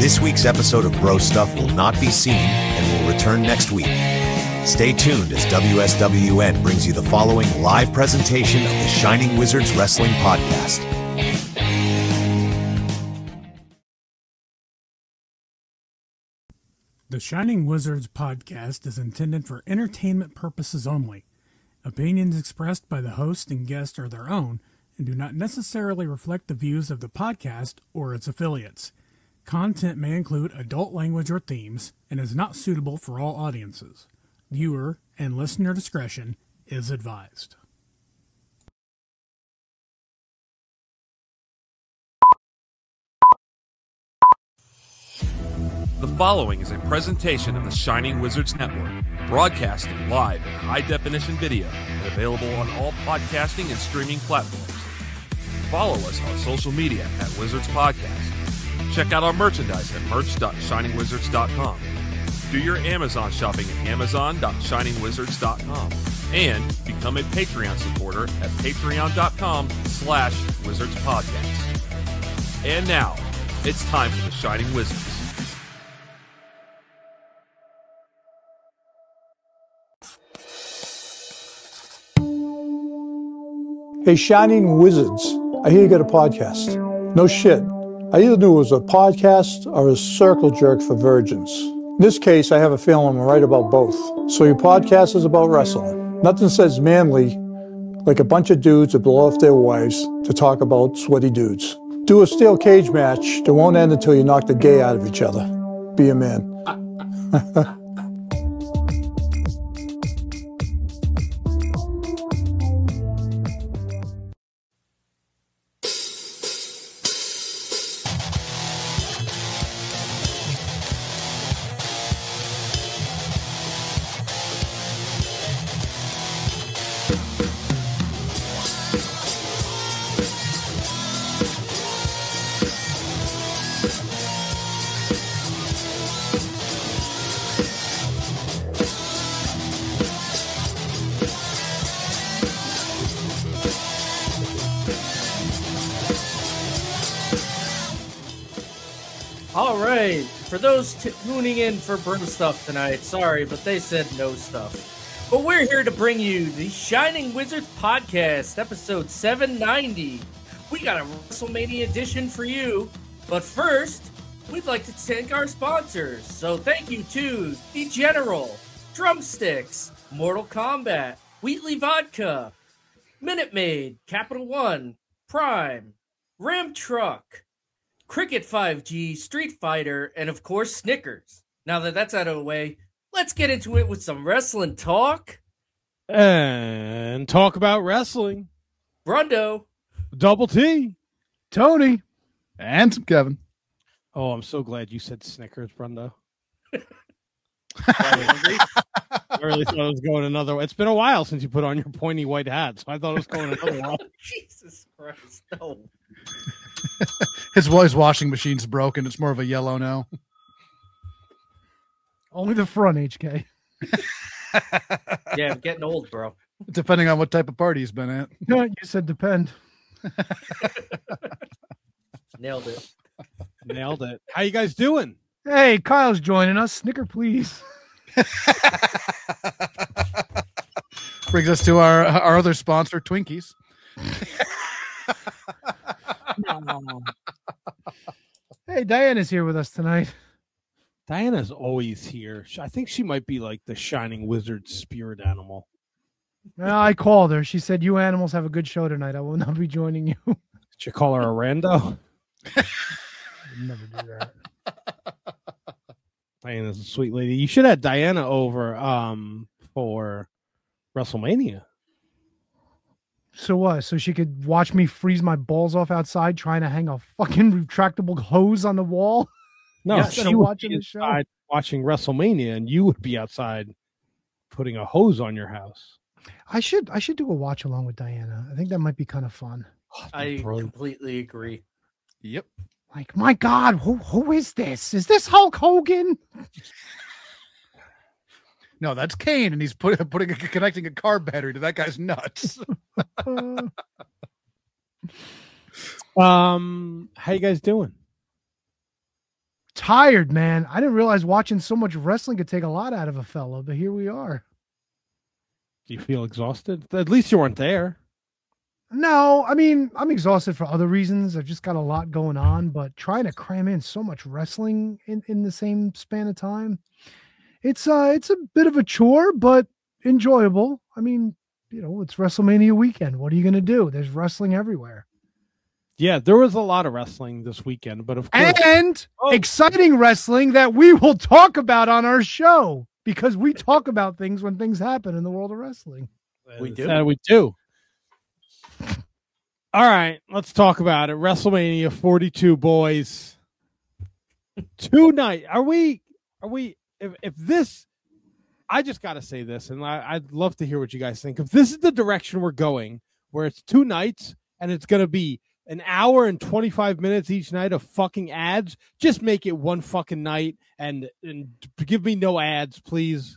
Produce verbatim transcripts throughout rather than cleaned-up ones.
This week's episode of Bro Stuff will not be seen and will return next week. Stay tuned as W S W N brings you the following live presentation of the Shining Wizards Wrestling Podcast. The Shining Wizards Podcast is intended for entertainment purposes only. Opinions expressed by the host and guest are their own and do not necessarily reflect the views of the podcast or its affiliates. Content may include adult language or themes and is not suitable for all audiences. Viewer and listener discretion is advised. The following is a presentation of the Shining Wizards Network, broadcasting live in high-definition video and available on all podcasting and streaming platforms. Follow us on social media at Wizards Podcast. Check out our merchandise at merch dot shining wizards dot com. Do your Amazon shopping at amazon dot shining wizards dot com. And become a Patreon supporter at patreon dot com slash wizards podcast. And now, it's time for the Shining Wizards. Hey, Shining Wizards, I hear you got a podcast. No shit. I either knew it was a podcast or a circle jerk for virgins. In this case, I have a feeling I'm right about both. So your podcast is about wrestling. Nothing says manly like a bunch of dudes that blow off their wives to talk about sweaty dudes. Do a steel cage match that won't end until you knock the gay out of each other. Be a man. All right, for those t- tuning in for Bro Stuff tonight, sorry, but they said no stuff. But we're here to bring you the Shining Wizards Podcast, episode seven ninety. We got a WrestleMania edition for you, but first, we'd like to thank our sponsors. So thank you to The General, Drumsticks, Mortal Kombat, Wheatley Vodka, Minute Maid, Capital One, Prime, Ram Truck, Cricket five G, Street Fighter, and of course, Snickers. Now that that's out of the way, let's get into it with some wrestling talk. And talk about wrestling. Brundo. Double T. Tony. And Kevin. Oh, I'm so glad you said Snickers, Brundo. I really thought it was going another way. It's been a while since you put on your pointy white hat, so I thought it was going another way. Jesus Christ, no. His, his washing machine's broken. It's more of a yellow now. Only the front, H K. Yeah, I'm getting old, bro. Depending on what type of party he's been at. No, you said depend. Nailed it. Nailed it. How you guys doing? Hey, Kyle's joining us. Snicker, please. Brings us to our our other sponsor, Twinkies. Hey, Diana's here with us tonight. Diana's always here. I think she might be like the Shining Wizard spirit animal. Well, I called her. She said, you animals have a good show tonight. I will not be joining you. Did you call her a rando? I'd never do that. Diana's a sweet lady. You should have Diana over um, for WrestleMania. So what? So she could watch me freeze my balls off outside trying to hang a fucking retractable hose on the wall? No, Yeah, she instead of would watching be the show. inside watching WrestleMania, and you would be outside putting a hose on your house. I should I should do a watch along with Diana. I think that might be kind of fun. Oh, I brilliant. completely agree. Yep. Like, my God, who who is this? Is this Hulk Hogan? No, that's Kane, and he's put, putting a, connecting a car battery to that guy's nuts. Uh, Um, how you guys doing? Tired, man. I didn't realize watching so much wrestling could take a lot out of a fella, but here we are. Do you feel exhausted? At least you weren't there. No, I mean, I'm exhausted for other reasons. I've just got a lot going on, but trying to cram in so much wrestling in, in the same span of time, it's uh it's a bit of a chore, but enjoyable. I mean, you know, it's WrestleMania weekend. What are you going to do? There's wrestling everywhere. Yeah, there was a lot of wrestling this weekend, but of course, and oh. exciting wrestling that we will talk about on our show because we talk about things when things happen in the world of wrestling. We do. That we do. All right, let's talk about it. WrestleMania forty-two, boys. Tonight, are we? Are we? If, if this, I just got to say this, and I, I'd love to hear what you guys think. If this is the direction we're going, where it's two nights and it's going to be an hour and twenty-five minutes each night of fucking ads, just make it one fucking night and and give me no ads, please.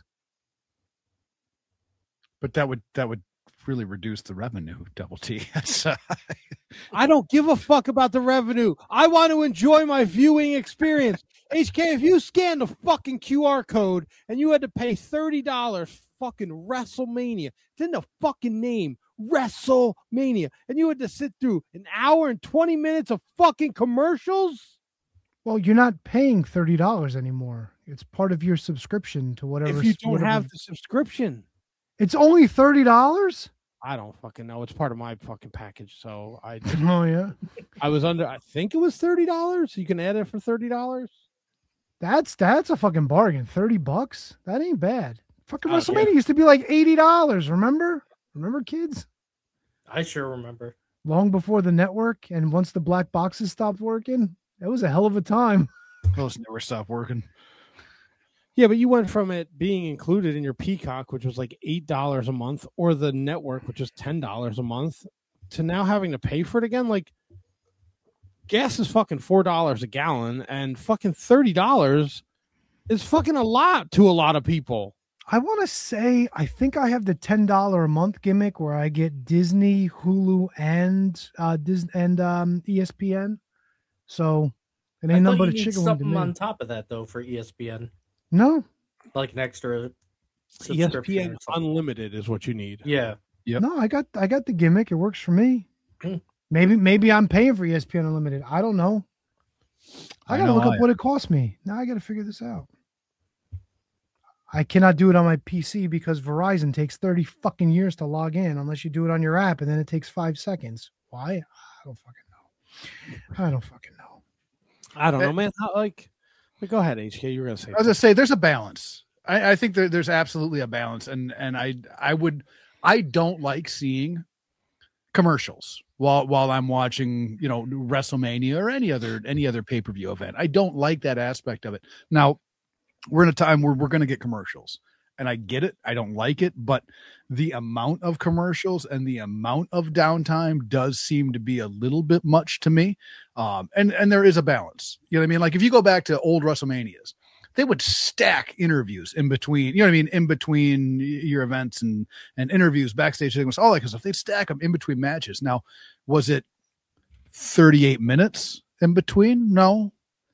But that would that would really reduce the revenue, Double T. uh, I don't give a fuck about the revenue. I want to enjoy my viewing experience. H K, if you scanned the fucking Q R code and you had to pay thirty dollars, fucking WrestleMania, it's in the fucking name, WrestleMania, and you had to sit through an hour and twenty minutes of fucking commercials? Well, you're not paying thirty dollars anymore. It's part of your subscription to whatever. If you don't whatever. have the subscription. It's only thirty dollars? I don't fucking know. It's part of my fucking package. So I Oh yeah. I was under I think it was thirty dollars. You can add it for thirty dollars. That's that's a fucking bargain. thirty bucks? That ain't bad. Fucking Oh, WrestleMania yeah. used to be like eighty dollars, remember? Remember, kids? I sure remember. Long before the network and once the black boxes stopped working, it was a hell of a time. those never stop working. Yeah, but you went from it being included in your Peacock, which was like eight dollars a month, or the network, which is ten dollars a month, to now having to pay for it again. Like, gas is fucking four dollars a gallon, and fucking thirty dollars is fucking a lot to a lot of people. I want to say, I think I have the ten dollars a month gimmick where I get Disney, Hulu, and uh, Disney and um, E S P N. So it I ain't thought nothing but you a need chicken wing to something me. on top of that, though, for E S P N. No, Like an extra E S subscription P N or something. Unlimited is what you need. Yeah. Yep. no, I got I got the gimmick. It works for me. Hmm. Maybe maybe I'm paying for E S P N Unlimited. I don't know. I I gotta know look up I- what it cost me. Now I gotta figure this out. I cannot do it on my P C because Verizon takes thirty fucking years to log in unless you do it on your app and then it takes five seconds. Why? I don't fucking know. I don't fucking know. I don't know, man. How, like, like, go ahead, H K. You were gonna say. I was gonna say there's a balance. I, I think there, there's absolutely a balance, and and I I would I don't like seeing commercials while while I'm watching, you know, WrestleMania or any other any other pay per view event. I don't like that aspect of it. Now we're in a time where we're going to get commercials, and I get it. I don't like it, but the amount of commercials and the amount of downtime does seem to be a little bit much to me. Um, and and there is a balance. You know what I mean? Like if you go back to old WrestleManias, they would stack interviews in between, you know what I mean? In between your events and, and interviews, backstage things, all that kind of stuff. They'd stack them in between matches. Now, was it thirty-eight minutes in between? No,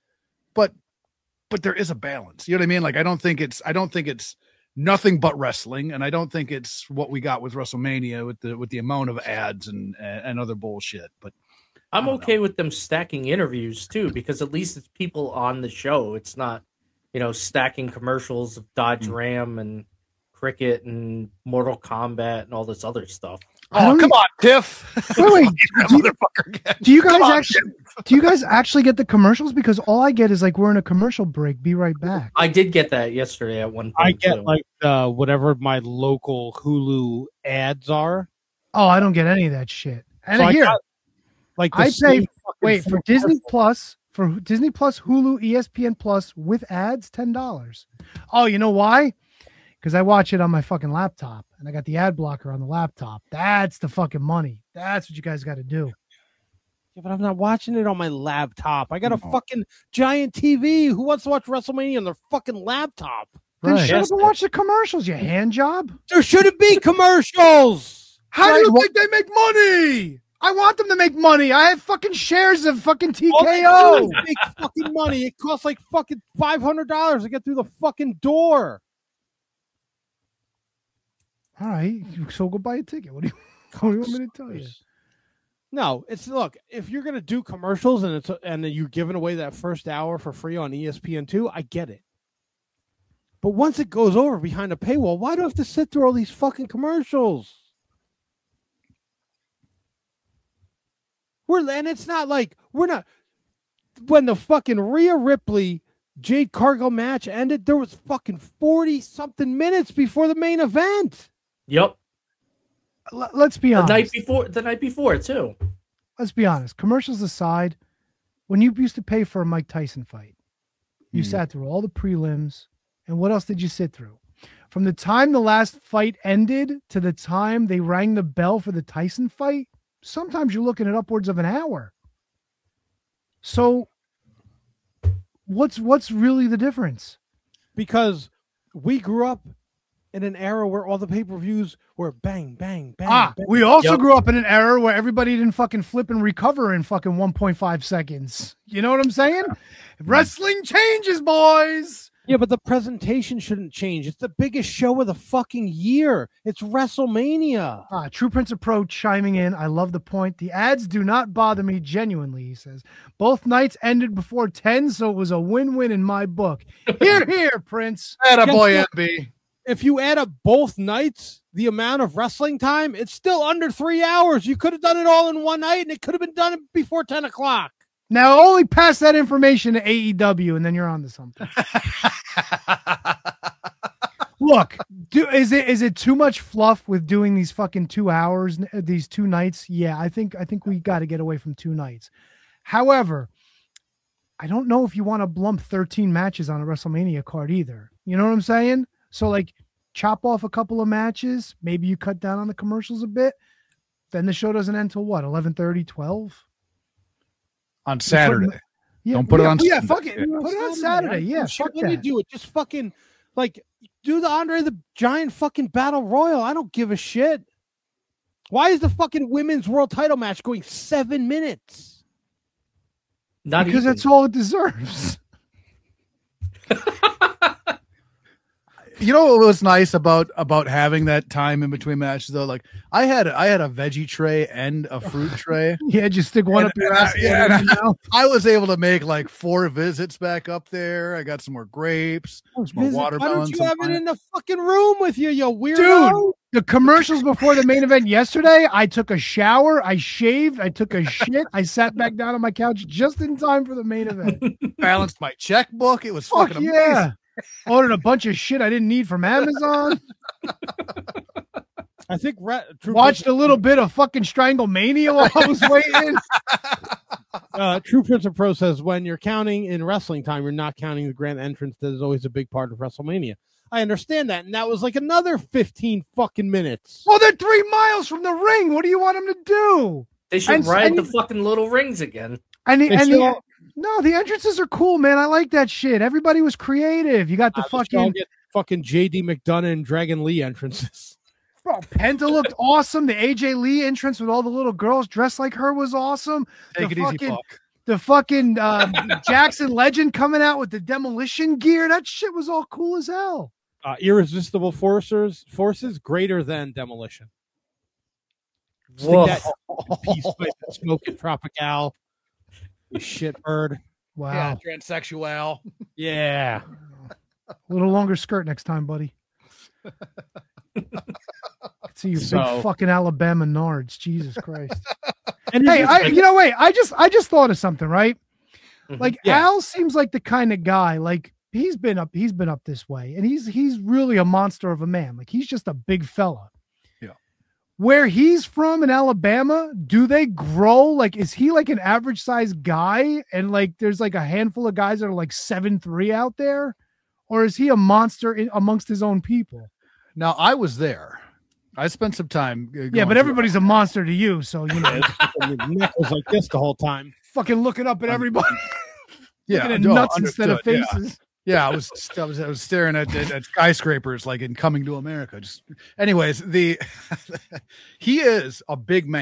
but, but there is a balance. You know what I mean? Like, I don't think it's, I don't think it's nothing but wrestling. And I don't think it's what we got with WrestleMania with the, with the amount of ads and, and other bullshit. But I'm I don't okay know. with them stacking interviews too, because at least it's people on the show. It's not, you know, stacking commercials of Dodge Mm. Ram and Cricket and Mortal Kombat and all this other stuff. I oh, don't come e- on, Tiff. Wait, wait. That Do you, motherfucker again. do you guys Come on, actually do you guys actually get the commercials? Because all I get is like we're in a commercial break. Be right back. I did get that yesterday at one point. I get too. like uh, whatever my local Hulu ads are. Oh, I don't get any of that shit. And So I here, got, like the I same pay. fucking Wait, for four Disney commercials. Plus, for Disney Plus, Hulu, E S P N Plus with ads, ten dollars. Oh, you know why? Because I watch it on my fucking laptop, and I got the ad blocker on the laptop. That's the fucking money. That's what you guys got to do. Yeah, but I'm not watching it on my laptop. I got a No. fucking giant T V. Who wants to watch WrestleMania on their fucking laptop? Then Right. shut Yes, up and sir. watch the commercials. You hand job. There shouldn't be commercials. How do Right, you well- think they make money? I want them to make money. I have fucking shares of fucking T All they K do O. is make fucking money. It costs like fucking five hundred dollars to get through the fucking door. All right, so go buy a ticket. What do you, what do you want me to tell you? No, it's look, if you're gonna do commercials and it's and you're giving away that first hour for free on E S P N two, I get it. But once it goes over behind a paywall, why do I have to sit through all these fucking commercials? We're and it's not like we're not when the fucking Rhea Ripley Jade Cargill match ended, there was fucking forty something minutes before the main event. Yep. L- let's be The honest. night before, the night before too. Let's be honest. Commercials aside, when you used to pay for a Mike Tyson fight, you Hmm. sat through all the prelims, and what else did you sit through? From the time the last fight ended to the time they rang the bell for the Tyson fight, sometimes you're looking at upwards of an hour. So what's what's really the difference? Because we grew up in an era where all the pay-per-views were bang, bang, bang. Ah, bang. we also Yep. grew up in an era where everybody didn't fucking flip and recover in fucking one point five seconds. You know what I'm saying? Wrestling changes, boys. Yeah, but the presentation shouldn't change. It's the biggest show of the fucking year. It's WrestleMania. Ah, True Prince of Pro chiming in. I love the point. The ads do not bother me genuinely, he says. Both nights ended before ten, so it was a win-win in my book. Here, here, Prince. Attaboy, Guess M B. If you add up both nights, the amount of wrestling time, it's still under three hours. You could have done it all in one night, and it could have been done before ten o'clock. Now, only pass that information to A E W, and then you're on to something. Look, do, is it is it too much fluff with doing these fucking two hours, these two nights? Yeah, I think I think we got to get away from two nights. However, I don't know if you want to lump thirteen matches on a WrestleMania card either. You know what I'm saying? So, like, chop off a couple of matches. Maybe you cut down on the commercials a bit. Then the show doesn't end till what, eleven thirty, twelve? On Saturday. Yeah, Don't put it yeah, on Yeah, Sunday. fuck it. Put it on Saturday. Yeah, fuck Let me that. do it. Just fucking, like, do the Andre the Giant fucking Battle Royal. I don't give a shit. Why is the fucking women's world title match going seven minutes? Not Because even. that's all it deserves. You know what was nice about about having that time in between matches though? Like I had I had a veggie tray and a fruit tray. Yeah, just stick one And- up your and I- ass. yeah, and and you know? I was able to make like four visits back up there. I got some more grapes, some more Visit- Why watermelon. don't you some have it pine- in the fucking room with you, you weirdo? Dude, the commercials before the main event yesterday, I took a shower, I shaved, I took a shit, I sat back down on my couch just in time for the main event. balanced my checkbook. It was Fuck fucking yeah. amazing. Ordered a bunch of shit I didn't need from Amazon. I think Ra- True Watched a little bit of fucking Stranglemania while I was waiting. uh, True Prince of Pro says when you're counting in wrestling time, you're not counting the grand entrance that is always a big part of WrestleMania. I understand that, and that was like another fifteen fucking minutes. Well, they're three miles from the ring. What do you want them to do? They should And- ride and- the fucking little rings again. And the, They and should the, all- no, the entrances are cool, man. I like that shit. Everybody was creative. You got the Uh, they should all fucking get fucking J D McDonough and Dragon Lee entrances. bro, Penta looked awesome. The A J Lee entrance with all the little girls dressed like her was awesome. Take the it easy, fucking, Buck. the fucking um, Jackson Legend coming out with the demolition gear. That shit was all cool as hell. Uh, irresistible forces, forces greater than demolition. Stick Whoa. that peace pipe and smoke at Tropical. You shit bird. Wow. Yeah, transsexual. Yeah. A little longer skirt next time, buddy. See you So- big fucking Alabama nards. Jesus Christ. And Hey, it's I, like- you know, wait. I just, I just thought of something, right? Mhm. Like Yeah. Al seems like the kind of guy. Like he's been up, he's been up this way, and he's he's really a monster of a man. Like he's just a big fella. Yeah. Where he's from in Alabama, do they grow? Like, is he like an average size guy? And like, there's like a handful of guys that are like seven three out there, or is he a monster in, amongst his own people? Now I was there. I spent some time. uh, Yeah, going but through- everybody's a monster to you, so you know, Your neck was like this the whole time. fucking looking up at everybody, yeah, looking at no, nuts instead of understood, yeah. faces. Yeah, I was I was I was staring at at, at skyscrapers like in Coming to America. Just anyways, the he is a big man,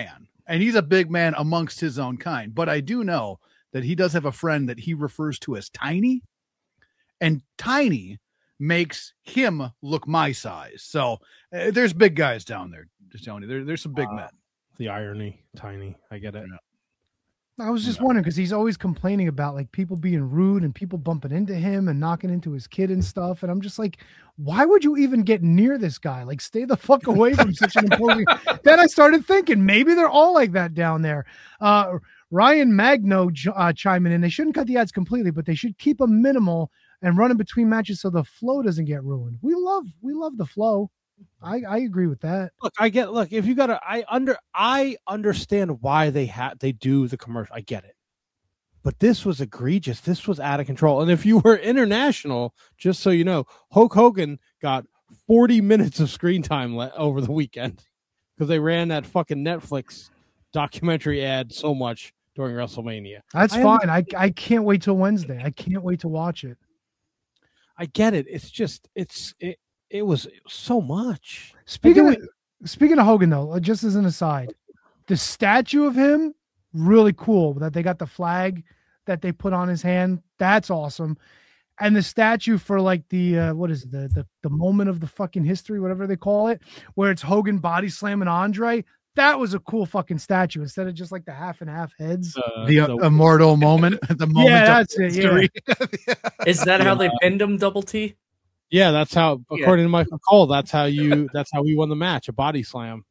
and he's a big man amongst his own kind. But I do know that he does have a friend that he refers to as Tiny, and Tiny makes him look my size. So uh, there's big guys down there, Tony. There, there's some big Uh, men. The irony, Tiny. I get it. I was just wondering because he's always complaining about like people being rude and people bumping into him and knocking into his kid and stuff. And I'm just like, why would you even get near this guy? Like, stay the fuck away from such an important. Then I started thinking maybe they're all like that down there. Uh, Ryan Magno uh, chiming in. They shouldn't cut the ads completely, but they should keep them minimal and run in between matches so the flow doesn't get ruined. We love, we love the flow. I, I agree with that. Look, I get. Look, if you got to, I under, I understand why they had they do the commercial. I get it, but this was egregious. This was out of control. And if you were international, just so you know, Hulk Hogan got forty minutes of screen time le- over the weekend because they ran that fucking Netflix documentary ad so much during WrestleMania. That's I fine. I I can't wait till Wednesday. I can't wait to watch it. I get it. It's just it's it. It was so much. Speaking Like, of, speaking of Hogan, though, just as an aside, the statue of him, really cool that they got the flag that they put on his hand. That's awesome. And the statue for like the, uh, what is it, the, the, the moment of the fucking history, whatever they call it, where it's Hogan body slamming Andre. That was a cool fucking statue instead of just like the half and half heads. Uh, The so- immortal moment, the moment Yeah, of that's it, history. Is that how they pinned him, Double T? yeah, that's how. Yeah. According to Michael Cole, that's how you. That's how we won the match. A body slam.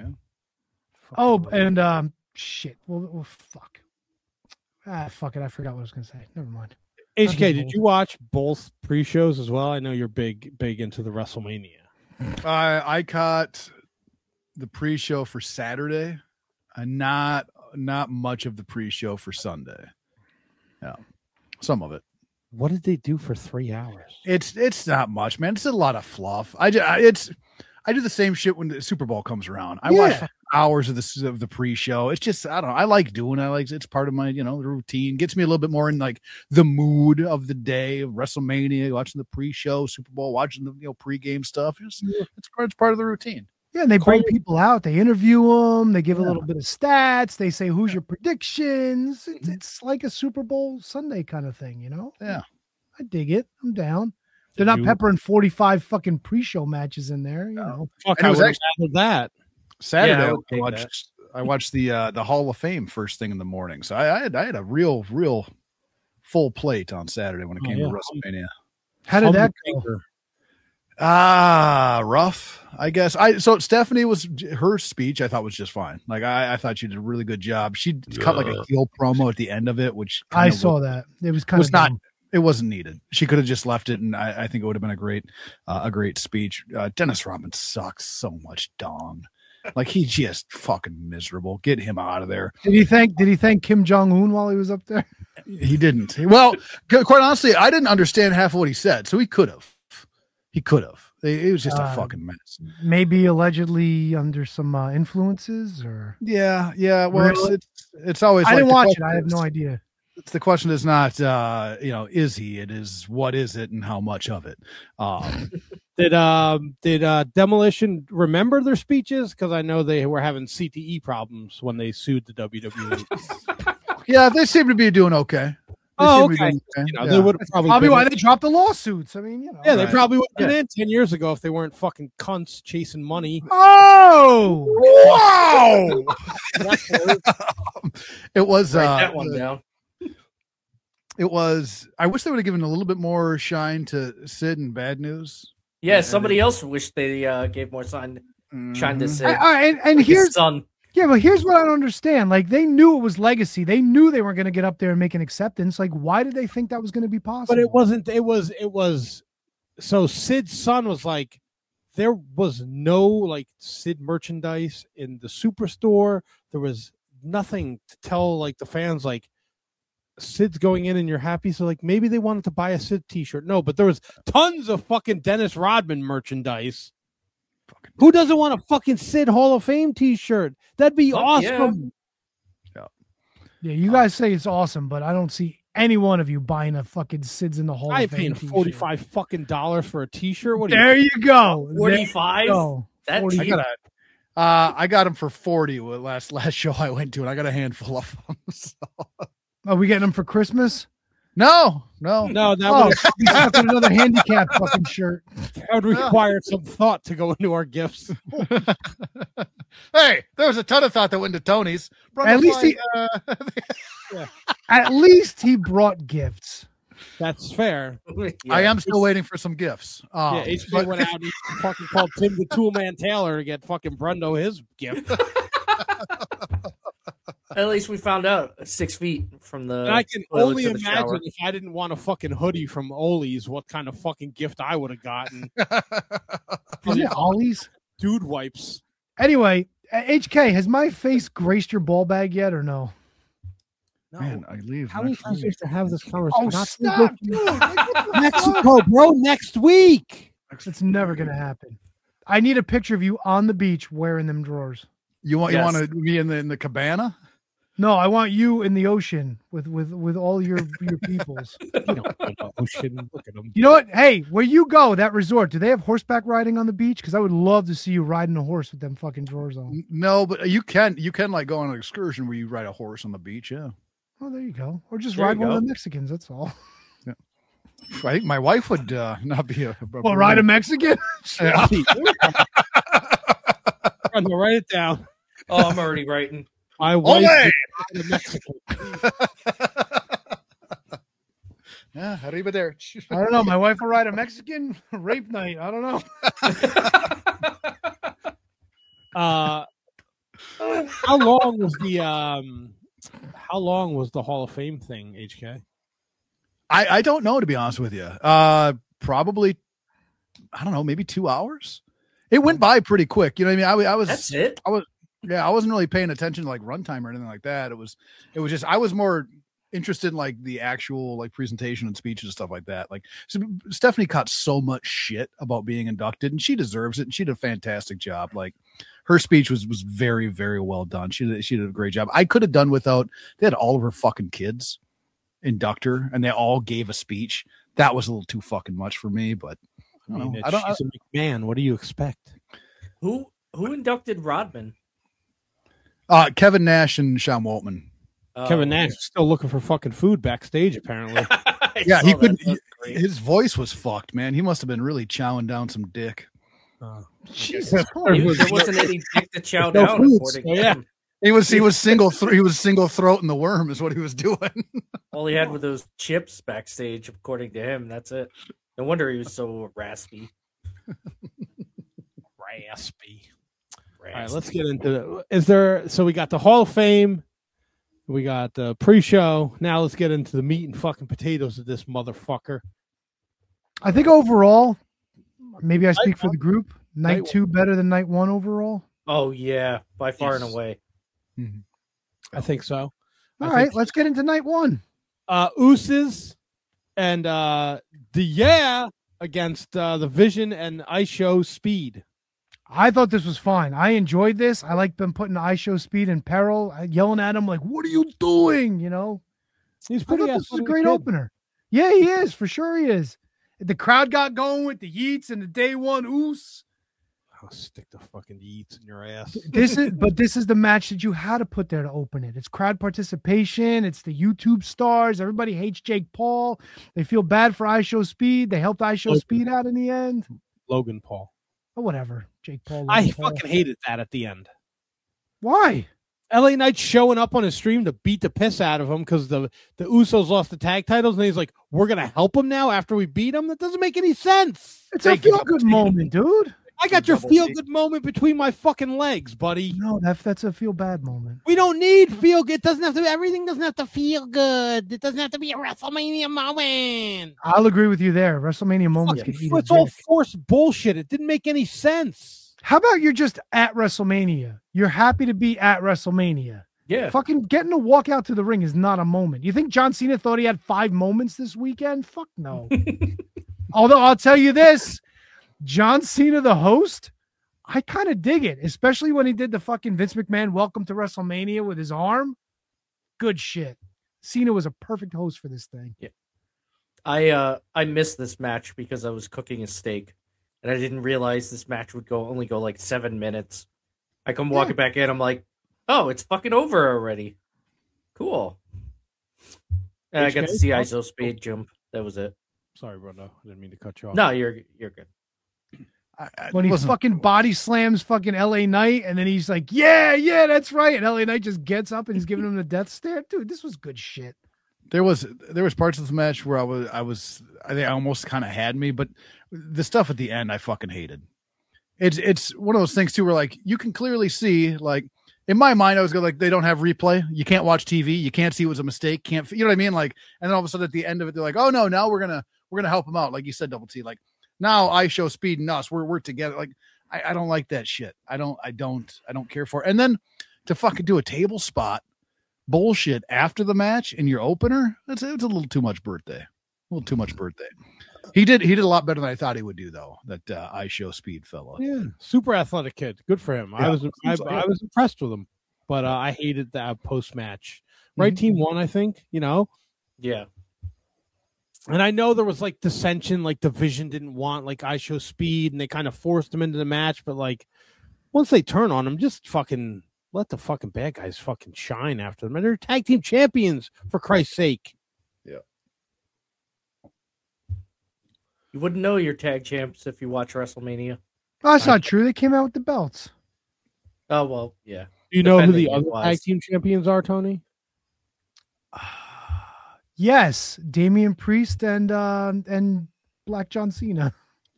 Oh, and um, shit. Well, well, fuck. Ah, fuck it. I forgot what I was gonna say. Never mind. H K, did you watch both pre-shows as well? I know you're big, big into the WrestleMania. I I caught the pre-show for Saturday, and not not much of the pre-show for Sunday. Yeah, some of it. What did they do for three hours? It's it's not much, man. It's a lot of fluff. I just, it's I do the same shit when the Super Bowl comes around. I watch Yeah. hours of the of the pre-show. It's just I don't know. I like doing it. I like it's part of my you know routine. Gets me a little bit more in like the mood of the day of WrestleMania, watching the pre-show, Super Bowl, watching the you know pre-game stuff. It's it's part it's part of the routine. Yeah, and they bring people out. They interview them. They give a Yeah. little bit of stats. They say, "Who's your predictions?" It's, it's like a Super Bowl Sunday kind of thing, you know. Yeah. I dig it. I'm down. They're Did not you- peppering forty-five fucking pre-show matches in there, you know. Fuck, And it I was would have actually- added that. Saturday, Yeah, I would I take watched I watched the uh, the Hall of Fame first thing in the morning. So I, I had I had a real real full plate on Saturday when it Oh, came yeah. to WrestleMania. How did that go? Undertaker. Ah, rough, I guess. I so Stephanie was her speech. I thought was just fine. Like I, I thought she did a really good job. She cut like a heel promo at the end of it, which I kinda saw was, that. It was kind was of not. dumb. It wasn't needed. She could have just left it, and I, I think it would have been a great, uh, a great speech. Uh, Dennis Rodman sucks so much dong. Like he just fucking miserable. Get him out of there. Did he thank? Did he thank Kim Jong Un while he was up there? He didn't. Well, qu- quite honestly, I didn't understand half of what he said, so he could have. He could have. It it was just a Uh, fucking mess. Maybe allegedly under some uh, influences, or Yeah, yeah. Well, Really? it's, it's it's always. I like didn't the watch it. question I have is- no idea. It's the question is not, uh, you know, is he? It is what is it and how much of it. Um, Did um did uh Demolition remember their speeches? Because I know they were having C T E problems when they sued the W W E. yeah, they seem to be doing okay. They Oh, seem to be okay. doing okay. You know, Yeah. they would have probably Probably been- why they dropped the lawsuits. I mean, you know. yeah, they Right. probably would have been Yeah. in ten years ago if they weren't fucking cunts chasing money. Oh, Wow! it was Write uh, that one down. It was. I wish they would have given a little bit more shine to Sid and Bad News. Yeah, somebody else wished they uh, gave more sign shine to Mhm. say. I- I- and, and Like his here's son. yeah, but here's what I don't understand. Like they knew it was legacy. They knew they weren't going to get up there and make an acceptance. Like, why did they think that was going to be possible? But it wasn't. It was. It was. So Sid's son was like, there was no like Sid merchandise in the Superstore. There was nothing to tell like the fans like Sid's going in and you're happy. So like maybe they wanted to buy a Sid T-shirt. No, but there was tons of fucking Dennis Rodman merchandise. Who doesn't want a fucking Sid Hall of Fame T-shirt? That'd be Fuck awesome. Yeah, you guys say it's awesome, but I don't see any one of you buying a fucking Sid's in the Hall I of Fame paying t-shirt. forty-five fucking dollars for a T-shirt. What do you There you go. There you forty-five? go. That's forty I gotta. Uh, I got them for forty with last last show I went to, and I got a handful of them. So. Are we getting them for Christmas? No, no, No, that Oh, would, we stuck in another handicap fucking shirt. that would require some thought to go into our gifts. Hey, there was a ton of thought that went into Tony's. Brought At the least flight, he- uh, At least he brought gifts. That's fair. I am still waiting for some gifts. Um, Yeah, H P but- went out and fucking called Tim the Toolman Taylor to get fucking Brundo his gift. At least we found out six feet from the. And I can toilet only to the imagine shower. if I didn't want a fucking hoodie from Ollie's, what kind of fucking gift I would have gotten. Isn't it Ollie's? Dude wipes. Anyway, uh, H K, has my face graced your ball bag yet or no? Man, I leave. How many next times do we week. have to have this conversation? Oh, Not stop, dude. Like, what the fuck? Mexico, bro, next week. It's never going to happen. I need a picture of you on the beach wearing them drawers. You want Yes. you want to be in the in the cabana? No, I want you in the ocean with with with all your your peoples. You don't know the ocean. Look at them. You know what? Hey, where you go, that resort, do they have horseback riding on the beach? Because I would love to see you riding a horse with them fucking drawers on. N- No, but you can you can like go on an excursion where you ride a horse on the beach. Yeah, Oh, there you go. Or just There ride you one of go. the Mexicans. That's all. I think my wife would uh, not be a, a Well, ride a Mexican. Yeah. Brundo, write it down. Oh, I'm already writing. My wife Ole! is a Mexican. Yeah, arriba there. I don't know. My wife will ride a Mexican rape night. I don't know. Uh, how long was the um? How long was the Hall of Fame thing, H K? I I don't know, to be honest with you. Uh, probably I don't know, maybe two hours. It went by pretty quick. You know what I mean? I, wa- I was That's it. I was yeah, I wasn't really paying attention to like runtime or anything like that. It was it was just I was more interested in like the actual like presentation and speeches and stuff like that. Like so Stephanie caught so much shit about being inducted, and she deserves it, and she did a fantastic job. Like her speech was was very, very well done. She did she did a great job. I could have done without they had all of her fucking kids induct her, and they all gave a speech. That was a little too fucking much for me, but I mean, know. it's, I don't- she's a McMahon. What do you expect? Who who inducted Rodman? uh Kevin Nash and Sean Waltman. Oh, Kevin Nash is still looking for fucking food backstage, apparently. I Yeah, saw he that. couldn't. That's great. His voice was fucked, man. He must have been really chowing down some dick. Jesus There Christ. wasn't any dick to chow No down. food, according so to yeah. him. He was he was single th- he was single throating the worm is what he was doing. All he had were those chips backstage, according to him. That's it. No wonder he was so raspy. Raspy. All right, raspy. let's get into the. Is there? So we got the Hall of Fame. We got the pre-show. Now let's get into the meat and fucking potatoes of this motherfucker. I think overall, maybe I speak for the group. Night Night two better than night one overall. Oh yeah, by far Yes. and away. I think so. All I right, think- let's get into night one. Uh, Ooses and uh, the yeah against uh, the Vision and iShow Speed. I thought this was fine. I enjoyed this. I like them putting iShow Speed in peril, uh, yelling at him like, "What are you doing?" You know, He's I pretty. thought this was a ass great kid. opener. Yeah, he is for sure. He is. The crowd got going with the Yeets and the day one Oos. I'll stick the fucking eats in your ass. This is, but this is the match that you had to put there to open it. It's crowd participation. It's the YouTube stars. Everybody hates Jake Paul. They feel bad for iShow Speed. They helped iShow Logan. Speed out in the end. Logan Paul. Oh, whatever. Jake Paul. I Logan Paul. fucking hated that at the end. Why? L A Knight showing up on his stream to beat the piss out of him because the, the Usos lost the tag titles, and he's like, we're going to help him now after we beat him? That doesn't make any sense. It's They a give feel up good the- moment, dude. I got your Double feel T. good moment between my fucking legs, buddy. No, that, that's a feel bad moment. We don't need feel good. It doesn't have to be, everything doesn't have to feel good. It doesn't have to be a WrestleMania moment. I'll agree with you there. WrestleMania moments Fucking- can eat a it's all dick. forced bullshit. It didn't make any sense. How about you're just at WrestleMania? You're happy to be at WrestleMania. Yeah. Fucking getting to walk out to the ring is not a moment. You think John Cena thought he had five moments this weekend? Fuck no. Although I'll tell you this, John Cena, the host, I kind of dig it, especially when he did the fucking Vince McMahon welcome to WrestleMania with his arm. Good shit. Cena was a perfect host for this thing. I uh I missed this match because I was cooking a steak, and I didn't realize this match would go only go like seven minutes. I come walking back in. I'm like, oh, it's fucking over already. Cool. And I got to see I S O Speed jump. That was it. Sorry, Bruno. I didn't mean to cut you off. No, you're you're good. I, I When he wasn't- fucking body slams fucking L A Knight, and then he's like, "Yeah, yeah, that's right." And L A Knight just gets up and he's giving him the death stare. Dude, this was good shit. There was there was parts of the match where I was I was I think I almost kind of had me, but the stuff at the end I fucking hated. It's it's one of those things too where like you can clearly see, like in my mind I was going like they don't have replay, you can't watch T V, you can't see it was a mistake, can't you know what I mean? Like, and then all of a sudden at the end of it they're like, oh no, now we're gonna we're gonna help him out, like you said, Double T. Like now I show Speed and us, we're we're together. Like I, I don't like that shit. I don't I don't I don't care for it. And then to fucking do a table spot bullshit after the match in your opener, that's it's a little too much birthday. A little too much birthday. He did he did a lot better than I thought he would do though. That uh, I show Speed fella. Yeah, super athletic kid. Good for him. I Yeah, was I, seems like I it. was impressed with him, but uh, I hated that post match. Right, Mhm. team won, I think. You know, Yeah. and I know there was like dissension, like Division didn't want like I show Speed, and they kind of forced him into the match. But like once they turn on him, just fucking let the fucking bad guys fucking shine after them. And they're tag team champions for Christ's sake. You wouldn't know your tag champs if you watch WrestleMania. Oh, that's not true. They came out with the belts. Oh, well, yeah. Do you know who the Defending other wise. tag team champions are, Tony? Yes, Damian Priest and uh, and Black John Cena.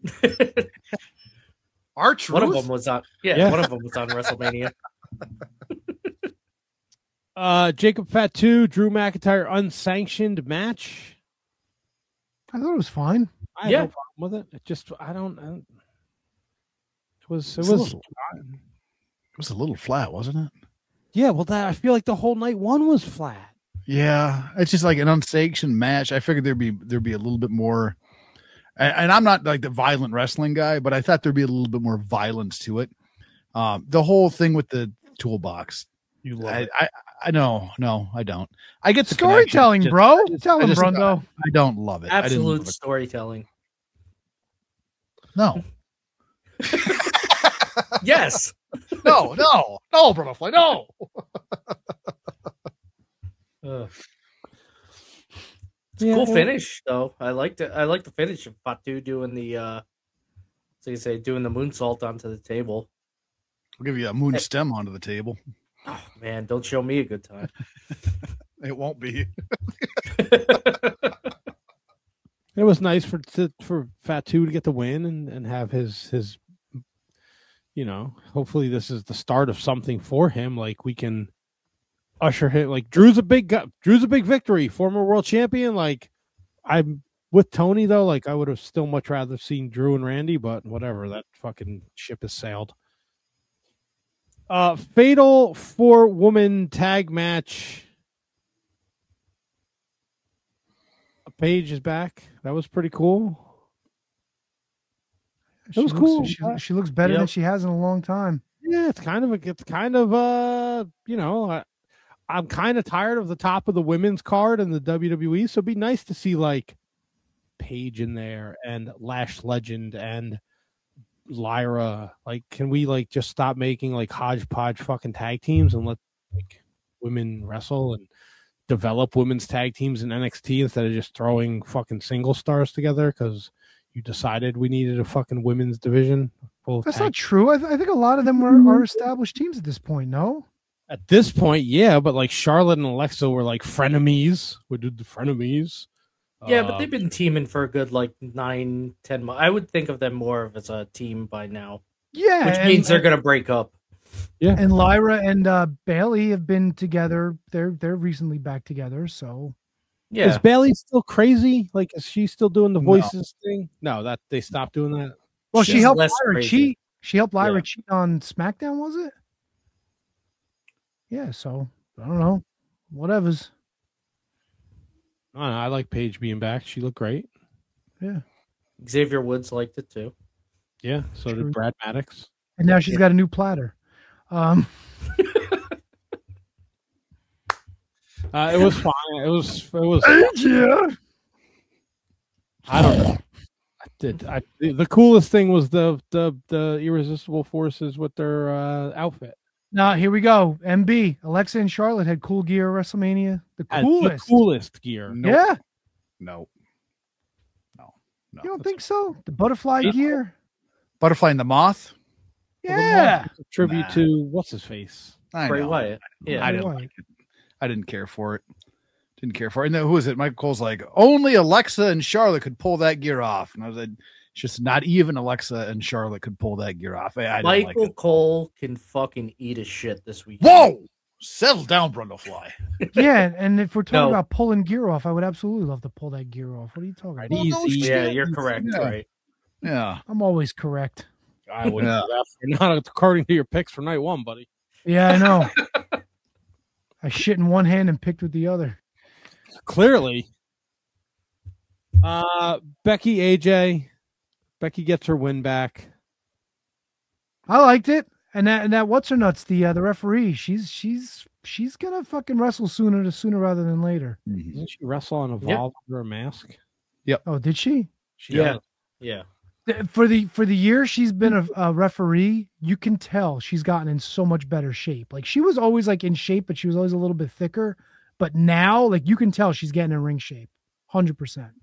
R-Truth? One of them was on. Yeah, Yeah. one of them was on WrestleMania. Uh, Jacob Fatu, Drew McIntyre, unsanctioned match. I thought it was fine. I have Yeah. no problem with it. It just I don't. I don't it was. It It's a was. little- It was a little flat, wasn't it? Yeah. Well, that I feel like the whole night one was flat. Yeah, it's just like an unsanctioned match. I figured there'd be there'd be a little bit more, and, and I'm not like the violent wrestling guy, but I thought there'd be a little bit more violence to it. Um, the whole thing with the toolbox, You love I, it. I, I know, no, I don't. I get the Storytelling, connection, bro. just- Tell I him, just- Brundo. I don't love it. I didn't Absolute love it. storytelling. No, Yes. no, no, no, Bruno Fly, no. Ugh. It's Yeah, a cool well- finish, though. I liked it. I like the finish of Fatu doing the, uh, so you say, doing the moonsault onto the table. I'll give you a moon stem onto the table. Oh, man, don't show me a good time. It won't be. It was nice for to, for Fatu to get the win and, and have his his. You know, hopefully this is the start of something for him. Like we can usher him. Like Drew's a big guy. Drew's a big victory. Former world champion. Like I'm with Tony though. Like I would have still much rather seen Drew and Randy, but whatever. That fucking ship has sailed. Uh, fatal four woman tag match. Paige is back. That was pretty cool. She was looks- cool. She, she looks better than Yep. she has in a long time. Yeah, it's kind of a, it's kind of uh, you know, I, I'm kind of tired of the top of the women's card in the W W E. So it'd be nice to see like Paige in there and Lash Legend and Lyra. Like, can we like just stop making like hodgepodge fucking tag teams and let like women wrestle and develop women's tag teams in N X T instead of just throwing fucking single stars together because you decided we needed a fucking women's division full of That's tag not true. I, th- I think a lot of them are, are established teams at this point. No, At this point, yeah, but like Charlotte and Alexa were like frenemies. We did the frenemies. Yeah, but Uh, they've been teaming for a good like nine, ten months. I would think of them more of as a team by now, yeah, which and, means they're going to break up. and Lyra and uh, Bailey have been together. They're they're recently back together. So Yeah, Is Bailey still crazy? Like, is she still doing the No. voices thing? No, that they stopped doing that. well, she She's helped less Lyra crazy. cheat. She helped Lyra Yeah. cheat on SmackDown. Was it? Yeah. So I don't know. Whatever's. I don't know. I like Paige being back. She looked great. Xavier Woods liked it too. Yeah. So True. did Brad Maddox. And now she's got a new platter. Um, Uh, it was fine. It was. It was. yeah. I don't know. I did. I the, the coolest thing was the the the irresistible forces with their uh, outfit. Now here we go. M B, Alexa and Charlotte had cool gear at WrestleMania. The Had coolest. the coolest gear. Nope. Yeah. No. No. No. You don't That's- think so? The butterfly Yeah. gear. Butterfly and the Moth? Well, the Yeah. Moth is a tribute Nah. to what's his face. I Bray know. Wyatt. Yeah. I didn't Bray like it. I didn't care for it. Didn't care for it. And then who was it? Michael Cole's like, only Alexa and Charlotte could pull that gear off. And I was like, it's just not even Alexa and Charlotte could pull that gear off. I, I didn't like Michael it. Cole can fucking eat his shit this week. Whoa! Settle down, Brundlefly. Yeah, and if we're talking No. about pulling gear off, I would absolutely love to pull that gear off. What are you talking about? Right, easy. Yeah, you're correct. Yeah. Right. Yeah. I'm always correct. I wouldn't Yeah. do that. For not according to your picks for night one, buddy. Yeah, I know. I shit in one hand and picked with the other. Clearly. Uh, Becky, A J. Becky gets her win back. I liked it, and that and that what's her nuts the uh, the referee. She's she's she's gonna fucking wrestle sooner to sooner rather than later. Didn't she wrestle on Evolve under a mask? Oh, did she? She Yeah. does. Yeah. Th- For the for the year she's been a, a referee, you can tell she's gotten in so much better shape. Like she was always like in shape, but she was always a little bit thicker. But now, like you can tell she's getting in ring shape, hundred percent.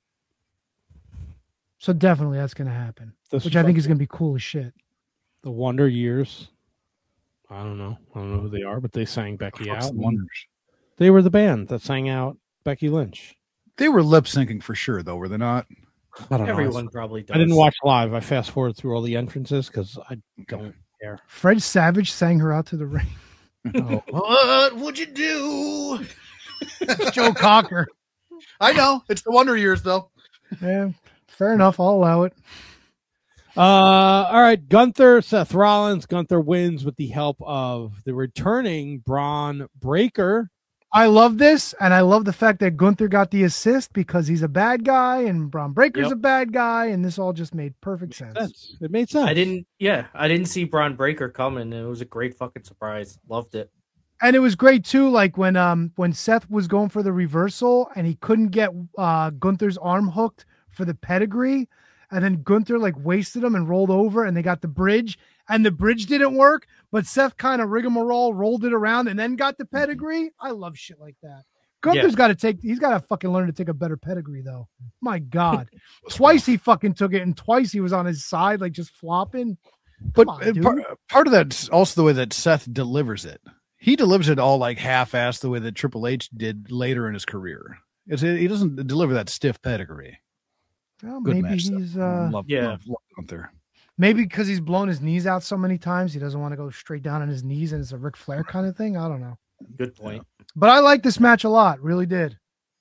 So definitely that's gonna happen, This which was I think like is gonna be cool as shit. the Wonder Years. I don't know. I don't know who they are, but they sang Becky out. Wonders. They were the band that sang out Becky Lynch. They were lip syncing for sure, though, were they not? I don't know. Everyone probably does. I didn't watch live. I fast forward through all the entrances because I don't care. Fred Savage sang her out to the ring. Oh, What would you do? That's Joe Cocker. I know. It's the Wonder Years, though. Yeah, fair enough. I'll allow it. Uh, all right, Gunther, Seth Rollins. Gunther wins with the help of the returning Braun Breaker. I love this, and I love the fact that Gunther got the assist because he's a bad guy and Braun Breaker's Yep. a bad guy, and this all just made perfect sense. Sense. It made sense. I didn't. Yeah, I didn't see Braun Breaker coming, and it was a great fucking surprise. Loved it. And it was great too, like when um when Seth was going for the reversal and he couldn't get uh Gunther's arm hooked for the pedigree, and then Gunther like wasted him and rolled over, and they got the bridge, and the bridge didn't work, but Seth kind of rigmarole rolled it around and then got the pedigree. I love shit like that. Gunther's Yeah. got to take. He's got to fucking learn to take a better pedigree, though. My God, twice he fucking took it, and twice he was on his side, like just flopping. But Come on, uh, dude. part, part of that's also the way that Seth delivers it. He delivers it all like half-assed the way that Triple H did later in his career. It's, he doesn't deliver that stiff pedigree. Well, Good maybe match, Seth. he's uh, love, yeah. love, love Gunther. maybe because he's blown his knees out so many times, he doesn't want to go straight down on his knees, and it's a Ric Flair kind of thing. I don't know, Good point. but I like this match a lot. Really did.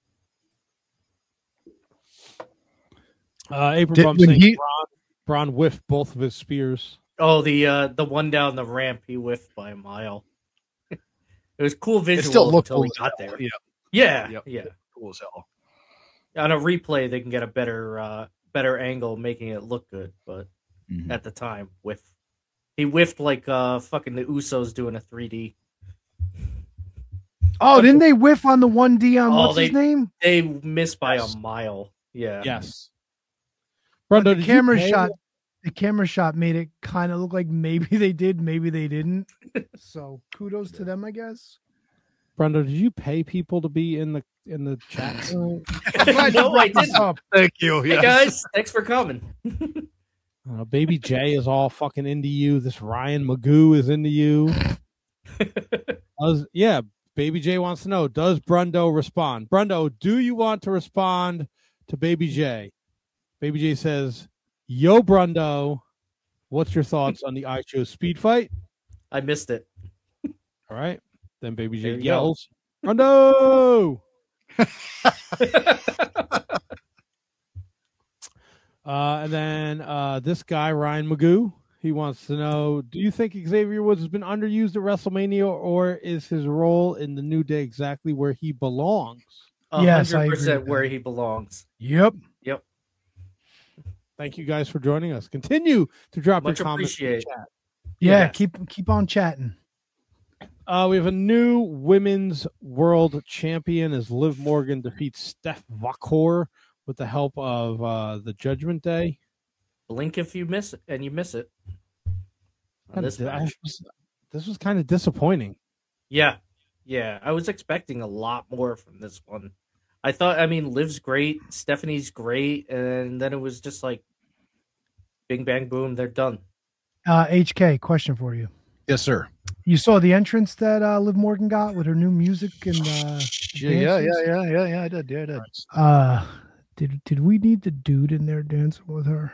Uh, April Did- Bump when saying he- Braun, Braun whiffed both of his spears. Oh, the uh the one down the ramp, he whiffed by a mile. It was cool It visual still looked until cool he as got hell. there. Yeah, Yeah, Yep. yeah. cool as hell. On a replay, they can get a better uh better angle, making it look good. But Mhm. at the time, whiff, he whiffed like uh fucking the Usos doing a three D. Oh, didn't they whiff on the one D on Oh, what's they- his name? They missed by Yes. a mile. Yeah. Yes. But Brundo, the did you camera pay- shot. The camera shot made it kind of look like maybe they did, maybe they didn't. So kudos to them, I guess. Brundo, did you pay people to be in the in the chat? room? I'm glad you No, I brought this didn't. up. Thank you. Hey guys, thanks for coming. Uh, Baby J is all fucking into you. This Ryan Magoo is into you. Does, yeah, Baby J wants to know, does Brundo respond? Brundo, do you want to respond to Baby J? Baby J says, yo, Brundo, what's your thoughts on the iShow speed fight? I missed it. All right. Then Baby There J you yells, Brundo! Uh, and then uh, this guy, Ryan Magoo, he wants to know, do you think Xavier Woods has been underused at WrestleMania, or is his role in the New Day exactly where he belongs? A Yes, I hundred agree percent with where that. he belongs. Yep. Yep. Thank you guys for joining us. Continue to drop Much your comments in the appreciate. chat. Yeah, Yeah. keep keep on chatting. Uh, we have a new women's world champion as Liv Morgan defeats Steph Vakor with the help of uh, the Judgment Day. Blink if you miss it, and you miss it. On Kinda this did- I match. was- This was kind of disappointing. Yeah, yeah. I was expecting a lot more from this one. I thought, I mean, Liv's great, Stephanie's great, and then it was just like, bing, bang, boom, they're done. Uh, H K, question for you. Yes, sir. You saw the entrance that uh, Liv Morgan got with her new music and uh, Yeah, yeah, dances? yeah, yeah, yeah, yeah. I did. Yeah, I did. Uh, did did we need the dude in there dancing with her?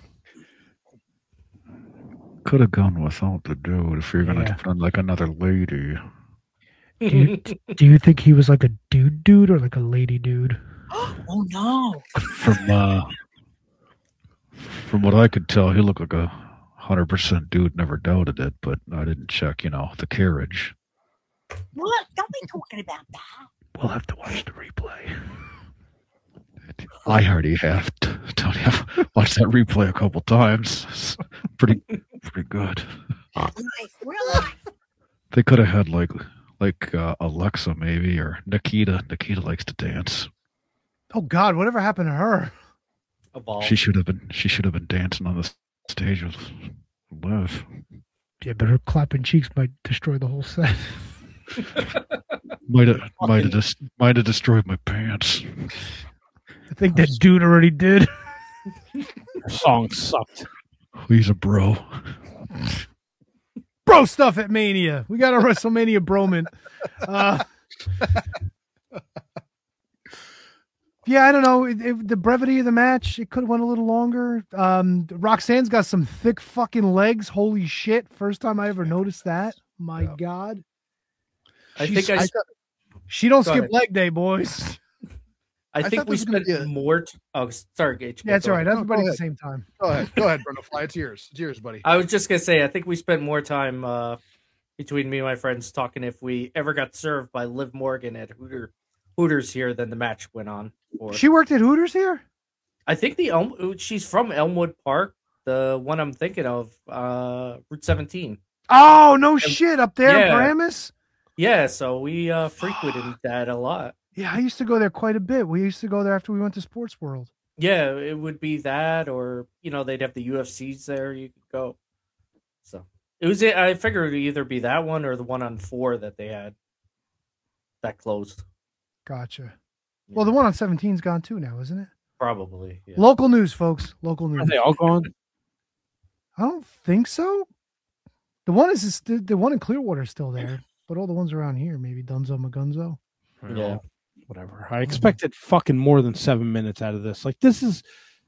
Could have gone without the dude if you're gonna Yeah. put on like another lady. Do you, do you think he was like a dude dude or like a lady dude? Oh, no. From uh, from what I could tell, he looked like a hundred percent dude. Never doubted it, but I didn't check. You know, the carriage. What? Don't be talking about that. We'll have to watch the replay. I already have. To, Tony, I've watched that replay a couple times. It's pretty, pretty good. Nice, real nice. They could have had like, like uh, Alexa maybe or Nikita. Nikita likes to dance. Oh God, whatever happened to her? A ball. She should have been. She should have been dancing on the stage with Liv. Yeah, but her clapping cheeks might destroy the whole set. Might have, might have, just, might have destroyed my pants. I think that dude already did. Her song sucked. He's a bro. Bro stuff at Mania. We got a WrestleMania broman. Uh, yeah, I don't know. It, it, the brevity of the match, it could have went a little longer. Um, Roxanne's got some thick fucking legs. Holy shit. First time I ever noticed that. My yeah. God. I She's, think I, I she don't Go skip ahead. leg day, boys. I, I think thought we this was gonna spent be a- more. T- oh, sorry, Gage. Yeah, it's Go all right. ahead. Everybody go at the ahead. same time. Go ahead. Go ahead, Bruno Fly. It's yours. It's yours, buddy. I was just gonna say, I think we spent more time uh, between me and my friends talking if we ever got served by Liv Morgan at Hooter, Hooters here than the match went on. For. She worked at Hooters here? I think the Elm. She's from Elmwood Park, the one I'm thinking of, uh, Route seventeen. Oh, no shit. Up there, Yeah. Paramus? Yeah, so we uh, frequented that a lot. Yeah, I used to go there quite a bit. We used to go there after we went to Sports World. Yeah, it would be that, or you know, they'd have the U F Cs there. You could go. So it was. I figured it would either be that one or the one on four that they had that closed. Gotcha. Yeah. Well, the one on seventeen's gone too now, isn't it? Probably. Yeah. Local news, folks. Local news. Are they all gone? I don't think so. The one is just, the, the one in Clearwater is still there, but all the ones around here, maybe Dunzo Magunzo. Yeah. Whatever. I expected fucking more than seven minutes out of this. Like, this is.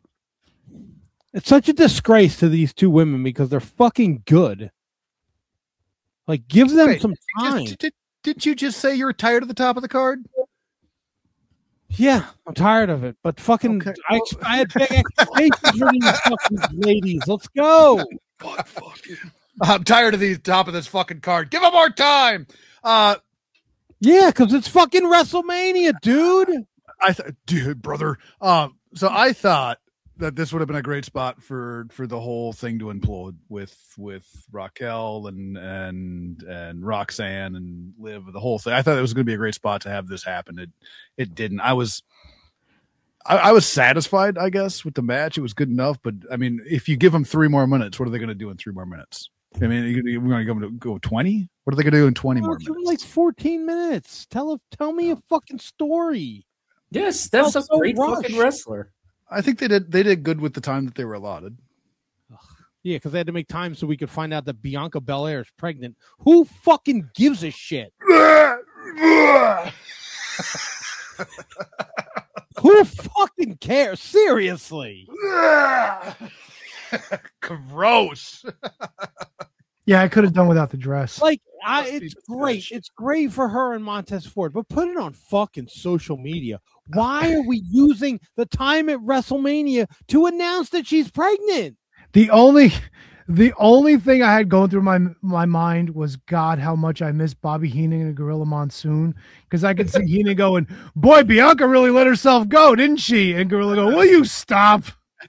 It's such a disgrace to these two women because they're fucking good. Like, give them Wait, some time. Did, did, didn't you just say you were tired of the top of the card? Yeah, I'm tired of it. But fucking, Okay. I, ex- I had big expectations for these fucking ladies. Let's go. God, fuck you. I'm tired of the top of this fucking card. Give them more time. Uh, Yeah, because it's fucking WrestleMania, dude. I th- dude, brother. Um, so I thought that this would have been a great spot for for the whole thing to implode with with Raquel and and and Roxanne and Liv, the whole thing. I thought it was going to be a great spot to have this happen. It it didn't. I was I, I was satisfied, I guess, with the match. It was good enough, but I mean, if you give them three more minutes, what are they going to do in three more minutes? I mean, you- we're going to go twenty. What are they going to do in twenty more Give them minutes? like fourteen minutes. Tell a, tell me a fucking story. Yes, that's a Sounds so great rushed. fucking wrestler. I think they did. They did good with the time that they were allotted. Yeah, because they had to make time so we could find out that Bianca Belair is pregnant. Who fucking gives a shit? Who fucking cares? Seriously. Gross. Yeah, I could have done without the dress. Like, I, Must be it's the great. fish. It's great for her and Montez Ford, but put it on fucking social media. Why are we using the time at WrestleMania to announce that she's pregnant? The only the only thing I had going through my my mind was, God, how much I miss Bobby Heenan and Gorilla Monsoon, because I could see Heenan going, boy, Bianca really let herself go, didn't she? And Gorilla go, will you stop?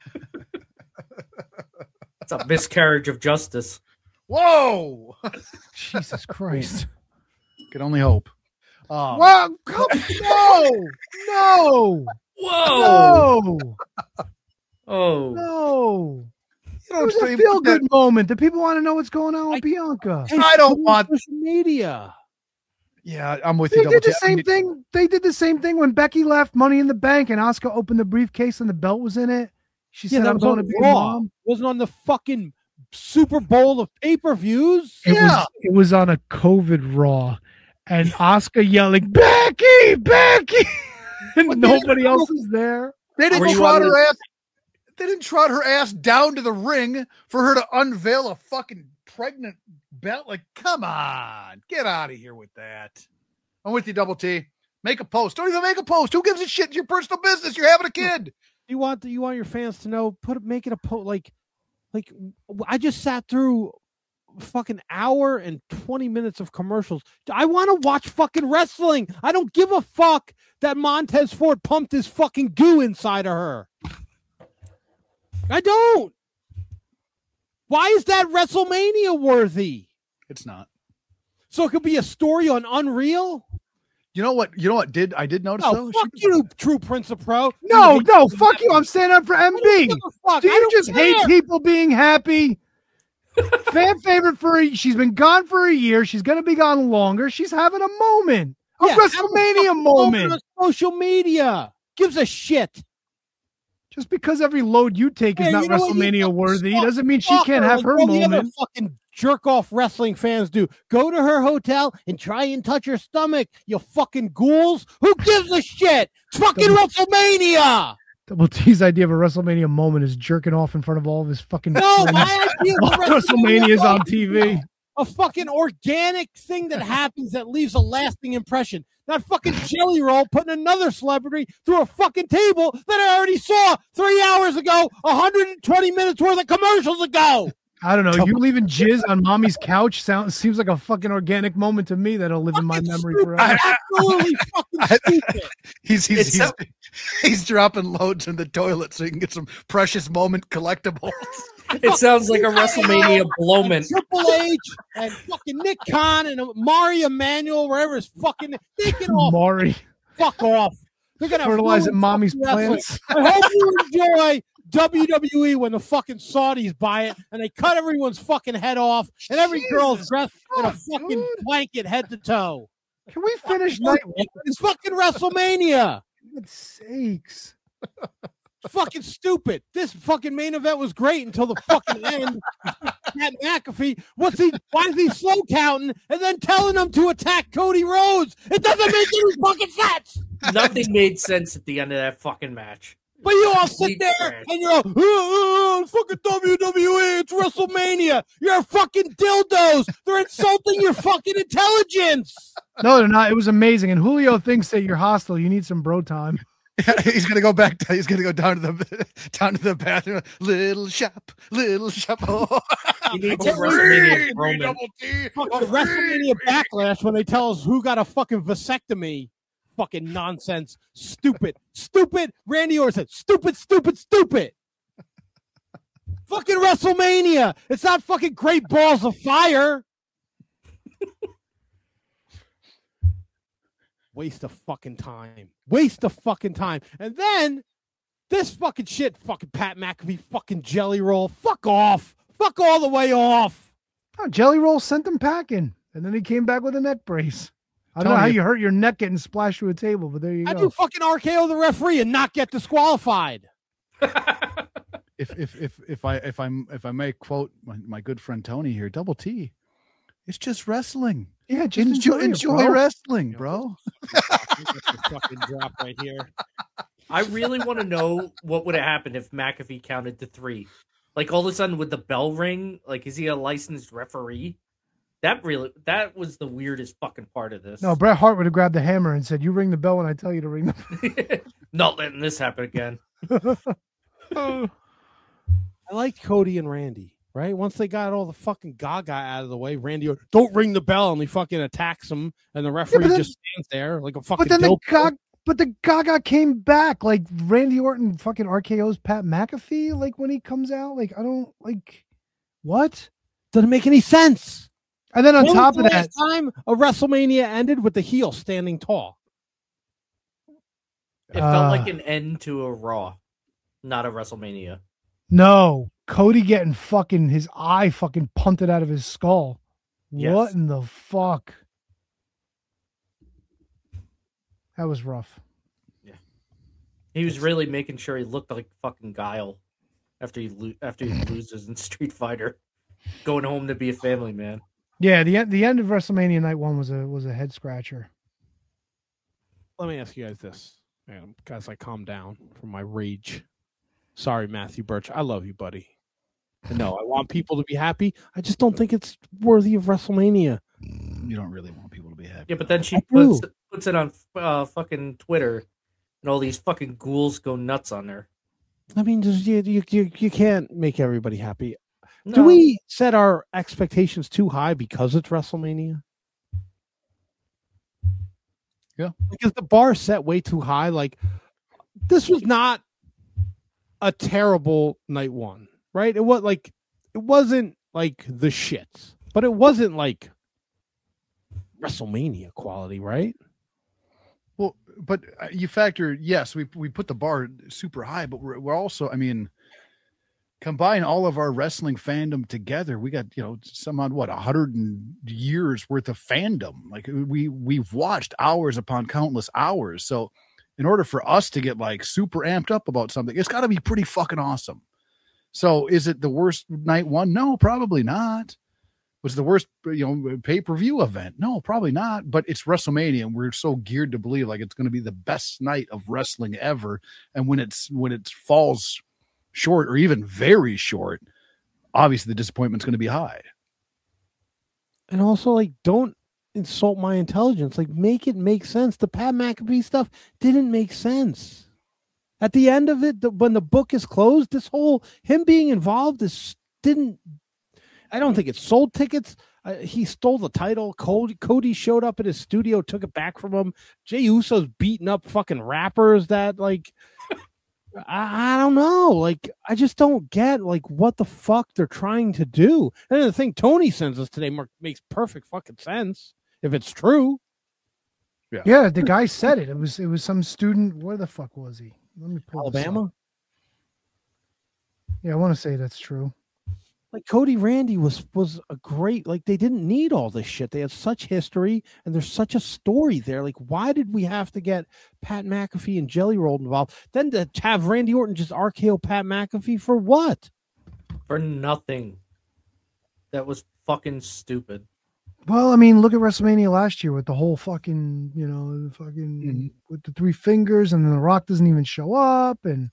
It's a miscarriage of justice. Whoa. Jesus Christ. Can only hope. Um, Well, come, no, no, Whoa! no, Oh, no. You It was know, a feel good moment. moment. The people want to know what's going on with Bianca. I don't want social media. Yeah, I'm with They you. Double did the T. I same mean, thing. They did the same thing when Becky left Money in the Bank and Asuka opened the briefcase and the belt was in it. She Yeah, said, that "I'm was going on to be a Raw. mom." Wasn't on the fucking Super Bowl of pay-per-views. It Yeah. was it was on a COVID Raw, and Asuka yelling, "Becky, Becky," and nobody else is there. They Were didn't you trot on her the- ass. They didn't trot her ass down to the ring for her to unveil a fucking pregnant belt. Like, come on, get out of here with that. I'm with you, Double T. Make a post. Don't even make a post. Who gives a shit? It's your personal business. You're having a kid. You want you want your fans to know? Put make it a post. Like, like I just sat through fucking hour and twenty minutes of commercials. I want to watch fucking wrestling. I don't give a fuck that Montez Ford pumped his fucking goo inside of her. I don't. Why is that WrestleMania worthy? It's not. So it could be a story on Unreal? You know what? You know what? Did I did notice No, though? fuck you, True Prince of Pro. No, You no, hate- fuck you. I'm standing up for M I don't B. give a fuck. Do I you don't just hate care. people being happy? Fan favorite for a, she's been gone for a year. She's gonna be gone longer. She's having a moment, a Yeah, have a WrestleMania fucking moment. on social media. Gives a shit. Just because every load you take is Yeah, not you know what? You WrestleMania fucking worthy suck. doesn't mean she Fuck can't her have like her all the other moment. fucking jerk off wrestling fans do. Go to her hotel and try and touch her stomach, you fucking ghouls. Who gives a shit? It's fucking WrestleMania. Double T's idea of a WrestleMania moment is jerking off in front of all of his fucking No, friends. my idea of a WrestleMania is on T V. A fucking organic thing that happens that leaves a lasting impression. Not fucking Jelly Roll putting another celebrity through a fucking table that I already saw three hours ago, one hundred twenty minutes worth of commercials ago. I don't know. You leaving jizz on mommy's couch sounds seems like a fucking organic moment to me that'll live in my memory forever. Absolutely fucking stupid. He's he's It's he's, so- he's dropping loads in the toilet so he can get some precious moment collectibles. It sounds like a WrestleMania blowment. Triple H and fucking Nick Khan and Mari Emanuel, wherever it's fucking they can all Maury fuck off. They're gonna fertilizing ruin mommy's fucking wrestling. plants. I hope you enjoy W W E when the fucking Saudis buy it and they cut everyone's fucking head off and every girl's dressed in a fucking dude. blanket head to toe. Can we finish night? It's fucking WrestleMania. For God's sakes. Fucking stupid. This fucking main event was great until the fucking end. Pat McAfee, what's he? Why is he slow counting and then telling him to attack Cody Rhodes? It doesn't make any fucking sense. Nothing made sense at the end of that fucking match. But you all sit there and you're all, oh, oh, it's fucking W W E, it's WrestleMania. You're fucking dildos. They're insulting your fucking intelligence. No, they're not. It was amazing. And Julio thinks that you're hostile. You need some bro time. He's gonna go back. To, he's gonna go down to the down to the bathroom. Little shop, little shop. Oh. You need A some WrestleMania free moment. double T. Fucking A free- WrestleMania backlash when they tell us who got a fucking vasectomy. Fucking nonsense. Stupid. Stupid. Randy Orton said, stupid, stupid, stupid. Fucking WrestleMania. It's not fucking Great Balls of Fire. Waste of fucking time. Waste of fucking time. And then this fucking shit, fucking Pat McAfee, fucking Jelly Roll. Fuck off. Fuck all the way off. Oh, Jelly Roll sent him packing. And then he came back with a neck brace. I don't know Tony, how if- you hurt your neck getting splashed through a table, but there you I go. do fucking R K O the referee and not get disqualified. If if if if I if I'm if I may quote my, my good friend Tony here, double T. It's just wrestling. Yeah, just Enjoy, enjoy, it, enjoy bro. wrestling, bro. Fucking drop right here. I really want to know what would have happened if McAfee counted to three. Like all of a sudden with the bell ring, like is he a licensed referee? That really that was the weirdest fucking part of this. No, Bret Hart would have grabbed the hammer and said, "You ring the bell when I tell you to ring the Not letting this happen again. bell." I liked Cody and Randy, right? Once they got all the fucking Gaga out of the way, Randy, don't ring the bell, and he fucking attacks him, and the referee then- just stands there like a fucking. But then the dildo. Gaga, but the Gaga came back. Like Randy Orton fucking R K O's Pat McAfee. Like when he comes out, like I don't like what. doesn't make any sense. And then on When top was of the that, last time a WrestleMania ended with the heel standing tall. It Uh, felt like an end to a Raw, not a WrestleMania. No, Cody getting fucking his eye fucking punted out of his skull. Yes. What in the fuck? That was rough. He was really making sure he looked like fucking Guile after he lo- after he loses in Street Fighter, going home to be a family man. Yeah, the end the end of WrestleMania Night One was a was a head scratcher. Let me ask you guys this, man, guys. I calm down from my rage. Sorry, Matthew Birch. I love you, buddy. And no, I want people to be happy. I just don't think it's worthy of WrestleMania. You don't really want people to be happy. Yeah, but then she I puts do. puts it on uh, fucking Twitter, and all these fucking ghouls go nuts on her. I mean, just you, you, you, you can't make everybody happy. No. Do we set our expectations too high because it's WrestleMania? Yeah. Because the bar set way too high. Like, this was not a terrible night one, right? It was like, it wasn't like the shits, but it wasn't like WrestleMania quality, right? Well, but uh, you factor, yes, we we put the bar super high, but we're, we're also, I mean, combine all of our wrestling fandom together, we got, you know, some on what, a hundred years worth of fandom. Like we we've watched hours upon countless hours. So in order for us to get like super amped up about something, it's got to be pretty fucking awesome. So is it the worst night one? No, probably not. Was it the worst, you know, pay-per-view event? No, probably not. But it's WrestleMania, and we're so geared to believe like it's going to be the best night of wrestling ever. And when it's when it falls short or even very short, obviously the disappointment's going to be high. And also, like, don't insult my intelligence. Like, make it make sense. The Pat McAfee stuff didn't make sense. At the end of it, the, when the book is closed, this whole him being involved is didn't. I don't think it sold tickets. Uh, he stole the title. Cody, Cody showed up at his studio, took it back from him. Jey Uso's beating up fucking rappers that, like, I, I don't know. Like, I just don't get, like, what the fuck they're trying to do. And the thing Tony sends us today mar- makes perfect fucking sense if it's true. Yeah. Yeah, the guy said it. It was it was some student. Where the fuck was he? Let me pull this up. Alabama? Yeah, I want to say that's true. Like, Cody Randy was was a great, like, they didn't need all this shit. They had such history and there's such a story there. Like, why did we have to get Pat McAfee and Jelly Roll involved? Then to have Randy Orton just R K O Pat McAfee for what? For nothing. That was fucking stupid. Well, I mean, look at WrestleMania last year with the whole fucking, you know, the fucking Mm-hmm. with the three fingers, and then The Rock doesn't even show up, and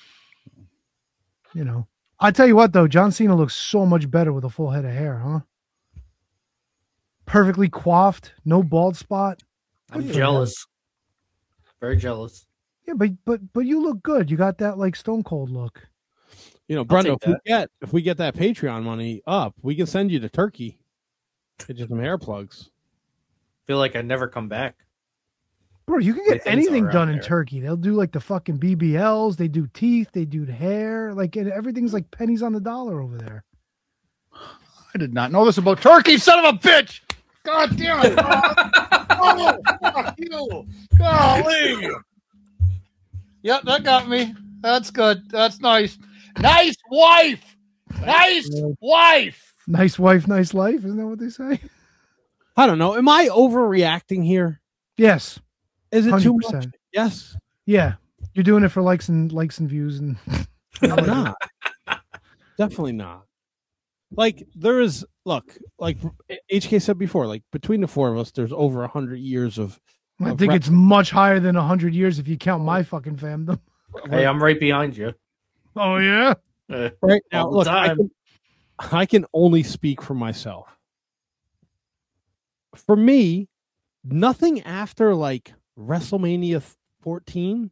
you know, I tell you what though, John Cena looks so much better with a full head of hair, huh? Perfectly coiffed, no bald spot. I'm Good for jealous. Very jealous. him. Yeah, but but but you look good. You got that like Stone Cold look. You know, Brenda, if take we that. get if we get that Patreon money up, we can send you to Turkey. Get you some hair plugs. Feel like I never come back. Bro, you can Way get things anything are out done in there. Turkey. They'll do like the fucking B B Ls. They do teeth. They do hair. Like and everything's like pennies on the dollar over there. I did not know this about Turkey, son of a bitch. God damn it. Oh, fuck you. Golly. Yep, that got me. That's good. That's nice. Nice wife. Nice wife. Nice wife, nice life. Isn't that what they say? I don't know. Am I overreacting here? Yes. Is it too much? one hundred percent. Yes. Yeah. You're doing it for likes and likes and views and No, I'm not. Definitely not. Like, there is, look, like H K said before, like between the four of us, there's over a hundred years of. I of think rep- it's much higher than a hundred years if you count my fucking fandom. Hey, I'm right behind you. Oh yeah. Uh, right now. all the Look, I time. can, I can only speak for myself. For me, nothing after like WrestleMania fourteen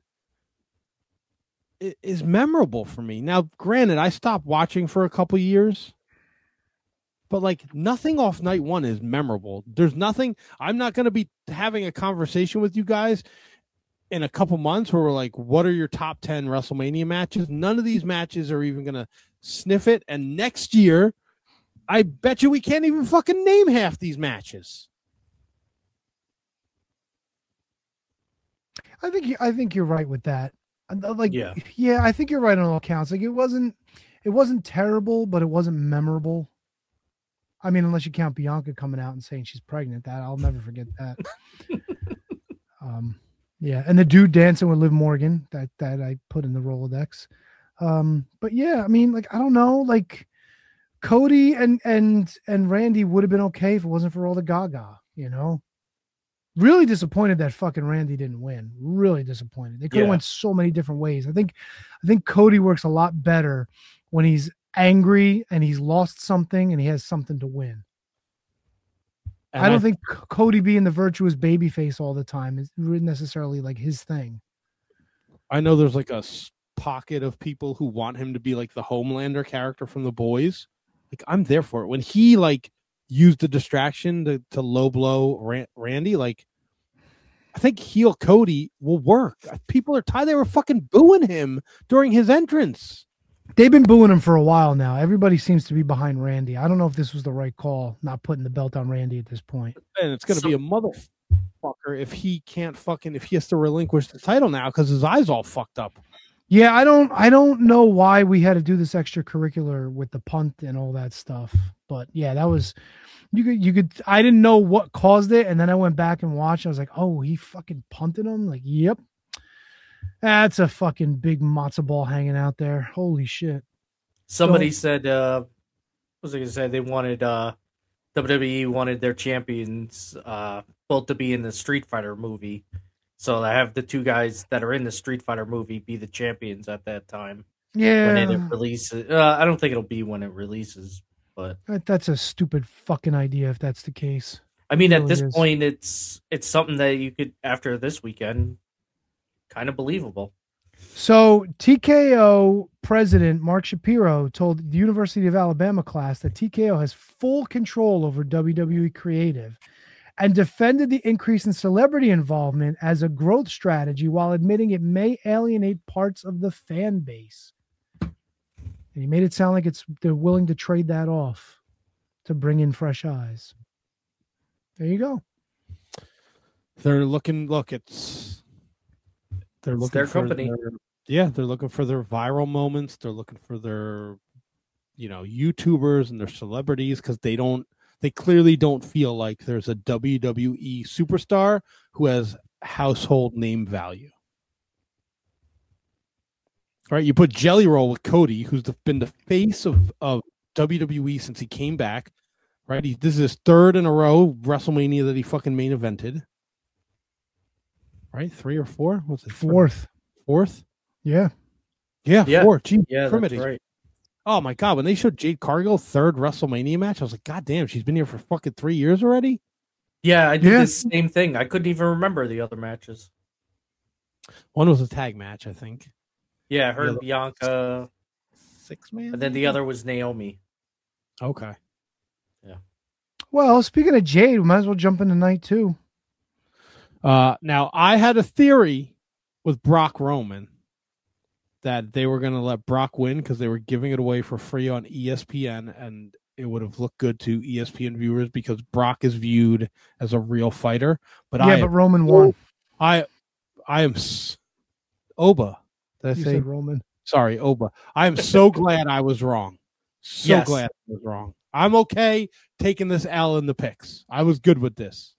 i- is memorable for me. Now, granted, I stopped watching for a couple years, but like nothing off night one is memorable. There's nothing. I'm not going to be having a conversation with you guys in a couple months where we're like, what are your top ten WrestleMania matches? None of these matches are even going to sniff it. And next year, I bet you we can't even fucking name half these matches. I think you- I think you're right with that. Uh, Like Yeah. yeah, I think you're right on all counts. Like it wasn't it wasn't terrible, but it wasn't memorable. I mean, unless you count Bianca coming out and saying she's pregnant, that I'll never forget that. um, yeah, and the dude dancing with Liv Morgan that that I put in the Rolodex. Um, but yeah, I mean, like I don't know, like Cody and and and Randy would have been okay if it wasn't for all the Gaga, you know. Really disappointed that fucking Randy didn't win. Really disappointed. They could have Yeah. went so many different ways. I think I think Cody works a lot better when he's angry and he's lost something and he has something to win. And I don't I- think C- Cody being the virtuous babyface all the time is really necessarily like his thing. I know there's like a s- pocket of people who want him to be like the Homelander character from The Boys. Like I'm there for it. When he like used the distraction to, to low blow Ran- Randy, like I think heel Cody will work. People are tired. They were fucking booing him during his entrance. They've been booing him for a while now. Everybody seems to be behind Randy. I don't know if this was the right call, not putting the belt on Randy at this point. And it's gonna So- be a motherfucker if he can't fucking if he has to relinquish the title now because his eyes all fucked up. Yeah, I don't I don't know why we had to do this extracurricular with the punt and all that stuff. But yeah, that was you could you could I didn't know what caused it, and then I went back and watched. I was like, oh, he fucking punted him? Like, yep. That's a fucking big matzo ball hanging out there. Holy shit. Somebody So- said, uh, what was I gonna say? They wanted uh, W W E wanted their champions uh, both to be in the Street Fighter movie, so I have the two guys that are in the Street Fighter movie be the champions at that time when Yeah. it releases. Uh, I don't think it'll be when it releases, but That, that's a stupid fucking idea if that's the case. I mean, It at really this is. point, it's it's something that you could after this weekend, kind of believable. So T K O president Mark Shapiro told the University of Alabama class that T K O has full control over W W E creative and defended the increase in celebrity involvement as a growth strategy while admitting it may alienate parts of the fan base. And he made it sound like it's they're willing to trade that off to bring in fresh eyes. There you go. They're looking. Look, it's they're It's looking their for company. their- yeah, they're looking for their viral moments. They're looking for their, you know, YouTubers and their celebrities because they don't. They clearly don't feel like there's a W W E superstar who has household name value. All right, you put Jelly Roll with Cody, who's the, been the face of, of W W E since he came back. Right, he, this is his third in a row WrestleMania that he fucking main evented. Right, three or four? What's it? Fourth. Fourth? Yeah. Yeah, Yeah. four. Gee, Yeah, that's Trinity. right. Oh my god, when they showed Jade Cargill third WrestleMania match, I was like, God damn, she's been here for fucking three years already. Yeah, I did Yeah. the same thing. I couldn't even remember the other matches. One was a tag match, I think. Yeah, her The and other- Bianca, Six man. and then the other was Naomi. Okay. Well, speaking of Jade, we might as well jump into night two. Uh, now I had a theory with Brock Roman that they were going to let Brock win because they were giving it away for free on E S P N, and it would have looked good to E S P N viewers because Brock is viewed as a real fighter. But yeah, I, but Roman won. I, I am s- Oba. Did I You say said Roman. sorry, Oba? I am so glad I was wrong. So Yes. glad I was wrong. I'm okay taking this L in the picks. I was good with this.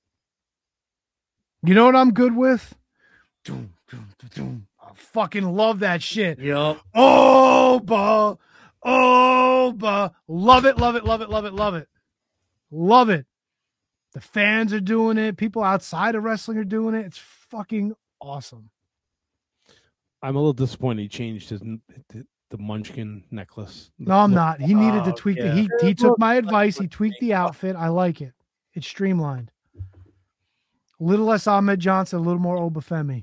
You know what I'm good with? Doom, doom, doom, doom. I fucking love that shit. Yep. Oba, Oba. Love it, love it, love it, love it, love it. Love it. The fans are doing it. People outside of wrestling are doing it. It's fucking awesome. I'm a little disappointed he changed his the, the Munchkin necklace. No, I'm not. He needed to Oh, tweak yeah. the he he took my advice. He tweaked the outfit. I like it. It's streamlined. A little less Ahmed Johnson, a little more Obafemi.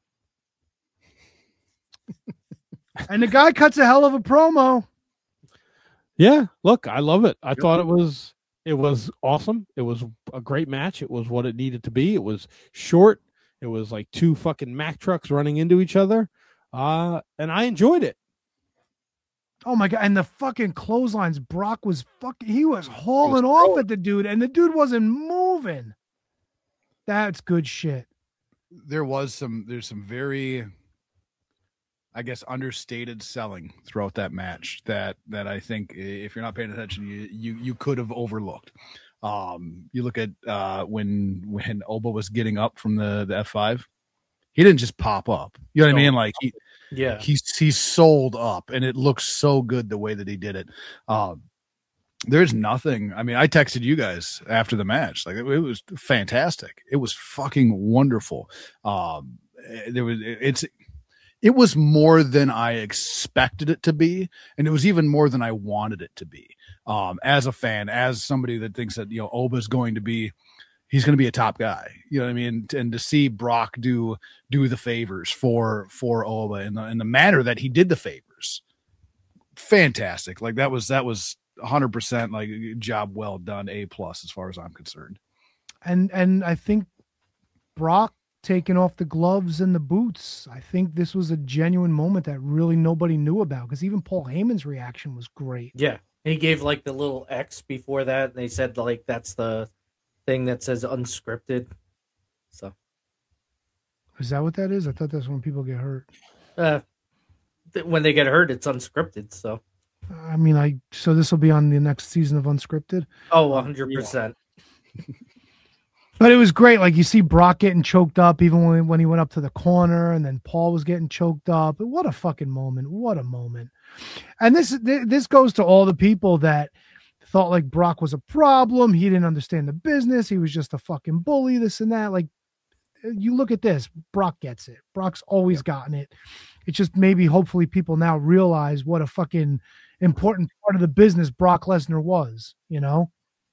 And the guy cuts a hell of a promo. Yeah, look, I love it. I thought it was it was awesome. It was a great match. It was what it needed to be. It was short. It was like two fucking Mack trucks running into each other. Uh, and I enjoyed it. Oh my god! And the fucking clotheslines. Brock was fucking. He was hauling off at the dude, and the dude wasn't moving. That's good shit. There was some. There's some very. I guess, understated selling throughout that match that that I think if you're not paying attention, you you, you could have overlooked. Um, you look at uh, when when Oba was getting up from the, the F five, he didn't just pop up. You know what I mean? Like he, yeah, he's he's sold up, and it looks so good the way that he did it. Um, there's nothing. I mean, I texted you guys after the match. Like it, it was fantastic. It was fucking wonderful. Um, there was it's. It was more than I expected it to be, and it was even more than I wanted it to be. Um, as a fan, as somebody that thinks that, you know, Oba's going to be, he's going to be a top guy. You know what I mean? And to see Brock do do the favors for for Oba in the in the manner that he did the favors, fantastic. Like that was that was one hundred percent like job well done, A plus as far as I'm concerned. And and I think Brock taking off the gloves and the boots, I think this was a genuine moment that really nobody knew about, because even Paul Heyman's reaction was great. Yeah. He gave like the little X before that, and they said like that's the thing that says unscripted. So is that what that is? I thought that's when people get hurt. Uh, th- when they get hurt, it's unscripted. So I mean, I so this will be on the next season of Unscripted. Oh, one hundred percent. But it was great. Like you see Brock getting choked up even when, when he went up to the corner, and then Paul was getting choked up. What a fucking moment. What a moment. And this this goes to all the people that thought like Brock was a problem. He didn't understand the business. He was just a fucking bully, this and that. Like you look at this, Brock gets it. Brock's always gotten it. It's just maybe hopefully people now realize what a fucking important part of the business Brock Lesnar was, you know?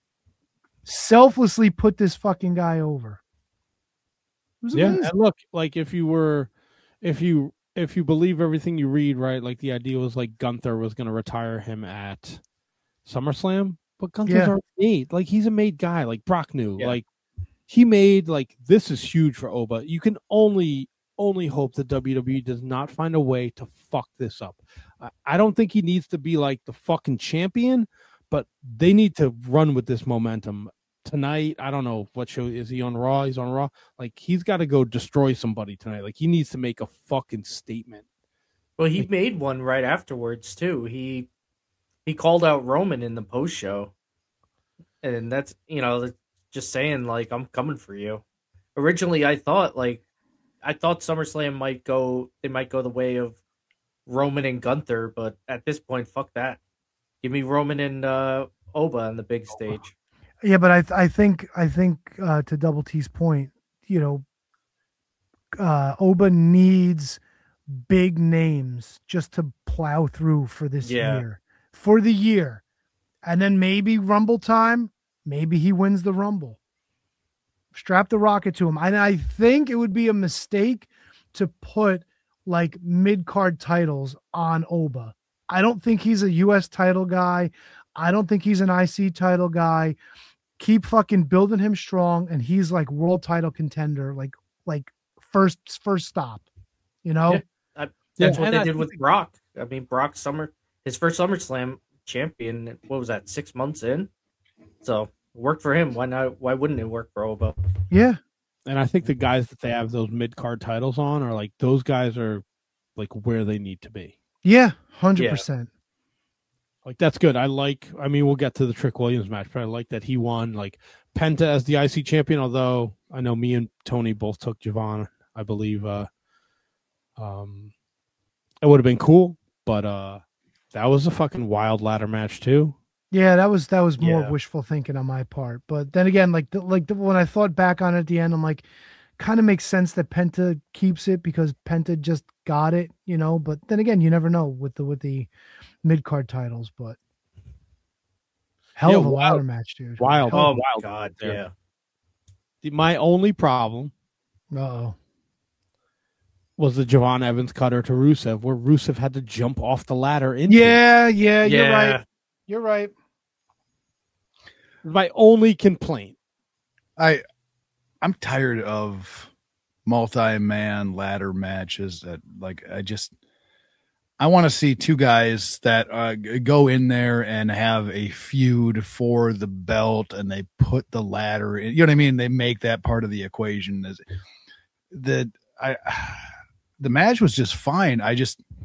Selflessly put this fucking guy over. Yeah, and look, like if you were, if you if you believe everything you read, right? Like the idea was like Gunther was going to retire him at SummerSlam, but Gunther's Yeah. already made. Like he's a made guy. Like Brock knew. Yeah. Like he made. Like this is huge for Oba. You can only only hope that W W E does not find a way to fuck this up. I, I don't think he needs to be like the fucking champion, but they need to run with this momentum. Tonight, I don't know what show is he on Raw? He's on Raw. Like he's got to go destroy somebody tonight. Like he needs to make a fucking statement. Well, he made one right afterwards too. He he called out Roman in the post show, and that's you know that's just saying like I'm coming for you. Originally, I thought like I thought SummerSlam might go they might go the way of Roman and Gunther, but at this point, fuck that. Give me Roman and uh, Oba on the big stage. Yeah, but I I think I think uh, to Double T's point, you know, uh, Oba needs big names just to plow through for this Yeah. year, for the year, and then maybe Rumble time. Maybe he wins the Rumble. Strap the rocket to him. And I think it would be a mistake to put like mid card titles on Oba. I don't think he's a U S title guy. I don't think he's an I C title guy. Keep fucking building him strong, and he's like world title contender, like like first first stop. You know, Yeah, I, that's Yeah, what and they I did think with Brock. I mean, Brock Summer, his first SummerSlam champion. What was that? Six months in, so it worked for him. Why not? Why wouldn't it work for Oba? yeah. And I think the guys that they have those mid card titles on are like those guys are like where they need to be. Yeah, hundred percent. Like that's good. I like. I mean, we'll get to the Trick Williams match, but I like that he won. Like Penta as the I C champion. Although I know me and Tony both took Javon. I believe. Uh, um, it would have been cool, but uh, that was a fucking wild ladder match too. Yeah, that was that was more Yeah. wishful thinking on my part. But then again, like the, like the, when I thought back on it at the end, I'm like, kind of makes sense that Penta keeps it because Penta just got it, you know. But then again, you never know with the with the mid card titles. But hell Yeah, of a wild- ladder match, dude. Wild. Oh my wild god! there. Yeah, The- My only problem Uh oh. was the Javon Evans cutter to Rusev, where Rusev had to jump off the ladder into. Yeah, yeah, you're Yeah. right. You're right. My only complaint. I I'm tired of multi-man ladder matches that like I just I want to see two guys that uh, g- go in there and have a feud for the belt, and they put the ladder in. You know what I mean? They make that part of the equation. Is that I the match was just fine. I just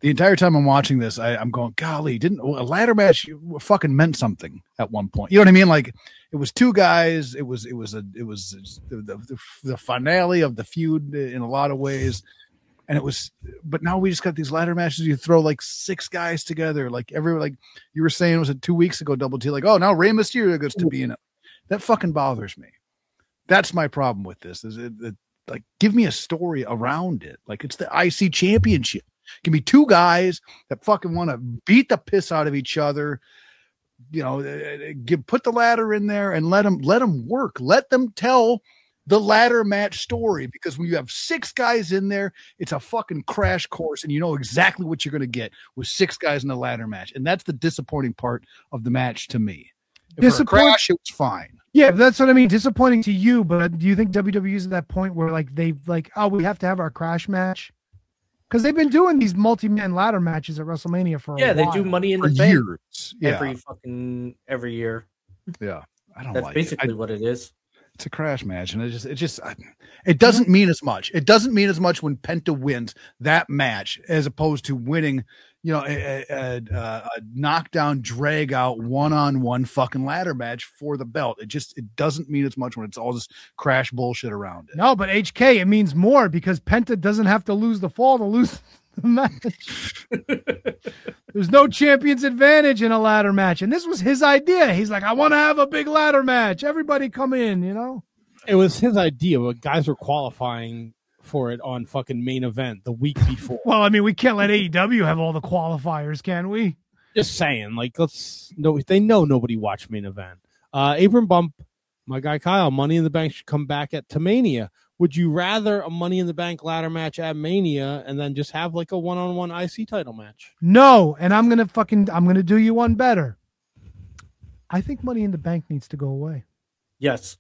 the entire time I'm watching this, I, I'm going, golly, didn't a ladder match fucking meant something at one point? You know what I mean? Like it was two guys. It was it was a it was the, the, the finale of the feud in a lot of ways, and it was. But now we just got these ladder matches. You throw like six guys together, like every like you were saying, was it two weeks ago? Double T, like oh now Rey Mysterio gets to be in it. That fucking bothers me. That's my problem with this. Is it, it like give me a story around it? Like it's the I C championship. Give me two guys that fucking want to beat the piss out of each other. You know, give, put the ladder in there and let them let them work. Let them tell the ladder match story, because when you have six guys in there, it's a fucking crash course, and you know exactly what you're going to get with six guys in the ladder match. And that's the disappointing part of the match to me. If for a crash, it was fine. Yeah, that's what I mean. Disappointing to you, but do you think W W E is at that point where like they like, oh, we have to have our crash match? Because they've been doing these multi-man ladder matches at WrestleMania for yeah, a while. they do Money in for the Bank years. Yeah. every fucking every year. Yeah, I don't That's like basically it. I, what it is. It's a crash match, and it just it just it doesn't mean as much. It doesn't mean as much when Penta wins that match as opposed to winning, you know, a, a, a, a knockdown, drag out, one on one fucking ladder match for the belt. It just it doesn't mean as much when it's all this crash bullshit around it. No, but H K, it means more because Penta doesn't have to lose the fall to lose the match. There's no champion's advantage in a ladder match. And this was his idea. He's like, I want to have a big ladder match. Everybody come in, you know? It was his idea, but guys were qualifying for it on fucking Main Event the week before. Well, I mean, we can't let A E W have all the qualifiers, can we? Just saying, like, let's no, they know nobody watched Main Event. Uh, Abram Bump, my guy Kyle, Money in the Bank should come back at Mania. Would you rather a Money in the Bank ladder match at Mania and then just have like a one-on-one I C title match? No, and I'm gonna fucking I'm gonna do you one better. I think Money in the Bank needs to go away. Yes.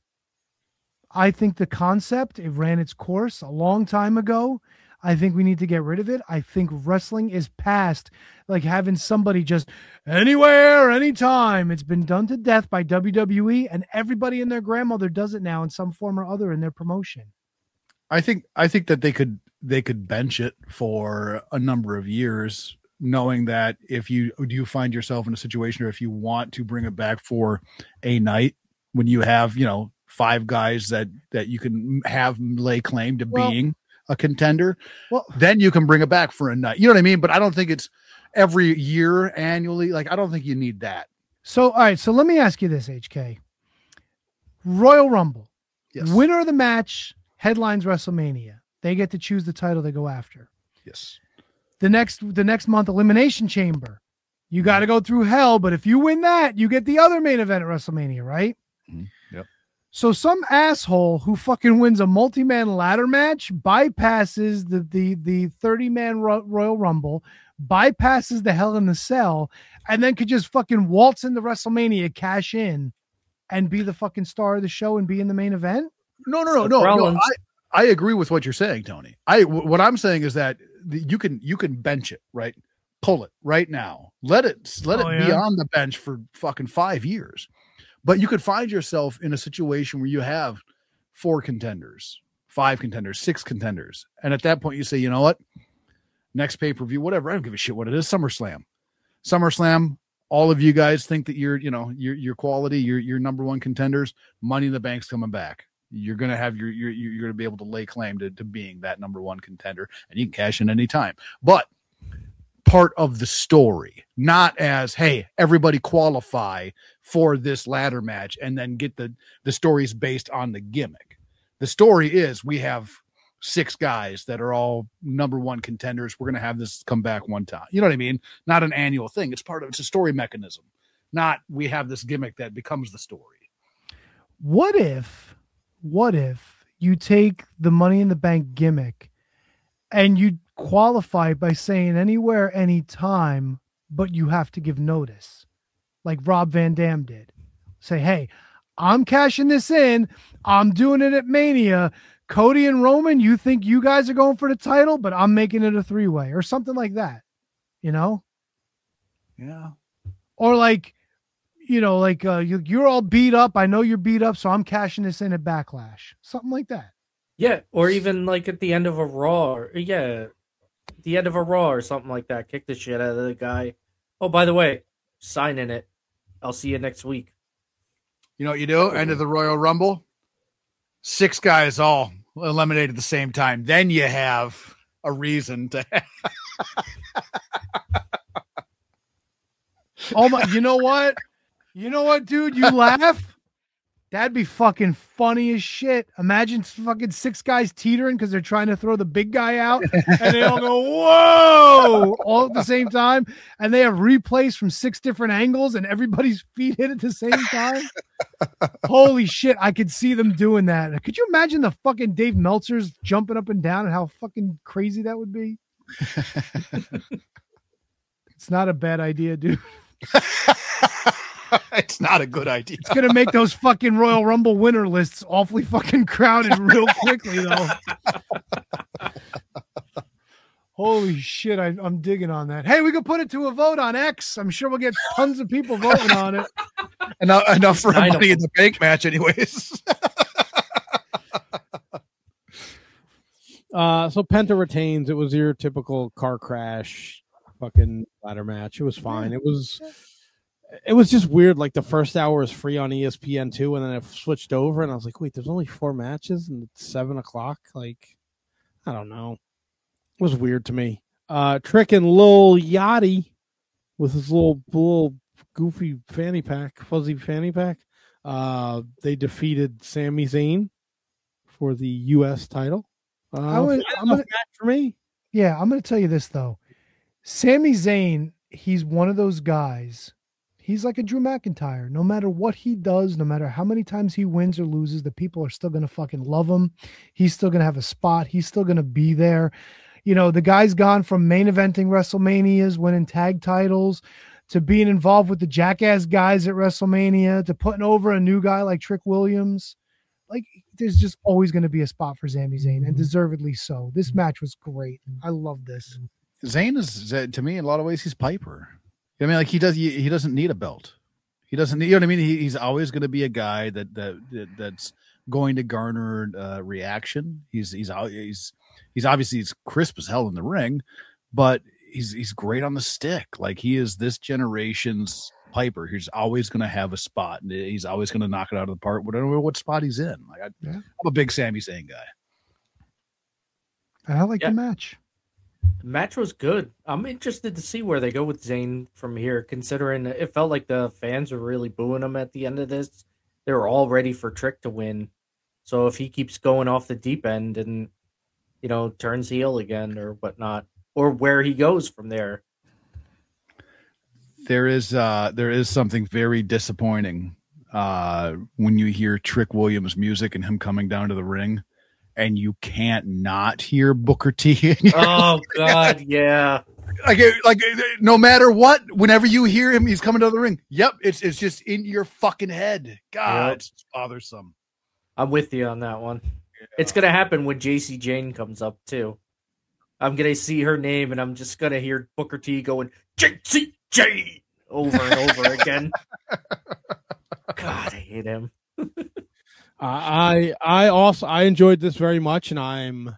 I think the concept, it ran its course a long time ago. I think we need to get rid of it. I think wrestling is past like having somebody just anywhere, anytime. It's been done to death by W W E, and everybody and their grandmother does it now in some form or other in their promotion. I think I think that they could they could bench it for a number of years, knowing that if you do you find yourself in a situation, or if you want to bring it back for a night when you have, you know, five guys that that you can have lay claim to well, being a contender, well, then you can bring it back for a night. You know what I mean? But I don't think it's every year annually. Like I don't think you need that. So all right, so let me ask you this, H K. Royal Rumble. Yes. Winner of the match headlines WrestleMania. They get to choose the title they go after. Yes. The next the next month, Elimination Chamber. You got to go through hell, but if you win that, you get the other main event at WrestleMania, right? Mm-hmm. Yep. So some asshole who fucking wins a multi-man ladder match bypasses the the the thirty-man Ro- Royal Rumble, bypasses the Hell in the Cell, and then could just fucking waltz into WrestleMania, cash in, and be the fucking star of the show and be in the main event. No, no, no, no, no. I, I agree with what you're saying, Tony. I w- what I'm saying is that the, you can you can bench it, right? Pull it right now. Let it let Oh, it yeah? be on the bench for fucking five years. But you could find yourself in a situation where you have four contenders, five contenders, six contenders, and at that point you say, you know what? Next pay per view, whatever. I don't give a shit what it is. SummerSlam, SummerSlam. All of you guys think that you're, you know, you're your quality, you're your number one contenders. Money in the Bank's coming back. You're gonna have your, you're you're gonna be able to lay claim to, to being that number one contender, and you can cash in any time. But part of the story, not as, hey, everybody qualify for this ladder match, and then get the the stories based on the gimmick. The story is we have six guys that are all number one contenders. We're gonna have this come back one time. You know what I mean? Not an annual thing. It's part of it's a story mechanism. Not we have this gimmick that becomes the story. What if? What if you take the Money in the Bank gimmick and you qualify by saying anywhere, anytime, but you have to give notice, like Rob Van Dam did? Say, hey, I'm cashing this in. I'm doing it at Mania. Cody and Roman, you think you guys are going for the title, but I'm making it a three-way or something like that, you know? Yeah. Or like, you know, like uh, you, you're all beat up. I know you're beat up, so I'm cashing this in at Backlash. Something like that. Yeah, or even like at the end of a Raw. Or, yeah, at the end of a Raw or something like that. Kick the shit out of the guy. Oh, by the way, sign in it. I'll see you next week. You know what you do? End of the Royal Rumble. Six guys all eliminated at the same time. Then you have a reason to. Oh my! You know what? You know what, dude? You laugh. That'd be fucking funny as shit. Imagine fucking six guys teetering because they're trying to throw the big guy out, and they all go whoa all at the same time, and they have replays from six different angles, and everybody's feet hit at the same time. Holy shit! I could see them doing that. Could you imagine the fucking Dave Meltzers jumping up and down and how fucking crazy that would be? It's not a bad idea, dude. It's not a good idea. It's gonna make those fucking Royal Rumble winner lists awfully fucking crowded real quickly, though. Holy shit, I, I'm digging on that. Hey, we could put it to a vote on X. I'm sure we'll get tons of people voting on it. Enough, enough for a Money in the Bank match, anyways. uh, so Penta retains. It was your typical car crash, fucking ladder match. It was fine. It was. It was just weird. Like the first hour was free on E S P N two, and then it switched over, and I was like, "Wait, there's only four matches, and it's seven o'clock." Like, I don't know. It was weird to me. Uh, Trick and Lil Yachty with his little little goofy fanny pack, fuzzy fanny pack. Uh, they defeated Sami Zayn for the U S title. Uh, I would, I'm gonna, match for me. Yeah, I'm going to tell you this though. Sami Zayn, he's one of those guys. He's like a Drew McIntyre. No matter what he does, no matter how many times he wins or loses, the people are still going to fucking love him. He's still going to have a spot. He's still going to be there. You know, the guy's gone from main eventing WrestleManias, winning tag titles, to being involved with the jackass guys at WrestleMania, to putting over a new guy like Trick Williams. Like, there's just always going to be a spot for Sami Zayn, and deservedly so. This match was great. I love this. Zayn is, to me, in a lot of ways, he's Piper. I mean, like he does. He, he doesn't need a belt. He doesn't. You know what I mean? He, he's always going to be a guy that that, that that's going to garner uh, reaction. He's he's he's he's obviously he's crisp as hell in the ring, but he's he's great on the stick. Like he is this generation's Piper. He's always going to have a spot, and he's always going to knock it out of the park, whatever what spot he's in. Like I, yeah. I'm a big Sami Zayn guy. And I like yeah. the match. The match was good. I'm interested to see where they go with Zayn from here, considering it felt like the fans were really booing him at the end of this. They were all ready for Trick to win. So if he keeps going off the deep end and, you know, turns heel again or whatnot, or where he goes from there. There is uh, there is something very disappointing uh, when you hear Trick Williams' music and him coming down to the ring. And you can't not hear Booker T. Oh God, yeah. Like, like no matter what, whenever you hear him, he's coming to the ring. Yep, it's it's just in your fucking head. God, yep. It's bothersome. I'm with you on that one. Yeah. It's gonna happen when J C Jane comes up too. I'm gonna see her name, and I'm just gonna hear Booker T going J C Jane over and over again. God, I hate him. I I also I enjoyed this very much, and I'm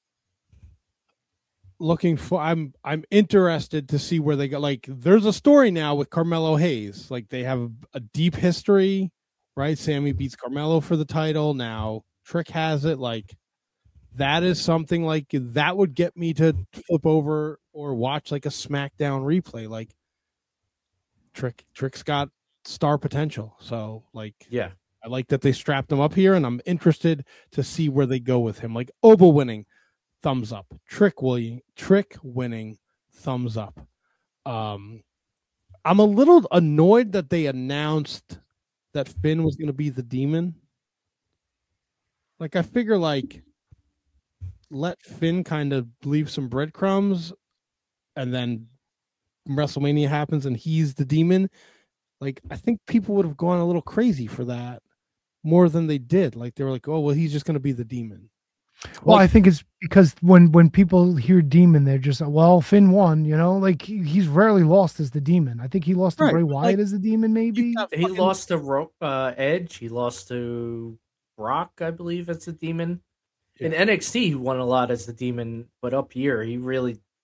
looking for I'm I'm interested to see where they go. Like, there's a story now with Carmelo Hayes. Like, they have a deep history, right? Sammy beats Carmelo for the title. Now Trick has it. Like, that is something like that would get me to flip over or watch like a SmackDown replay. Like, Trick Trick's got star potential. So like, yeah. I like that they strapped him up here, and I'm interested to see where they go with him. Like, Oba winning, thumbs up. Trick William, Trick winning, thumbs up. Um, I'm a little annoyed that they announced that Finn was going to be the Demon. Like, I figure, like, let Finn kind of leave some breadcrumbs, and then WrestleMania happens, and he's the Demon. Like, I think people would have gone a little crazy for that. More than they did. Like, they were like, oh, well, he's just going to be the Demon. Well, like, I think it's because when, when people hear Demon, they're just, well, Finn won, you know? Like, he, he's rarely lost as the Demon. I think he lost to right, Bray Wyatt like, as the Demon, maybe. He fucking... lost to uh, Edge. He lost to Brock, I believe, as the Demon. Yeah. In N X T, he won a lot as the Demon, but up here, he really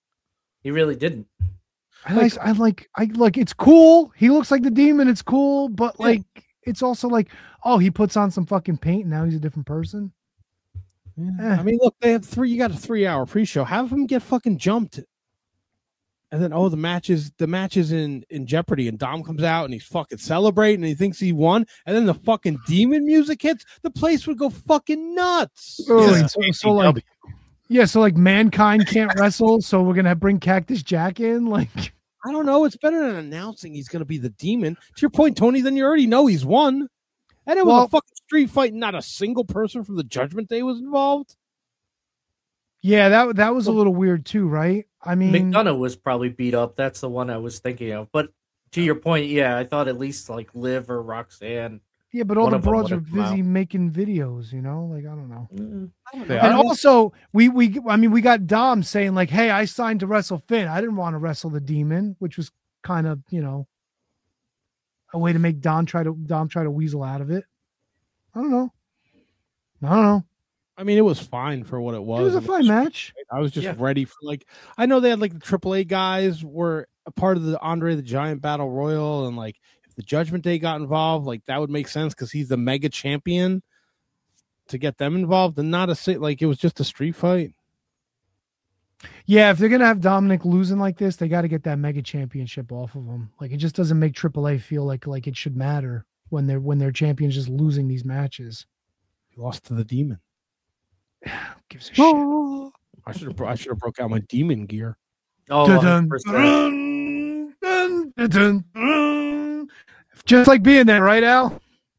He really didn't. I like, I like, I like. It's cool. He looks like the demon. It's cool, but like, it's also like, oh, he puts on some fucking paint and now he's a different person. Yeah. Eh. I mean, look, they have three. You got a three-hour pre-show. Have him get fucking jumped, and then oh, the match is the match is in in jeopardy, and Dom comes out and he's fucking celebrating, and he thinks he won, and then the fucking demon music hits. The place would go fucking nuts. Oh, Yeah. so, so like, yeah, so like mankind can't wrestle, so we're gonna bring Cactus Jack in. Like, I don't know. It's better than announcing he's going to be the demon. To your point, Tony, then you already know he's won. And it was Well- a fucking street fight. Not a single person from the Judgment Day was involved. yeah, that that was a little weird too, right? I mean, McDonough was probably beat up. That's the one I was thinking of. But to your point, yeah, I thought at least like Liv or Roxanne. yeah, but all one the of them broads are would've come busy out. making videos, you know. Like, I don't know. They And are. also, we we I mean, we got Dom saying like, "Hey, I signed to wrestle Finn. I didn't want to wrestle the demon," which was kind of, you know, a way to make Dom try to Dom try to weasel out of it. I don't know. I don't know. I mean, it was fine for what it was. It was I a mean, fine match. I was just Yeah. ready for like I know they had like the triple A guys were a part of the Andre the Giant Battle Royal, and like if the Judgment Day got involved, like that would make sense because he's the mega champion to get them involved, and not a si- like it was just a street fight. Yeah, if they're gonna have Dominic losing like this, they got to get that mega championship off of him. Like, it just doesn't make triple A feel like like it should matter when they're when their champion's just losing these matches. He lost to the demon. Who gives a shit? I should have I should have broke out my demon gear. Oh, Dun, one hundred percent. dun, dun, dun, dun, dun. Just like being there, right, Al?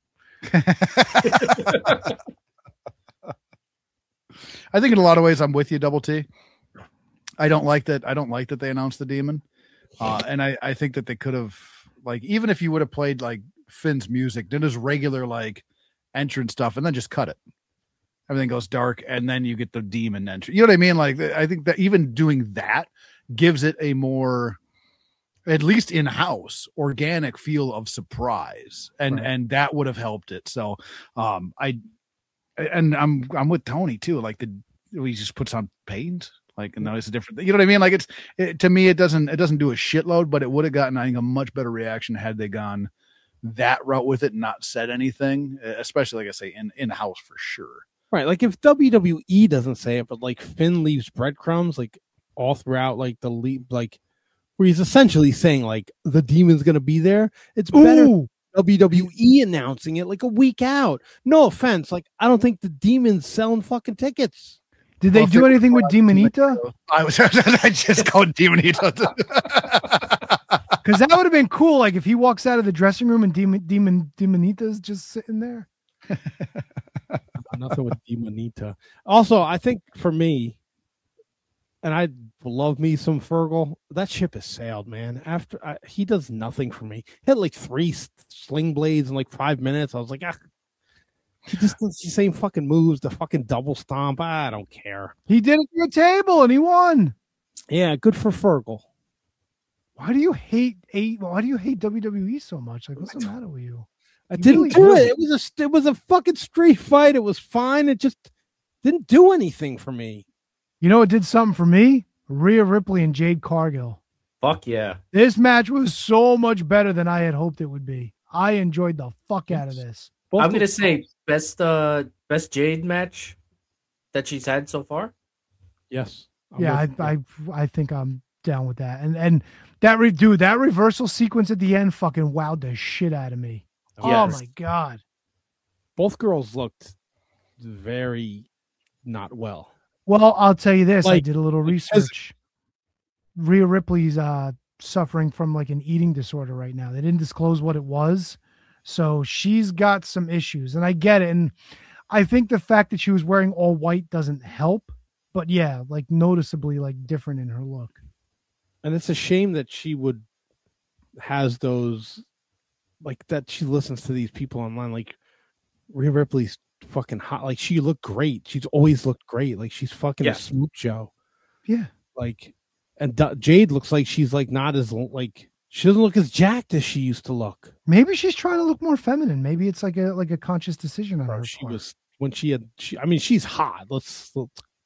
I think in a lot of ways I'm with you, Double T. I don't like that. I don't like that they announced the demon, uh, and I, I think that they could have, like, even if you would have played like Finn's music, did his regular like entrance stuff, and then just cut it. Everything goes dark, and then you get the demon entry. You know what I mean? Like, I think that even doing that gives it a more, at least in-house, organic feel of surprise, and Right. and that would have helped it. So, um, I, and I'm I'm with Tony too. Like the he just puts on paint, like, and now it's a different thing. You know what I mean? Like it's it, to me, it doesn't it doesn't do a shitload, but it would have gotten I think a much better reaction had they gone that route with it and not said anything, especially like I say in in house for sure. Right, like if W W E doesn't say it, but like Finn leaves breadcrumbs like all throughout, like the lead, like where he's essentially saying like the demon's gonna be there. It's better Ooh. W W E announcing it like a week out. No offense, like I don't think the demon's selling fucking tickets. Did they Well, if do they- anything with Demonita? I was I just called Demonita. Because that would have been cool. Like if he walks out of the dressing room and Demon Demon Demonita's just sitting there. Nothing with Demonita. Also, I think for me, and I love me some Fergal. That ship has sailed, man. After I, he does nothing for me. He had like three s- sling blades in like five minutes. I was like, ah, he just does the same fucking moves. The fucking double stomp. I don't care. He did it to the table and he won. Yeah, good for Fergal. Why do you hate eight? Why do you hate W W E so much? Like, what's the matter with you? I You didn't really do do. it. It was a st- it was a fucking street fight. It was fine. It just didn't do anything for me. You know, it did something for me. Rhea Ripley and Jade Cargill. Fuck yeah. This match was so much better than I had hoped it would be. I enjoyed the fuck out of this. Both I'm gonna of- say best uh best Jade match that she's had so far. yes. I'm Yeah, with I, you. I I think I'm down with that. And and that re- dude, that reversal sequence at the end fucking wowed the shit out of me. Oh Yes. my god. Both girls looked very not well. Well, I'll tell you this. I Like, did a little like, as- research. Rhea Ripley's uh suffering from like an eating disorder right now. They didn't disclose what it was. So she's got some issues. And I get it. And I think the fact that she was wearing all white doesn't help. But yeah, like noticeably like different in her look. And it's a shame that she would has those like that she listens to these people online. Like Rhea Ripley's fucking hot. Like she looked great. She's always looked great. Like she's fucking Yeah. a smooth Joe. Yeah. Like and D- Jade looks like she's like not as like she doesn't look as jacked as she used to look. Maybe she's trying to look more feminine. Maybe it's like a like a conscious decision on Bro, her she part. was when she had she I mean she's hot. Let's let's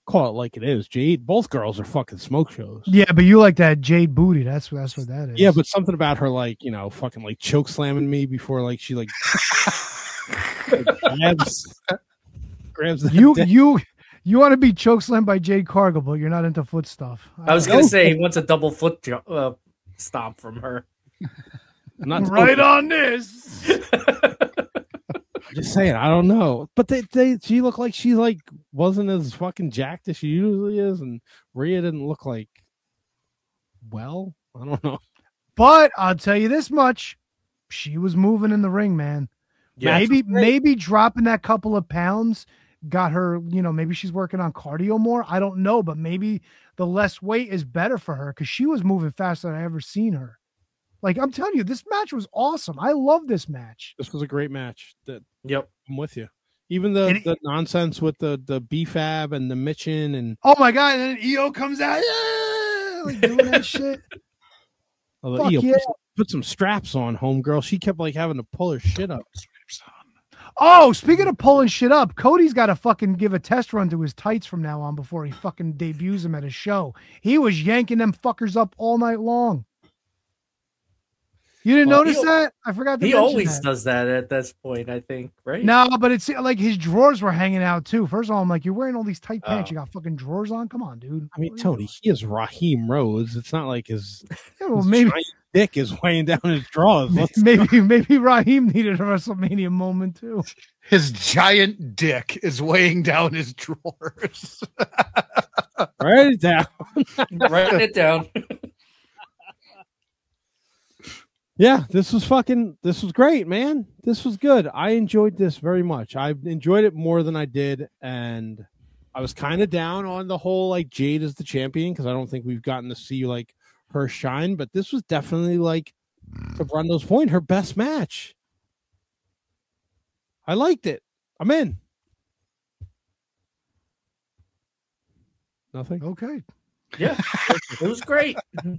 call it like it is. Jade, both girls are fucking smoke shows. Yeah, but you like that Jade booty. That's that's what that is. Yeah, but something about her, like, you know, fucking like choke slamming me before, like, she like, like grabs, grabs the you dick. you you want to be chokeslammed by Jade Cargill, but you're not into foot stuff. I was gonna say he wants a double foot jo- uh, stomp from her. I'm not right on this. Just saying, I don't know, but they, they, she looked like she like wasn't as fucking jacked as she usually is, and Rhea didn't look like, well, I don't know. But I'll tell you this much: she was moving in the ring, man. Yeah. maybe maybe dropping that couple of pounds got her. You know, maybe she's working on cardio more. I don't know, but maybe the less weight is better for her because she was moving faster than I ever seen her. Like, I'm telling you, this match was awesome. I love this match. This was a great match. That Yep, I'm with you. Even the, And- the nonsense with the the B F A B and the Mitchin and Oh my god! And then E O comes out, yeah, like doing that shit. oh, Fuck Io, yeah. put, some, put some straps on, homegirl. She kept like having to pull her shit up. Oh, speaking of pulling shit up, Cody's got to fucking give a test run to his tights from now on before he fucking debuts them at his show. He was yanking them fuckers up all night long. You didn't Well, notice he- that? I forgot to he mention always that. does that at this point. I think, right? No, but it's like his drawers were hanging out too. First of all, I'm like, you're wearing all these tight pants. Oh. You got fucking drawers on? Come on, dude. I mean, What are you Tony, he is Raheem Rhodes. It's not like his, doing? Yeah, well, his maybe, giant dick is weighing down his drawers. Let's- maybe, maybe Raheem needed a WrestleMania moment too. His giant dick is weighing down his drawers. Write it down. Writing it down. Yeah, this was fucking, this was great, man. This was good. I enjoyed this very much. I enjoyed it more than I did. And I was kind of down on the whole, like, Jade is the champion because I don't think we've gotten to see, like, her shine. But this was definitely, like, to Brundo's point, her best match. I liked it. I'm in. Nothing? Okay. Yeah, it was great.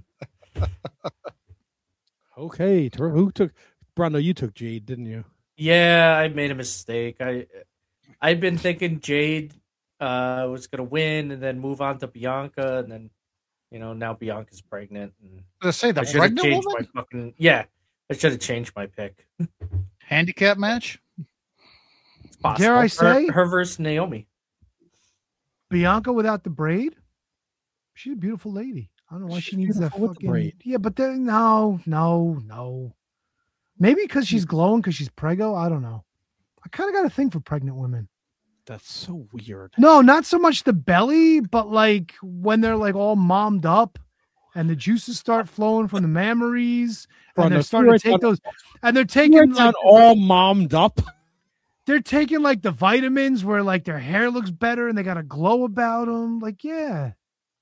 Okay. ter- Who took, Brundo, you took Jade, didn't you? Yeah, I made a mistake. I I've been thinking Jade uh, was gonna win and then move on to Bianca, and then you know now Bianca's pregnant. And Let's say the I should have pregnant changed woman my fucking yeah. I should have changed my pick. handicap match. It's possible. Dare I Her- say? her versus Naomi? Bianca without the braid? She's a beautiful lady. I don't know why She's she needs that beautiful with the fucking braid. Yeah, but then no, no, no. Maybe because she's glowing because she's prego. I don't know. I kind of got a thing for pregnant women. That's so weird. No, not so much the belly, but like when they're like all mommed up and the juices start flowing from the mammaries Bro, and no, they're starting you to write take down- those and they're You taking went like down all mommed up. they're taking like the vitamins where like their hair looks better and they got a glow about them. Like, yeah.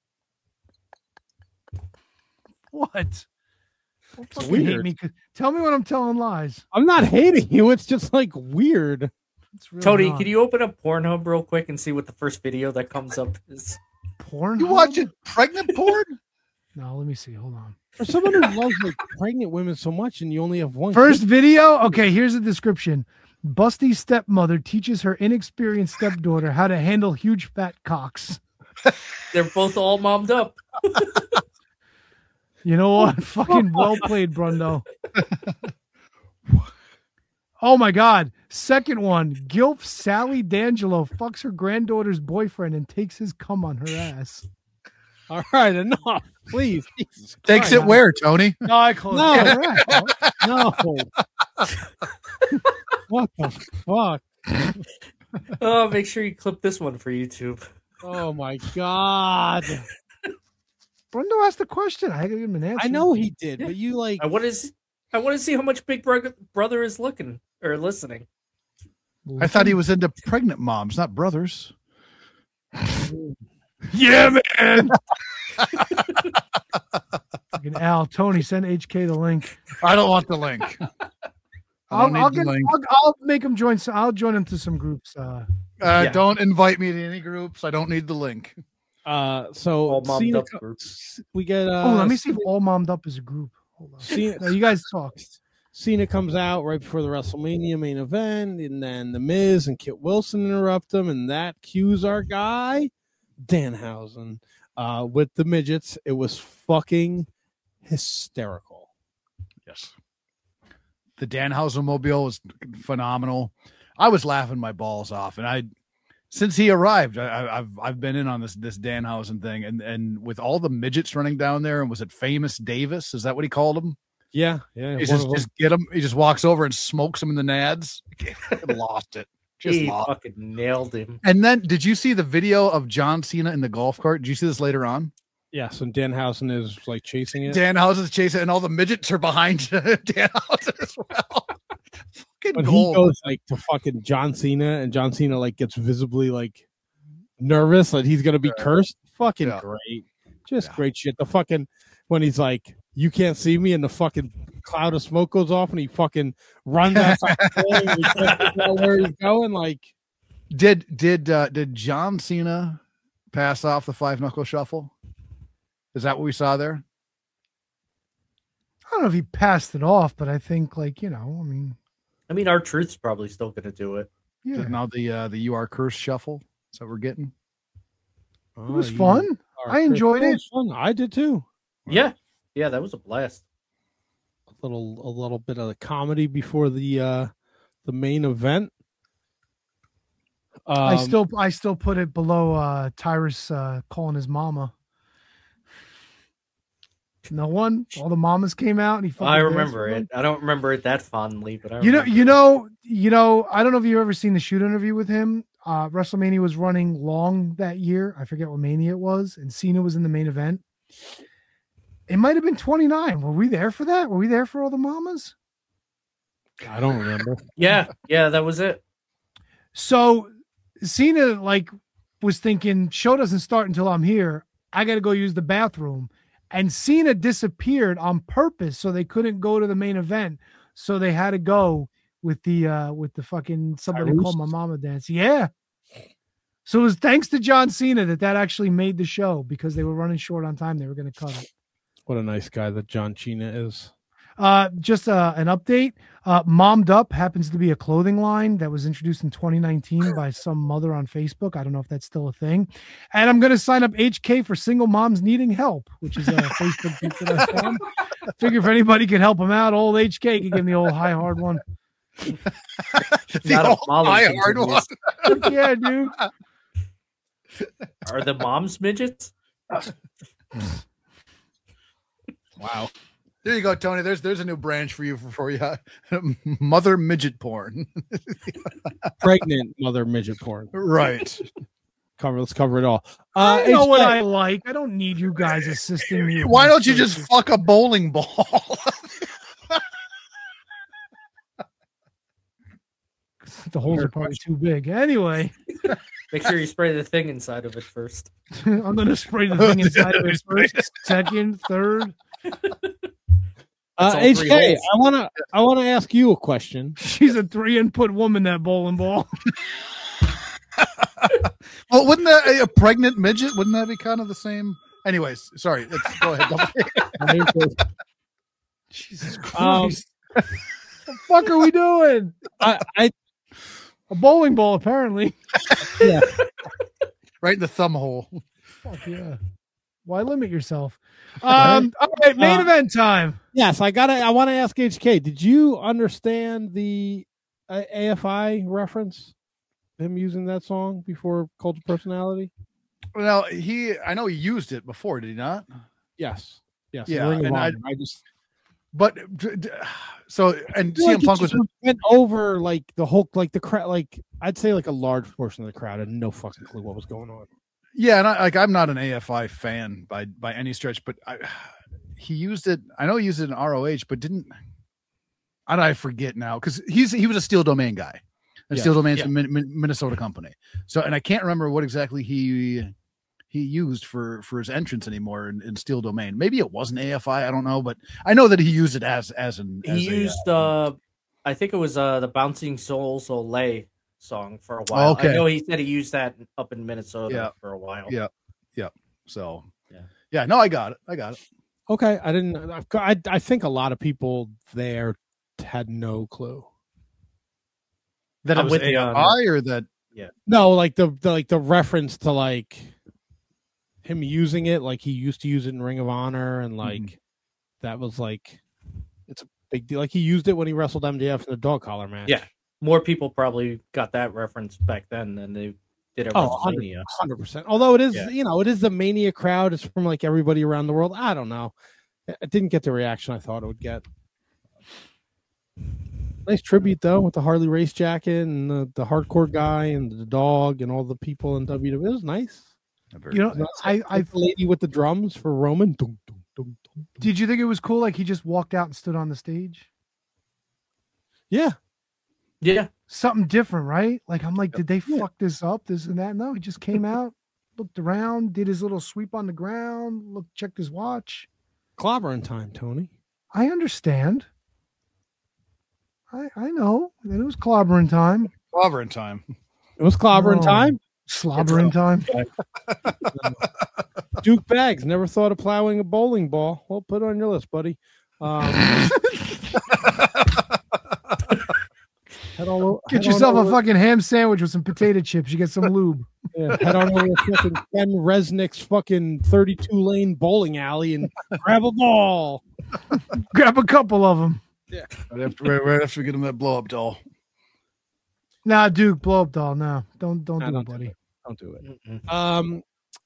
What? Don't fucking hate weird. me 'cause- tell me when I'm telling lies. I'm not hating you. It's just like weird. It's really Tony, not. can you open up Pornhub real quick and see what the first video that comes up is? porn? You watching pregnant porn? No, let me see. Hold on. For someone who loves like pregnant women so much, and you only have one First kid, video. Okay, here's the description. Busty's stepmother teaches her inexperienced stepdaughter how to handle huge fat cocks. They're both all mommed up. You know what? Fucking well played, Brundo. Oh my God. Second one. Gilf Sally D'Angelo fucks her granddaughter's boyfriend and takes his cum on her ass. all right, enough, please. Jesus Takes Christ. it where, Tony? No, I closed No. it. All right. No. What the fuck? Oh, make sure you clip this one for YouTube. Oh my god! Brundo asked the question. I gotta give him an answer. I know he did, but you like I want to. See, I want to see how much Big Bro- Brother is looking or listening. I thought he was into pregnant moms, not brothers. Yeah, man. Fucking Al, Tony, send H K the link. I don't want the link. I I'll, don't need I'll, the get, link. I'll, I'll make him join. Some, I'll join him to some groups. Uh, Uh, Yeah. Don't invite me to any groups. I don't need the link. uh. So All mommed Cena up co- groups. we get. Uh, oh, let me see if All Mommed Up is a group. Hold on. Cena, No, you guys talk. Cena comes out right before the WrestleMania main event, and then The Miz and Kit Wilson interrupt him, and that cues our guy, Danhausen uh, with the midgets. It was fucking hysterical. Yes. The Danhausen mobile was phenomenal. I was laughing my balls off, and I, since he arrived, I, I've I've been in on this this Danhausen thing, and and with all the midgets running down there, and was it Famous Davis? Is that what he called him? Yeah, yeah. He just, just get him. He just walks over and smokes him in the nads. Lost it. Just he lost. fucking nailed him. And then, did you see the video of John Cena in the golf cart? Did you see this later on? Yes, and Danhausen is like chasing it. Danhausen's chasing, and all the midgets are behind Danhausen as well. Fucking When gold. he goes like to fucking John Cena, and John Cena like gets visibly like nervous that he's gonna be Yeah. cursed. Fucking Yeah. great, just Yeah. great shit. The fucking when he's like, "You can't see me," and the fucking cloud of smoke goes off, and he fucking runs outside the building, and he can't figure out where he's going. Like, Did did uh, did John Cena pass off the five knuckle shuffle? Is that what we saw there? I don't know if he passed it off, but I think like you know, I mean, I mean, our truth's probably still gonna do it. Is yeah, it now the uh, the you are cursed shuffle? Is that what we're getting? it was fun. I enjoyed it. Fun. I did too. Yeah, yeah, that was a blast. A little, a little bit of the comedy before the uh the main event. Um, I still, I still put it below uh, Tyrus uh, calling his mama. No one, all the mamas came out, and he. fucking I danced remember with it. them. I don't remember it that fondly, but I You know, remember you it. know, you know. I don't know if you've ever seen the shoot interview with him. Uh, WrestleMania was running long that year. I forget what Mania it was, and Cena was in the main event. It might have been twenty-nine. Were we there for that? Were we there for all the mamas? I don't remember. Yeah, yeah, that was it. So Cena like was thinking, show doesn't start until I'm here. I got to go use the bathroom. And Cena disappeared on purpose so they couldn't go to the main event. So they had to go with the uh with the fucking somebody Tyrese? called my mama dance. Yeah. So it was thanks to John Cena that that actually made the show because they were running short on time. They were going to cut it. What a nice guy that John Cena is. Uh, just uh, an update. Uh, Mommed Up happens to be a clothing line that was introduced in twenty nineteen by some mother on Facebook. I don't know if that's still a thing. And I'm going to sign up H K for Single Moms Needing Help, which is a Facebook group that I found. Figure if anybody could help him out, old H K could give me the old high hard one. The Not a old Molly high thing hard to one. miss. Yeah, dude. Are the moms midgets? Wow. There you go, Tony. There's there's a new branch for you for, for you. Mother midget porn. Pregnant mother midget porn. Right. Cover. Let's cover it all. Uh, I know what H K, I like. I don't need you guys assisting me. with Why my don't you just choices. fuck a bowling ball? The holes are probably too big. Anyway, Make sure you spray the thing inside of it first. I'm going to spray the thing inside of it first, second, third. uh, all H three K, holes. I want to. I want to ask you a question. She's a three input woman, that bowling ball. Well, wouldn't that a pregnant midget? Wouldn't that be kind of the same? Anyways, sorry. Let's go ahead. Jesus Um, Christ. What the fuck are we doing? I, I A bowling ball, apparently. yeah. Right in the thumb hole. Fuck yeah. Why limit yourself? Um, all right, main Uh, event time. Yes, I gotta. I want to ask H K. Did you understand the uh, A F I reference? Him using that song before Cult of Personality? Well, he. I know he used it before. Did he not? Yes. Yes. Yeah, Ring of and I- Honor. I just But d- d- so and feel C M like it Punk was. just went over like the whole like the crowd. Like I'd say like a large portion of the crowd had no fucking clue what was going on. Yeah, and I, like I'm not an A F I fan by by any stretch, but I, he used it. I know he used it in R O H, but didn't. I I forget now because he's he was a Steel Domain guy, and Yeah. Steel Domain's Yeah. a Min, Min- Minnesota company. So, and I can't remember what exactly he he used for for his entrance anymore in, in Steel Domain. Maybe it wasn't A F I. I don't know, but I know that he used it as as an. As He a, used uh I think it was uh the Bouncing Souls Olay song for a while. Okay. I know he said he used that up in Minnesota Yeah. for a while. Yeah, yeah. So Yeah. yeah. No, I got it. I got it. Okay, I didn't. I've got, I I think a lot of people there had no clue. That I'm it was with A you F I on or that. No, like the, the like the reference to like him using it like he used to use it in Ring of Honor, and like Mhm. that was like it's a big deal. Like he used it when he wrestled M J F in the dog collar match. Yeah, more people probably got that reference back then than they did at Oh, WrestleMania. one hundred percent. Although it is, Yeah. you know, it is the Mania crowd. It's from like everybody around the world. I don't know. It didn't get the reaction I thought it would get. Nice tribute though, with the Harley race jacket and the, the hardcore guy and the dog and all the people in W W E. It was nice. You know, I, I, The lady with the drums for Roman. Dum, dum, dum, dum. did you think it was cool? Like he just walked out and stood on the stage. Yeah, Yeah, Something different, right? Like I'm like, did they fuck this up? This and that? No, he just came out, looked around, did his little sweep on the ground, looked, checked his watch. clobbering time, Tony. I understand. I I know. And it was clobbering time. Clobbering time. It was clobbering Oh. time. Slobbering time. Duke Bags never thought of plowing a bowling ball. Well, put it on your list, buddy. Um, head all o- Get head on yourself a over- fucking ham sandwich with some potato chips. You get some lube. Yeah, head on over to fucking Ken Resnick's fucking thirty-two lane bowling alley and grab a ball. Grab a couple of them. Right after, right, right after we get him that blow up doll. Nah, Duke, blow up doll. No, don't don't Nah, do don't it, do buddy. Don't do it. Mm-mm. Um,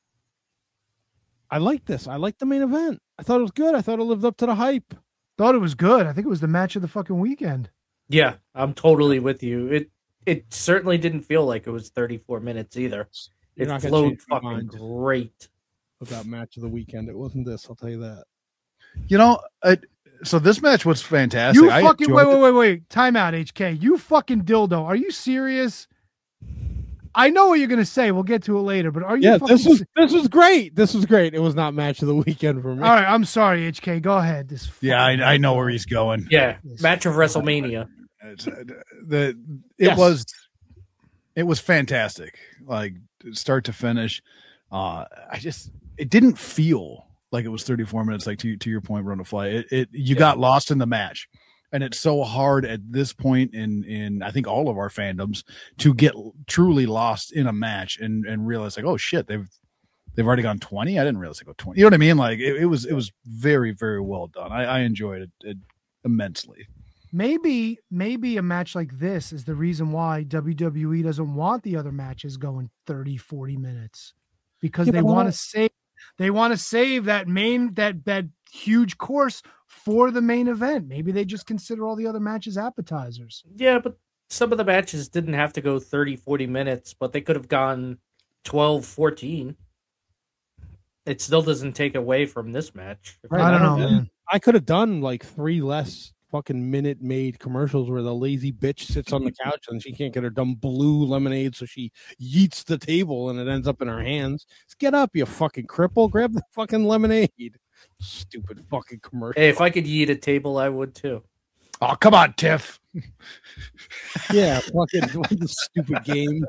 I like this. I like the main event. I thought it was good. I thought it lived up to the hype. Thought it was good. I think it was the match of the fucking weekend. yeah, I'm totally with you. It it certainly didn't feel like it was thirty-four minutes either. You're It not gonna flowed change my fucking mind great. about match of the weekend. It wasn't this. I'll tell you that. You know, I, so this match was fantastic. You I fucking enjoyed wait, it. wait, wait, wait. Time out, H K. You fucking dildo. Are you serious? I know what you're gonna say. We'll get to it later, but are you Yeah, fucking this was se- this was great. This was great. It was not match of the weekend for me. all right? I'm sorry, H K. Go ahead. This Yeah, fucking- I, I know where he's going. Yeah, match of WrestleMania. It's, uh, the it Yes. was it was fantastic, like start to finish. Uh, I just it didn't feel like it was thirty-four minutes. Like to to your point, Run to Fly. It, it you got lost in the match, and it's so hard at this point in in I think all of our fandoms to get truly lost in a match and and realize like, oh shit, they've they've already gone twenty. I didn't realize they go twenty. You know what I mean? Like it, it was it was very very well done. I, I enjoyed it, it immensely. Maybe maybe a match like this is the reason why W W E doesn't want the other matches going thirty, forty minutes, because Yeah, they but want why- to save they want to save that main that that huge course for the main event. Maybe they just consider all the other matches appetizers. Yeah, but some of the matches didn't have to go thirty, forty minutes, but they could have gone twelve, fourteen. It still doesn't take away from this match. I don't know, man. I could have done like three less fucking minute made commercials where the lazy bitch sits on the couch and she can't get her dumb blue lemonade, so she yeets the table and it ends up in her hands. Just get up, you fucking cripple. Grab the fucking lemonade. Stupid fucking commercial. Hey, if I could eat a table, I would too. Oh come on, Tiff. Yeah, fucking what a stupid game.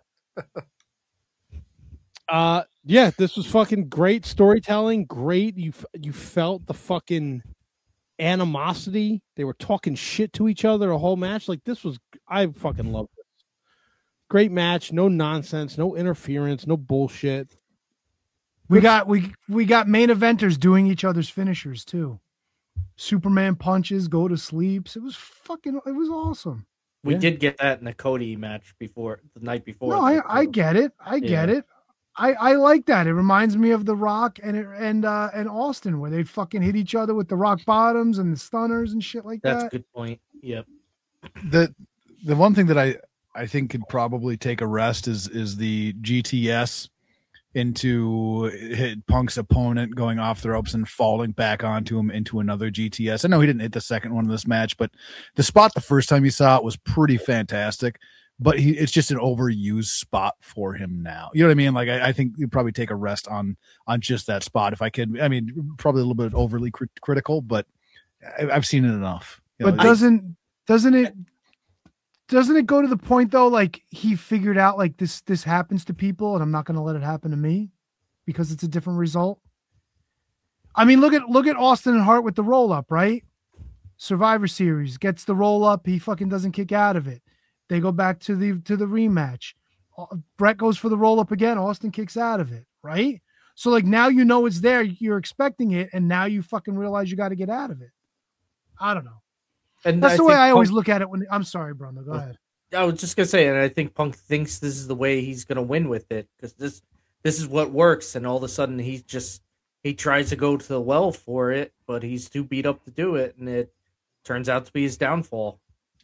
Uh yeah, this was fucking great storytelling. Great. You f- you felt the fucking animosity. They were talking shit to each other a whole match. Like this was I fucking love this. Great match, no nonsense, no interference, no bullshit. We got we we got main eventers doing each other's finishers too. Superman punches, go to sleeps. It was fucking it was awesome. We Yeah. did get that in the Cody match before the night before. No, I, I get it. I get Yeah. it. I, I like that. It reminds me of The Rock and it, and uh, and Austin, where they fucking hit each other with the rock bottoms and the stunners and shit like That's that. a good point. Yep. the the one thing that I I think could probably take a rest is is the G T S into hit Punk's opponent going off the ropes and falling back onto him into another G T S. I know he didn't hit the second one in this match, but the spot the first time you saw it was pretty fantastic. But he, it's just an overused spot for him now. You know what I mean? Like I, I think you'd probably take a rest on on just that spot if I could. I mean, probably a little bit overly crit- critical, but I, I've seen it enough. You But know, doesn't doesn't it doesn't it go to the point though? Like he figured out like this this happens to people, and I'm not going to let it happen to me because it's a different result. I mean, look at look at Austin and Hart with the roll up, right? Survivor Series gets the roll up, he fucking doesn't kick out of it. They go back to the to the rematch. Uh, Brett goes for the roll up again. Austin kicks out of it, right? So like now you know it's there, you're expecting it, and now you fucking realize you got to get out of it. I don't know. And that's I the way think I always Punk- look at it. When I'm sorry, Bruno, go ahead. I was just gonna say, and I think Punk thinks this is the way he's gonna win with it because this this is what works, and all of a sudden he just he tries to go to the well for it, but he's too beat up to do it, and it turns out to be his downfall.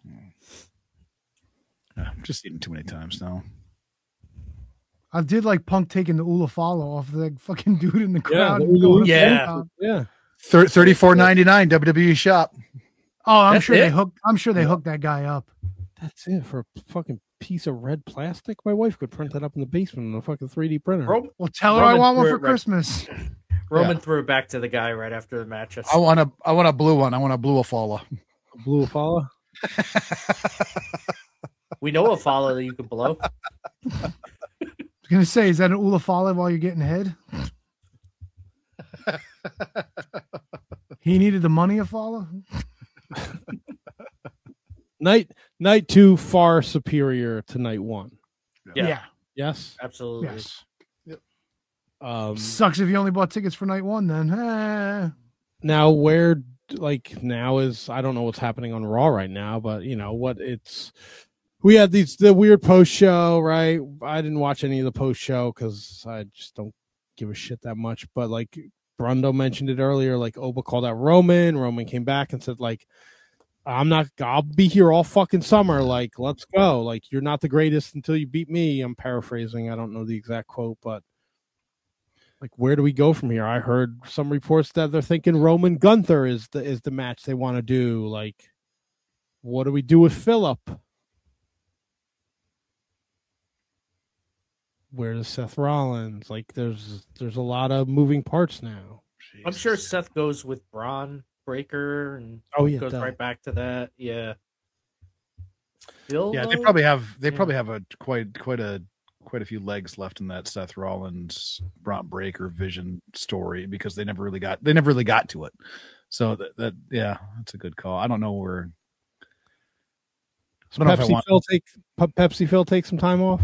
I'm just eating too many times now. I did like Punk taking the Ula follow off the fucking dude in the Yeah, crowd. the and Ula- going up yeah. to the top. Yeah. thirty-four ninety-nine W W E shop. Oh, I'm That's sure it? they hooked. I'm sure they hooked that guy up. That's it for a fucking piece of red plastic. My wife could print that up in the basement on a fucking three D printer. Ro- Well, tell her Roman I want one threw for it right- Christmas. Roman threw it back to the guy right after the match. I want a I want a blue one. I want a blue Afala. Blue Apollo. We know a follow that you could blow. I was gonna say, is that an Ula follow while you're getting head? He needed the money a follow. Night night two far superior to night one. Yeah, Yeah. Yes. absolutely. Yes. Um, Sucks if you only bought tickets for night one. Then. Eh. now where like now is I don't know what's happening on Raw right now, but you know what it's we had these the weird post show, right? I didn't watch any of the post show because I just don't give a shit that much. But like Brundo mentioned it earlier, like Oba called out Roman. Roman came back and said, like, I'm not I'll be here all fucking summer. Like, let's go. Like, you're not the greatest until you beat me. I'm paraphrasing. I don't know the exact quote, but like, where do we go from here? I heard some reports that they're thinking Roman Gunther is the is the match they want to do. Like, what do we do with Phillip? Where does Seth Rollins? Like, there's there's a lot of moving parts now. I'm sure Seth goes with Braun Breaker and Oh, yeah, goes duh. right back to that. Yeah. Phil, Yeah, they though? probably have they Yeah. probably have a quite quite a quite a few legs left in that Seth Rollins Braun Breaker Vision story because they never really got they never really got to it. So that, that yeah, that's a good call. I don't know where. I don't know if I Pepsi want- Phil take Pe- Pepsi Phil take some time off.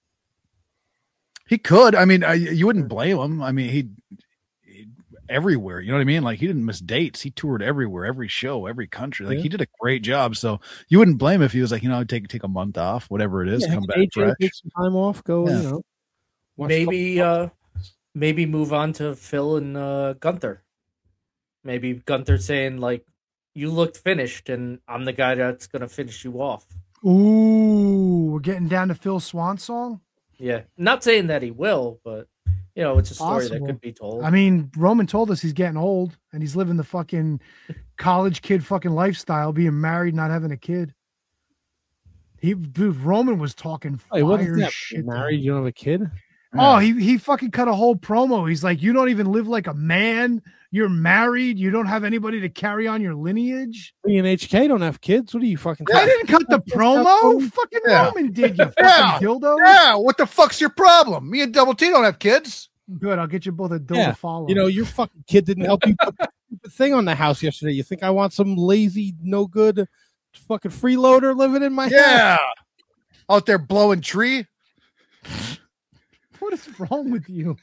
He could. I mean, I, you wouldn't blame him. I mean, he, he everywhere. You know what I mean? Like he didn't miss dates. He toured everywhere, every show, every country. Like Yeah. he did a great job. So you wouldn't blame him if he was like, you know, take take a month off, whatever it is, Yeah, come back A J fresh. take some time off. Go, Yeah. you know. watch maybe couple- uh maybe move on to Phil and uh Gunther. Maybe Gunther saying like, you looked finished and I'm the guy that's gonna finish you off. Ooh, we're getting down to Phil Swan song. Yeah. Not saying that he will, but you know, it's a story Possible. that could be told. I mean, Roman told us he's getting old and he's living the fucking college kid fucking lifestyle, being married, not having a kid. He, dude, Roman was talking Hey, what is fire that? shit. Married? You don't have a kid? Oh, he he fucking cut a whole promo. He's like, you don't even live like a man. You're married. You don't have anybody to carry on your lineage. Me and H K don't have kids. What are you fucking? I didn't cut the promo. Fucking Yeah. Roman did, you fucking Yeah. dildo. Yeah, what the fuck's your problem? Me and Double T don't have kids. Good. I'll get you both a dildo Yeah, follow. You know, your fucking kid didn't help you put the stupid thing on the house yesterday. You think I want some lazy, no good, fucking freeloader living in my house? Yeah, out there blowing tree. what is wrong with you?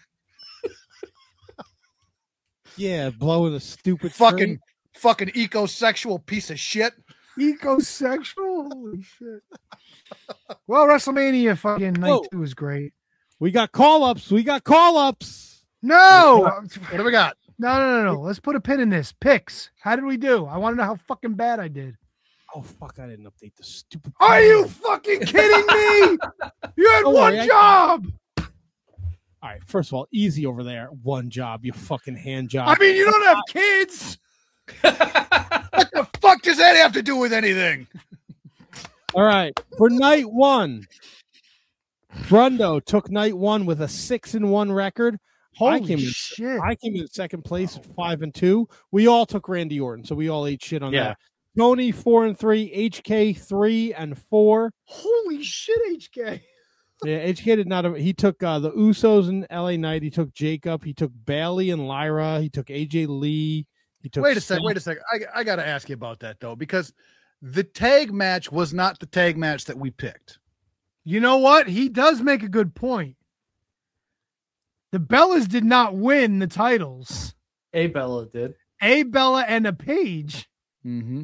Yeah, blowing a stupid Fucking tree. fucking ecosexual piece of shit. Ecosexual? Holy shit. Well, WrestleMania fucking night Whoa. two was great. We got call ups. We got call ups. No, What do we got? no, no, no, no. Let's put a pin in this. Picks. How did we do? I want to know how fucking bad I did. Oh fuck! I didn't update the stupid. Are you fucking kidding me? You had Don't one worry, I- job. All right. First of all, easy over there. One job. You fucking hand job. I mean, you don't have kids. What the fuck does that have to do with anything? All right. For night one, Brundo took night one with a six and one record. I Holy came in, shit. I came in second place at five and two. We all took Randy Orton, so we all ate shit on Yeah. that. Tony four and three, H K three and four. Holy shit, H K. Yeah, H K did not. Have, he took uh, the Usos in L A Knight. He took Jacob. He took Bailey and Lyra. He took A J Lee. He took. Wait a sec. Seth. Wait a sec. I I got to ask you about that though, because the tag match was not the tag match that we picked. You know what? He does make a good point. The Bellas did not win the titles. A Bella did. A Bella and a Paige. Mm-hmm.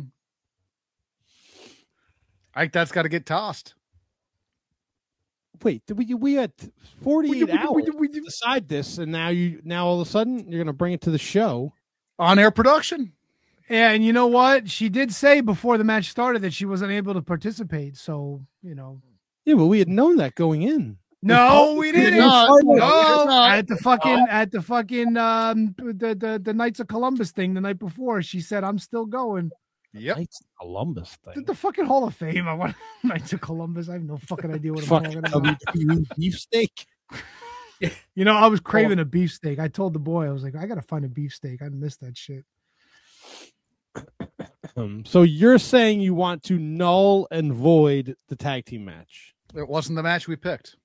I think that's got to get tossed. Wait, we we had forty-eight We- we- hours we- we- to decide this, and now you now all of a sudden you're going to bring it to the show. On air production. And you know what? She did say before the match started that she wasn't able to participate. So, you know. Yeah, but we had known that going in. No, we didn't. not. No, No, no. at the fucking at the fucking um the, the the Knights of Columbus thing the night before, she said, "I'm still going." Yep. Knights of Columbus The, thing. the fucking Hall of Fame. I want Knights of Columbus. I have no fucking idea what I'm Fucking talking about. W W E beefsteak. You know, I was craving a beefsteak. I told the boy, I was like, I gotta find a beefsteak. I missed that shit. Um, so you're saying you want to null and void the tag team match? It wasn't the match we picked.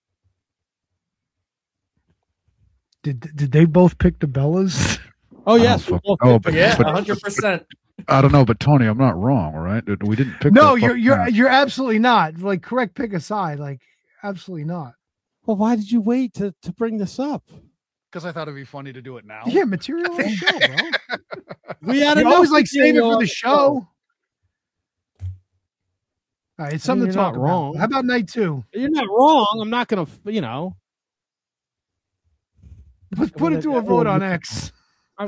Did did they both pick the Bellas? Oh yes, I don't we both fucking know, picked but- it. Yeah, but- one hundred percent. I don't know, but Tony, I'm not wrong, all right? We didn't pick. No, that you're fucking you're match. you're absolutely not. Like, correct pick aside. Like, absolutely not. Well, why did you wait to, to bring this up? Because I thought it'd be funny to do it now. Yeah, material on the show, bro. We had You enough always like save it material for on the show. All right, it's I mean, something to you're talk not about. wrong. How about night two? You're not wrong. I'm not gonna, you know. Let's put it to a vote on X. I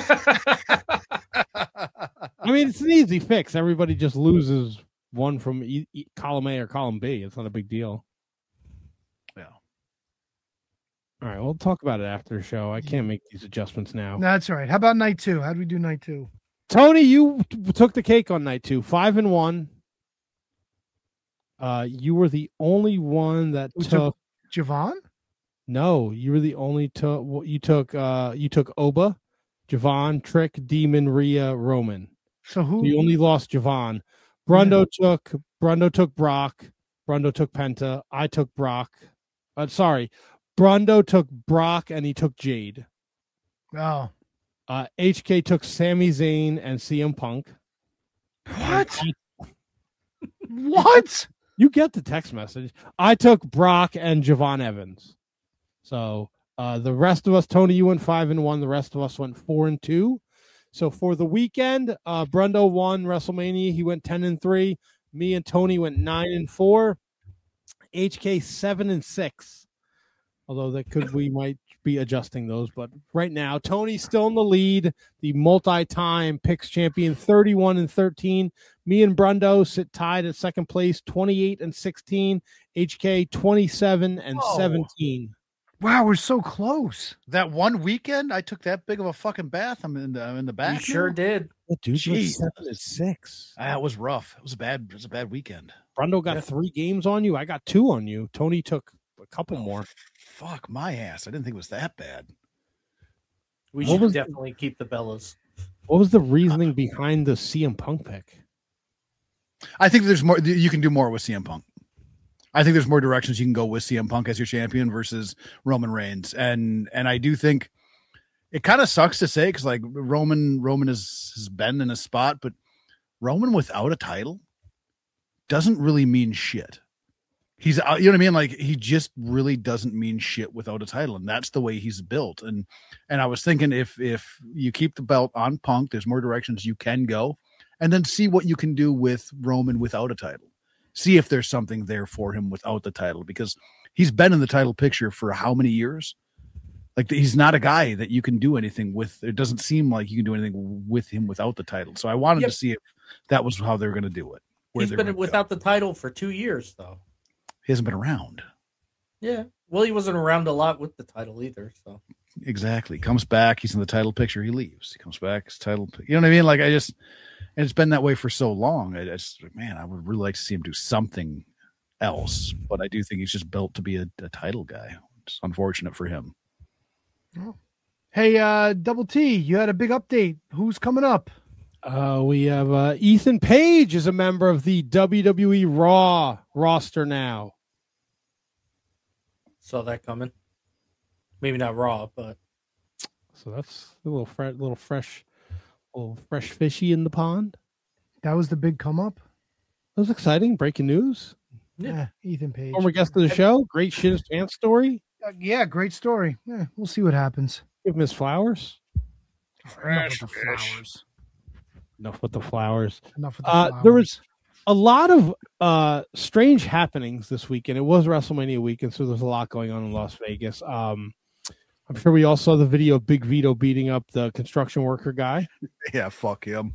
mean, it's an easy fix. Everybody just loses one from e- e- column A or column B. It's not a big deal. Yeah. All right, we'll talk about it after the show. I can't make these adjustments now. That's all right. How about night two? How do we do night two? Tony, you t- took the cake on night two, five and one. Uh, you were the only one that Who took. took Javon? No, you were the only took. You took. Uh, you took Oba, Javon, Trick, Demon, Rhea, Roman. So who? You only lost Javon. Brundo took. Brundo took Brock. Brundo took Penta. I took Brock. Uh, sorry, Brundo took Brock and he took Jade. Oh, Uh, H K took Sami Zayn and C M Punk. what? What? You get the text message. I took Brock and Javon Evans. So uh, the rest of us, Tony, you went five and one. The rest of us went four and two. So for the weekend, uh, Brundo won WrestleMania. He went ten and three. Me and Tony went nine and four. H K seven and six. Although that could we might be adjusting those, but right now Tony's still in the lead. The multi-time picks champion, thirty-one and thirteen. Me and Brundo sit tied at second place, twenty-eight and sixteen. H K twenty-seven and Whoa. seventeen. Wow, we're so close. That one weekend, I took that big of a fucking bath. I'm in the I'm in the back. You sure now. did. Oh, dude, you went Jeez. seven and six. Ah, it was rough. It was a bad. It was a bad weekend. Brundo got Yeah. three games on you. I got two on you. Tony took a couple more. Fuck my ass. I didn't think it was that bad. We What should was- definitely keep the Bellas. What was the reasoning behind the C M Punk pick? I think there's more. You can do more with C M Punk. I think there's more directions you can go with C M Punk as your champion versus Roman Reigns, and and I do think it kind of sucks to say because like Roman Roman has, has been in a spot, but Roman without a title doesn't really mean shit. He's, uh, you know what I mean? Like he just really doesn't mean shit without a title, and that's the way he's built. And and I was thinking if if you keep the belt on Punk, there's more directions you can go, and then see what you can do with Roman without a title. See if there's something there for him without the title, because he's been in the title picture for how many years? Like he's not a guy that you can do anything with. It doesn't seem like you can do anything with him without the title. So I wanted Yep. to see if that was how they're going to do it. where He's they been were gonna without the title for two years, though. go. He hasn't been around. Yeah. Well, he wasn't around a lot with the title either. So Exactly. Comes back. He's in the title picture. He leaves. He comes back. His title. You know what I mean? Like I just, and it's been that way for so long. I just, man, I would really like to see him do something else. But I do think he's just built to be a, a title guy. It's unfortunate for him. Hey, uh, Double T, you had a big update. Who's coming up? Uh, we have uh, Ethan Page is a member of the W W E Raw roster now. saw that coming. Maybe not Raw, but So that's a little fresh, little fresh, little fresh fishy in the pond. That was the big come up. That was exciting. Breaking news. Yeah. Yeah, Ethan Page. Former guest of the show. Great shit his pants story. Uh, yeah, great story. Yeah, we'll see what happens. Give him his flowers. Enough with the flowers. Enough with the flowers. Enough with the Uh, flowers. there was a lot of uh, strange happenings this weekend. It was WrestleMania weekend, so there's a lot going on in Las Vegas. Um, I'm sure we all saw the video of Big Vito beating up the construction worker guy. Yeah, fuck him.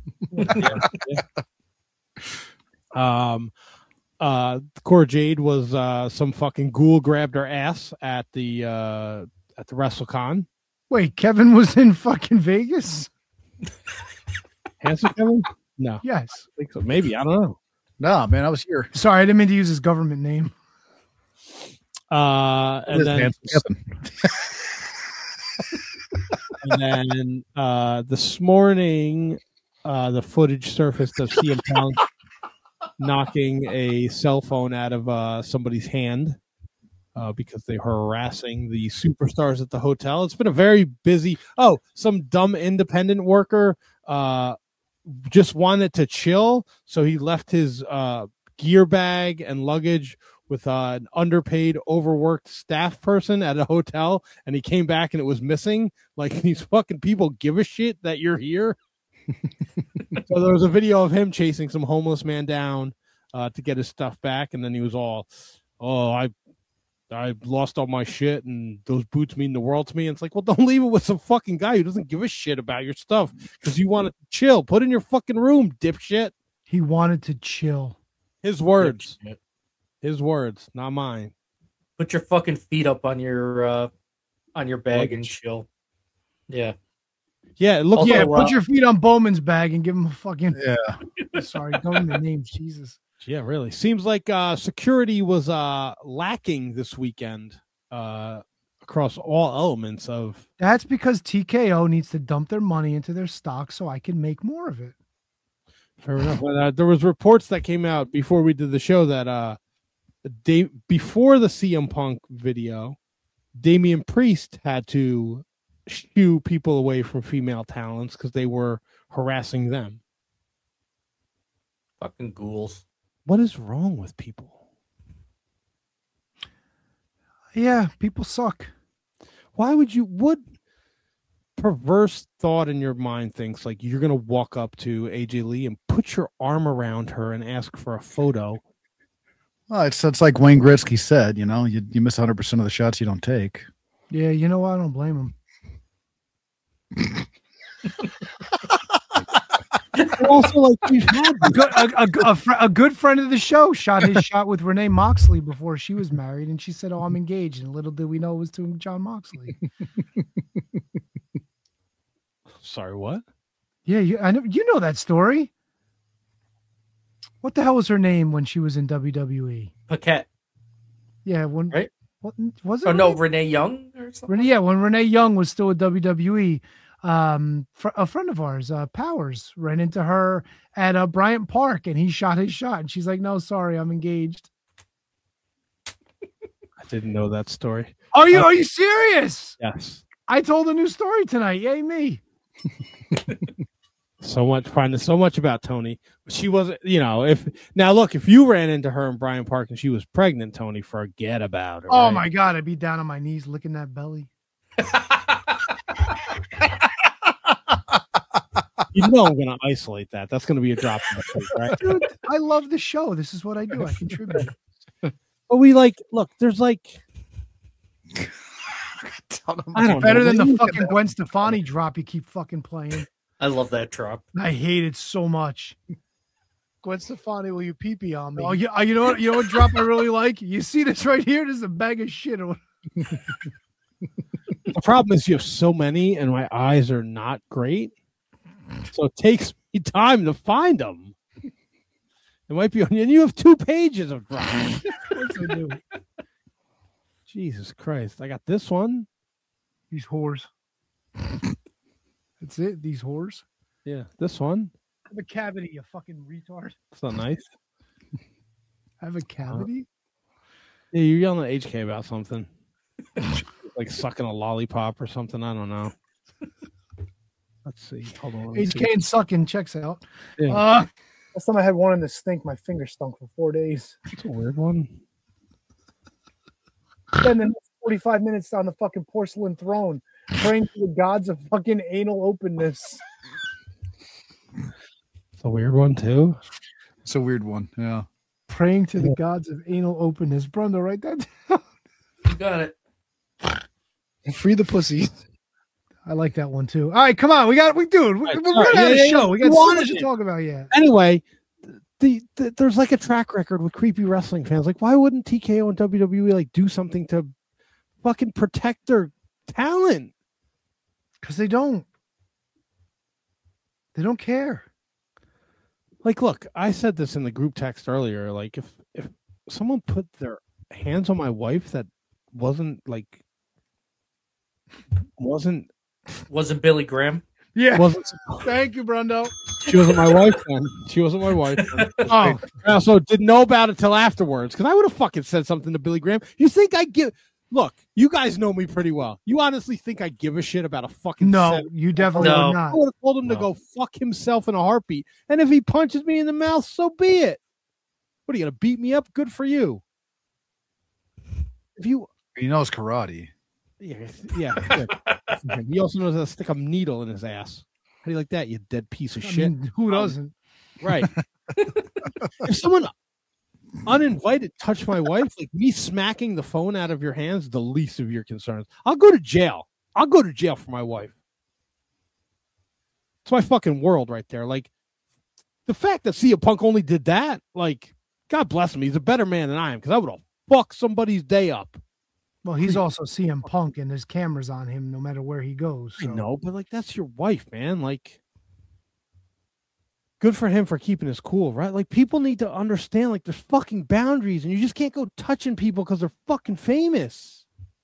Um, uh, Cora Jade was uh, some fucking ghoul grabbed her ass at the uh, at the WrestleCon. Wait, Kevin was in fucking Vegas? Handsome Kevin? No. Yes. I think so. Maybe. I don't know. No, man, I was here. Sorry, I didn't mean to use his government name. Uh, and It is then, Handsome Kevin. and then uh, this morning, uh, the footage surfaced of C M Punk knocking a cell phone out of uh, somebody's hand uh, because they were harassing the superstars at the hotel. It's been a very busy. Oh, some dumb independent worker uh, just wanted to chill, so he left his uh, gear bag and luggage with uh, an underpaid, overworked staff person at a hotel, and he came back and it was missing. Like, these fucking people give a shit that you're here. So there was a video of him chasing some homeless man down uh, to get his stuff back, and then he was all, "Oh, I, I lost all my shit, and those boots mean the world to me." And it's like, well, don't leave it with some fucking guy who doesn't give a shit about your stuff because you want to chill. Put it in your fucking room, dipshit. He wanted to chill. His words. Dipshit. His words, not mine. Put your fucking feet up on your uh, on your bag and chill. Yeah. Yeah, look. Also, yeah, uh, put your feet on Bowman's bag and give him a fucking. Yeah. Sorry, government names, Jesus. Yeah, really. Seems like uh, security was uh, lacking this weekend uh, across all elements of. That's because T K O needs to dump their money into their stock so I can make more of it. Fair enough. But, uh, there was reports that came out before we did the show that uh, the day before the C M Punk video, Damian Priest had to shoo people away from female talents because they were harassing them. Fucking ghouls. What is wrong with people? Yeah, people suck. Why would you? What perverse thought in your mind thinks like you're gonna walk up to A J Lee and put your arm around her and ask for a photo? Well, it's it's like Wayne Gretzky said, you know, you you miss one hundred percent of the shots you don't take. Yeah, you know what? I don't blame him. Also, like we've had a good, a, a, a, fr- a good friend of the show shot his shot with Renee Moxley before she was married, and she said, "Oh, I'm engaged." And little did we know it was to John Moxley. Sorry, what? Yeah, you I know you know that story. What the hell was her name when she was in W W E? Paquette. Yeah, when right? What was it? Oh no, Renee Young or something. Renee, yeah, when Renee Young was still at W W E, um, fr- a friend of ours, uh, Powers, ran into her at uh, Bryant Park, and he shot his shot, and she's like, "No, sorry, I'm engaged." I didn't know that story. Are you? Uh, are you serious? Yes. I told a new story tonight. Yay me! So much finding so much about Tony. She wasn't, you know, if now look, if you ran into her in Bryant Park and she was pregnant, Tony, forget about it. Oh right? my God, I'd be down on my knees licking that belly. You know I'm gonna isolate that. That's gonna be a drop in the plate, right? Dude, I love the show. This is what I do. I contribute. But we like look, there's like I don't better know. than the fucking Gwen Stefani drop you keep fucking playing. I love that drop. I hate it so much. Gwen Stefani, will you pee pee on me? Oh, yeah, you know what? You know what drop I really like? You see this right here? This is a bag of shit. The problem is you have so many, and my eyes are not great, so it takes me time to find them. It might be on, and you have two pages of drops. What's I do? Jesus Christ! I got this one. These whores. That's it. These whores. Yeah, this one. I have a cavity, you fucking retard. It's not nice. I have a cavity? Uh, yeah, you're yelling at H K about something. Like sucking a lollipop or something. I don't know. Let's see. Hold on. H K see. And sucking checks out. Yeah. Uh, last time I had one in the stink, my finger stunk for four days. It's a weird one. Spending forty-five minutes on the fucking porcelain throne, praying to the gods of fucking anal openness. It's a weird one too. It's a weird one. Yeah. Praying to the gods of anal openness. Brenda, write that down. You got it. Free the pussy. I like that one too. All right, come on. We got we dude. We, Right, we're sorry. running out of Yeah, yeah, show. yeah. We got You so wanted much to it. talk about yet. Anyway, the, the there's like a track record with creepy wrestling fans. Like, why wouldn't T K O and W W E like do something to fucking protect their talent? Because they don't. They don't care. Like, look, I said this in the group text earlier. Like, if if someone put their hands on my wife that wasn't like wasn't Wasn't Billy Graham? Yeah. wasn't Thank you, Brundo. she wasn't my wife then. She wasn't my wife. Then. Oh, I also didn't know about it till afterwards because I would have fucking said something to Billy Graham. You think I give? Look, you guys know me pretty well. You honestly think I give a shit about a fucking no, seven- you definitely No. would I not. would have told him to No. go fuck himself in a heartbeat. And if he punches me in the mouth, so be it. What are you gonna beat me up? Good for you. If you, He knows karate. yeah, yeah. Good. He also knows how to stick a needle in his ass. How do you like that? You dead piece of I shit. mean, who doesn't? Right. If someone uninvited touched my wife, like me smacking the phone out of your hands, the least of your concerns. I'll go to jail. I'll go to jail for my wife. It's my fucking world right there. Like the fact that C M Punk only did that, like, God bless him. He's a better man than I am because I would have fucked somebody's day up. Well, he's also C M Punk, and there's cameras on him no matter where he goes. I so. know, but like that's your wife, man. Like, good for him for keeping his cool, right? Like, people need to understand, like, there's fucking boundaries, and you just can't go touching people because they're fucking famous.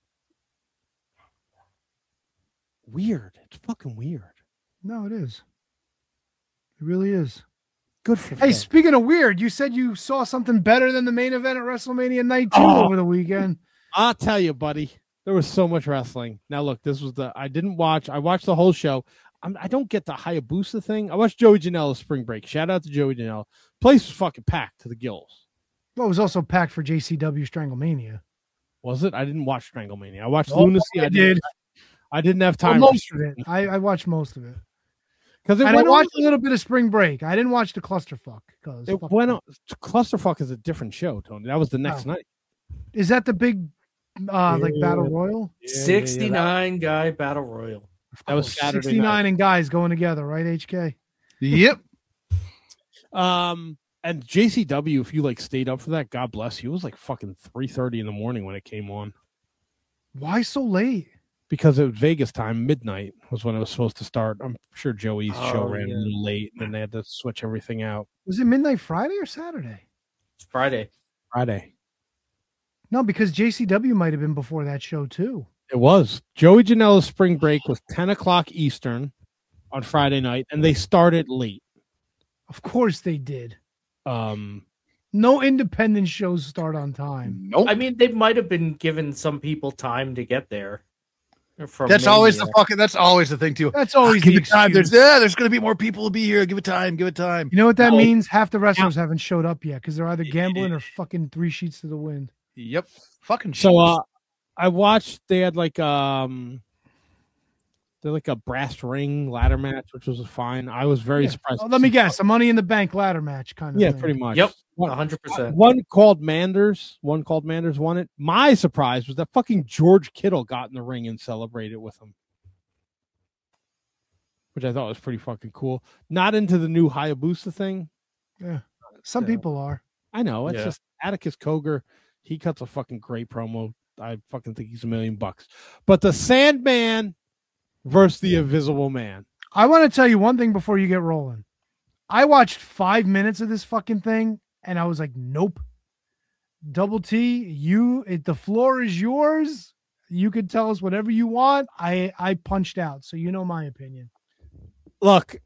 Weird. It's fucking weird. No, it is. It really is. Good for Hey, him. speaking of weird, you said you saw something better than the main event at WrestleMania Night two Oh. over the weekend. I'll tell you, buddy. There was so much wrestling. Now, look, this was the I didn't watch. I watched the whole show. I'm, I don't get the Hayabusa thing. I watched Joey Janela's Spring Break. Shout out to Joey Janela. Place was fucking packed to the gills. Well, it was also packed for J C W Stranglemania. Was it? I didn't watch Stranglemania. I watched Oh, Lunacy. I I did. I didn't have Well, time. most of it. I, I watched most of it. Because it And I went watched on, a little bit of Spring Break. I didn't watch the clusterfuck. Cause it fuck went that. on. Clusterfuck is a different show, Tony. That was the next Oh. night. Is that the big uh like Yeah. battle royal? sixty-nine guy battle royal. That was Saturday sixty-nine night. and guys going together, right, H K? Yep. Um, and J C W, if you like stayed up for that, God bless you. It was like fucking three thirty in the morning when it came on. Why so late? Because it was Vegas time, midnight was when it was supposed to start. I'm sure Joey's show Oh, ran yeah. a little late, and then they had to switch everything out. Was it midnight Friday or Saturday? It's Friday. Friday. No, because J C W might have been before that show too. It was. Joey Janela's Spring Break was ten o'clock Eastern on Friday night, and they started late. Of course they did. Um, No independent shows start on time. Nope. I mean, they might have been giving some people time to get there. From That's always the Mania. fucking. That's always the thing too. That's always Give the it time. excuse. There's yeah. There's going to be more people to be here. Give it time. Give it time. You know what that No. means? Half the wrestlers haven't showed up yet because they're either gambling or fucking three sheets to the wind. Yep. Fucking. so uh, I watched. They had like um, they had like a brass ring ladder match, which was fine. I was very Yeah. surprised. Oh, to let me see- guess, a Money in the Bank ladder match kind of Yeah, thing. pretty much. Yep. One, one hundred percent. one called Manders. One called Manders won it. My surprise was that fucking George Kittle got in the ring and celebrated with him, which I thought was pretty fucking cool. Not into the new Hayabusa thing. Yeah. Some Yeah. people are. I know. It's Yeah. just Atticus Koger. He cuts a fucking great promo. I fucking think he's a million bucks. But the Sandman versus the Invisible Man. I want to tell you one thing before you get rolling. I watched five minutes of this fucking thing and I was like, nope. Double T, you it, the floor is yours. You can tell us whatever you want. I I punched out, so you know my opinion. Look,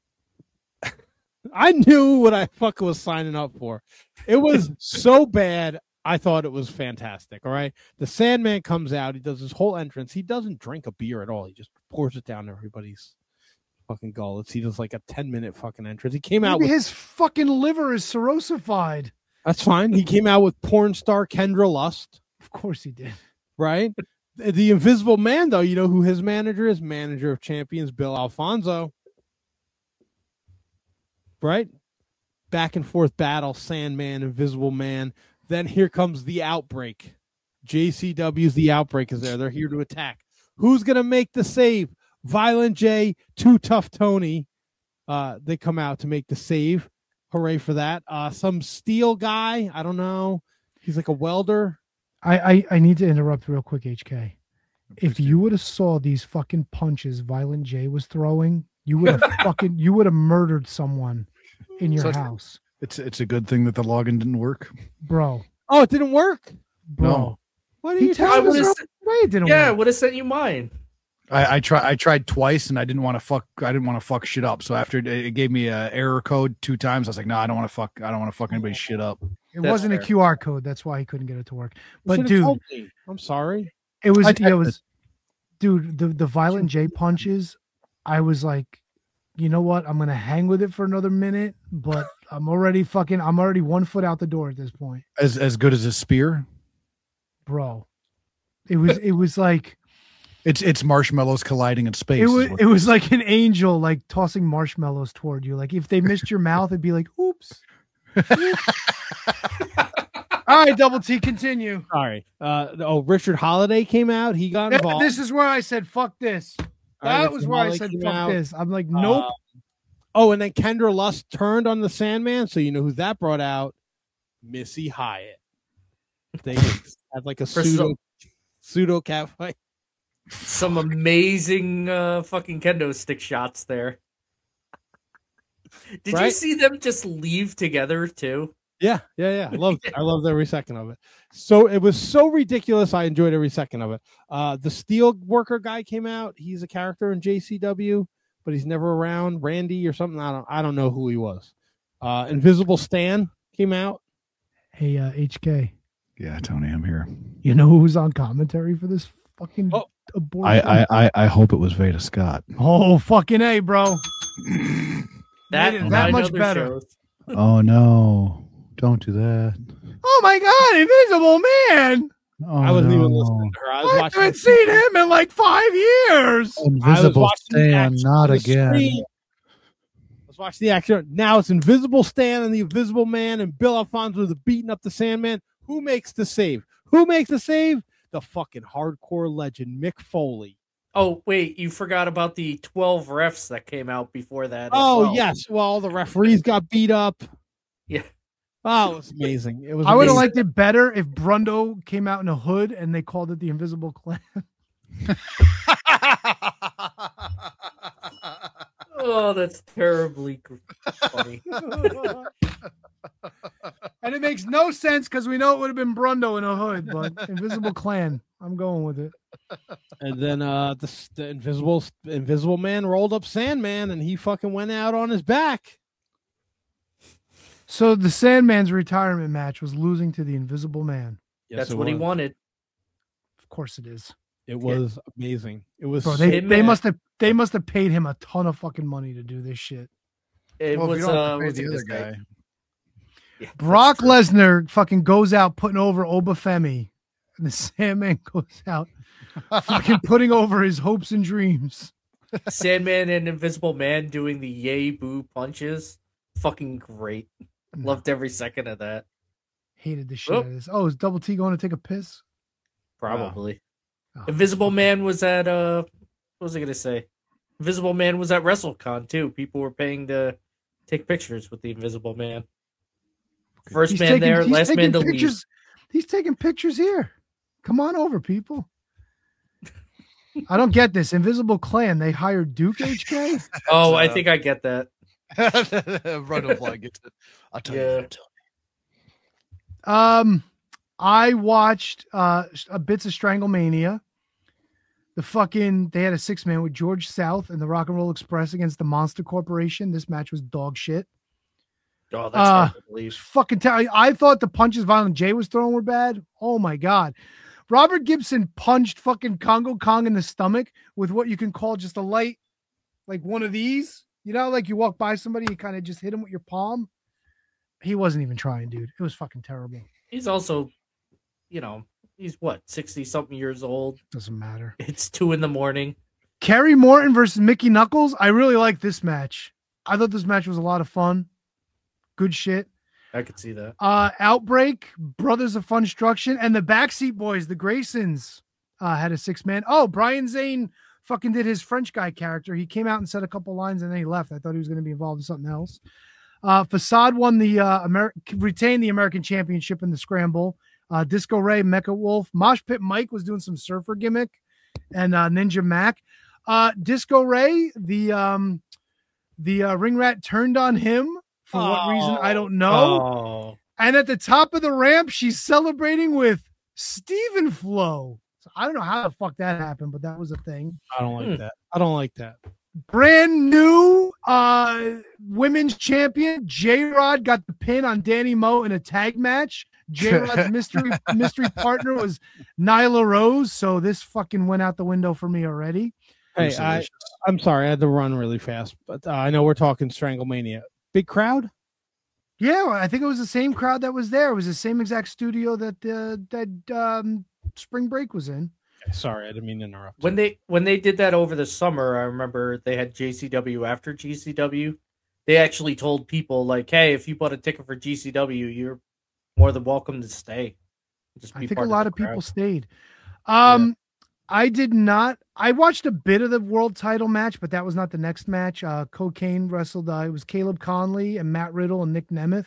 I knew what I fucking was signing up for. It was so bad. I thought it was fantastic. All right. The Sandman comes out. He does his whole entrance. He doesn't drink a beer at all. He just pours it down everybody's fucking gullets. He does like a ten minute fucking entrance. He came out Maybe with his fucking liver is cirrhosified. that's fine. He came out with porn star Kendra Lust. Of course he did. right? The Invisible Man, though, you know who his manager is? Manager of Champions, Bill Alfonso. Right? Back and forth battle, Sandman, Invisible Man. Then here comes the Outbreak. J C W's The Outbreak is there. They're here to attack. Who's going to make the save? Violent J, Too Tough Tony. Uh, they come out to make the save. Hooray for that. Uh, some steel guy. I don't know. He's like a welder. I, I, I need to interrupt real quick, H K. If you would have saw these fucking punches Violent J was throwing, you would have fucking you would have murdered someone in your So it's- house, It's it's a good thing that the login didn't work. bro. Oh, it didn't work? Bro, No. What are he you tells I talking us would've right s- away it didn't Yeah, I work. would have sent you mine. I, I try I tried twice and I didn't want to fuck I didn't want to fuck shit up. So after it, it gave me a error code two times, I was like, no, I don't want to fuck I don't want to fuck anybody's shit up. It That's wasn't fair. a Q R code. That's why he couldn't get it to work. But Should've dude, told me. I'm sorry. it was I yeah, it texted. was dude, the the Violent J punches, I was like, you know what? I'm gonna hang with it for another minute, but I'm already fucking I'm already one foot out the door at this point. As as good as a spear. Bro. It was it was like It's it's marshmallows colliding in space. it is was what- it was like an angel like tossing marshmallows toward you. Like if they missed your mouth, it'd be like, oops. All right, Double T, continue. Sorry. Uh, oh, Richard Holiday came out. He got Yeah, involved. this is where I said fuck this. All right, That Richard was where I Holiday said came fuck out. this. I'm like, nope. Uh, oh, and then Kendra Lust turned on the Sandman. So you know who that brought out? Missy Hyatt. They had like a For pseudo some- pseudo cat fight. Some amazing uh, fucking kendo stick shots there. Did you Right? see them just leave together too? Yeah, yeah, yeah. I loved it. I loved every second of it. So it was so ridiculous. I enjoyed every second of it. Uh, the steel worker guy came out. He's a character in J C W, but he's never around. Randy or something. I don't. I don't know who he was. Uh, Invisible Stan came out. Hey, uh, H K, yeah, Tony, I'm here. you know who's on commentary for this fucking Oh. abortion? I, I, I, I hope it was Veda Scott. oh, fucking A, bro. That, Made it and that nine much other better. shows. Oh no! Don't do that. Oh my God, Invisible Man. Oh, I wasn't even no. listening to her. I was I watching. haven't seen him in like five years. I was Invisible watching the Stan, action not on the again. screen. I was watching the action. Now it's Invisible Stan and the Invisible Man and Bill Alfonso the beating up the Sandman. Who makes the save? Who makes the save? The fucking hardcore legend, Mick Foley. Oh wait, you forgot about the twelve refs that came out before that. as Oh well. yes. Well, the referees got beat up. Yeah. Oh, it was amazing. It was. I would have amazing. liked it better if Brundo came out in a hood and they called it the Invisible Clan. Oh, that's terribly gr- funny. And it makes no sense because we know it would have been Brundo in a hood, but Invisible Clan. I'm going with it. And then uh, the, the invisible Invisible Man rolled up Sandman, and he fucking went out on his back. So the Sandman's retirement match was losing to the Invisible Man. Yes, that's it what he was. wanted. Of course it is. It was amazing. It was. Bro, so- they, It they ma- must have they must have paid him a ton of fucking money to do this shit. It Well, if was you don't have uh, to pay what's the it other gonna say? guy. Yeah, Brock that's true. Lesnar fucking goes out putting over Obafemi, and the Sandman goes out fucking putting over his hopes and dreams. Sandman and Invisible Man doing the yay boo punches. Fucking great. Loved every second of that. Hated the shit Oh. out of this. Oh, is Double T going to take a piss? Probably. Oh, Invisible Man was at uh what was I gonna say? Invisible Man was at WrestleCon too. People were paying to take pictures with the Invisible Man. First he's man taking, there, he's last taking man to leave. pictures. He's taking pictures here. Come on over, people. I don't get this. Invisible Clan, they hired Duke H K? Oh, Uh, I think I get that. Run fly gets it. I'll tell Yeah. you. Tony. Um, I watched uh a bits of Stranglemania. The fucking they had a six man with George South and the Rock and Roll Express against the Monster Corporation. This match was dog shit. Oh, that's Uh, hard to believe. Fucking tell I thought the punches Violent J was throwing were bad. Oh my god. Robert Gibson punched fucking Congo Kong in the stomach with what you can call just a light, like one of these. You know, like you walk by somebody, you kind of just hit him with your palm. He wasn't even trying, dude. It was fucking terrible. He's also, you know, He's what, sixty something years old. Doesn't matter. It's two in the morning. Kerry Morton versus Mickey Knuckles. I really like this match. I thought this match was a lot of fun. Good shit. I could see that. Uh, Outbreak, Brothers of Funstruction, and the Backseat Boys, the Graysons, uh, had a six man. Oh, Brian Zane fucking did his French guy character. He came out and said a couple lines and then he left. I thought he was going to be involved in something else. Uh, Facade won the uh, Amer- retained the American Championship in the Scramble. Uh, Disco Ray, Mecha Wolf, Mosh Pit Mike was doing some surfer gimmick, and uh, Ninja Mac. Uh, Disco Ray, the um, the uh, ring rat turned on him for Oh. what reason I don't know. Oh. And at the top of the ramp, she's celebrating with Steven Flo. So I don't know how the fuck that happened, but that was a thing. I don't like Hmm. that. I don't like that. Brand new uh women's champion J-Rod got the pin on Danny Moe in a tag match. J-Rod's mystery mystery partner was Nyla Rose, so this fucking went out the window for me already. Hey, I, I'm sorry. I had to run really fast, but uh, I know we're talking Stranglemania. Big crowd? Yeah, well, I think it was the same crowd that was there. It was the same exact studio that uh, that um, Spring Break was in. Sorry, I didn't mean to interrupt. When they when they did that over the summer, I remember they had J C W after G C W. They actually told people like, "Hey, if you bought a ticket for G C W, you're more than welcome to stay." Just I be think a part lot the of people crowd. stayed. Um, I did not. I watched a bit of the world title match, but that was not the next match. Uh, Cocaine wrestled. Uh, it was Caleb Conley and Matt Riddle and Nick Nemeth.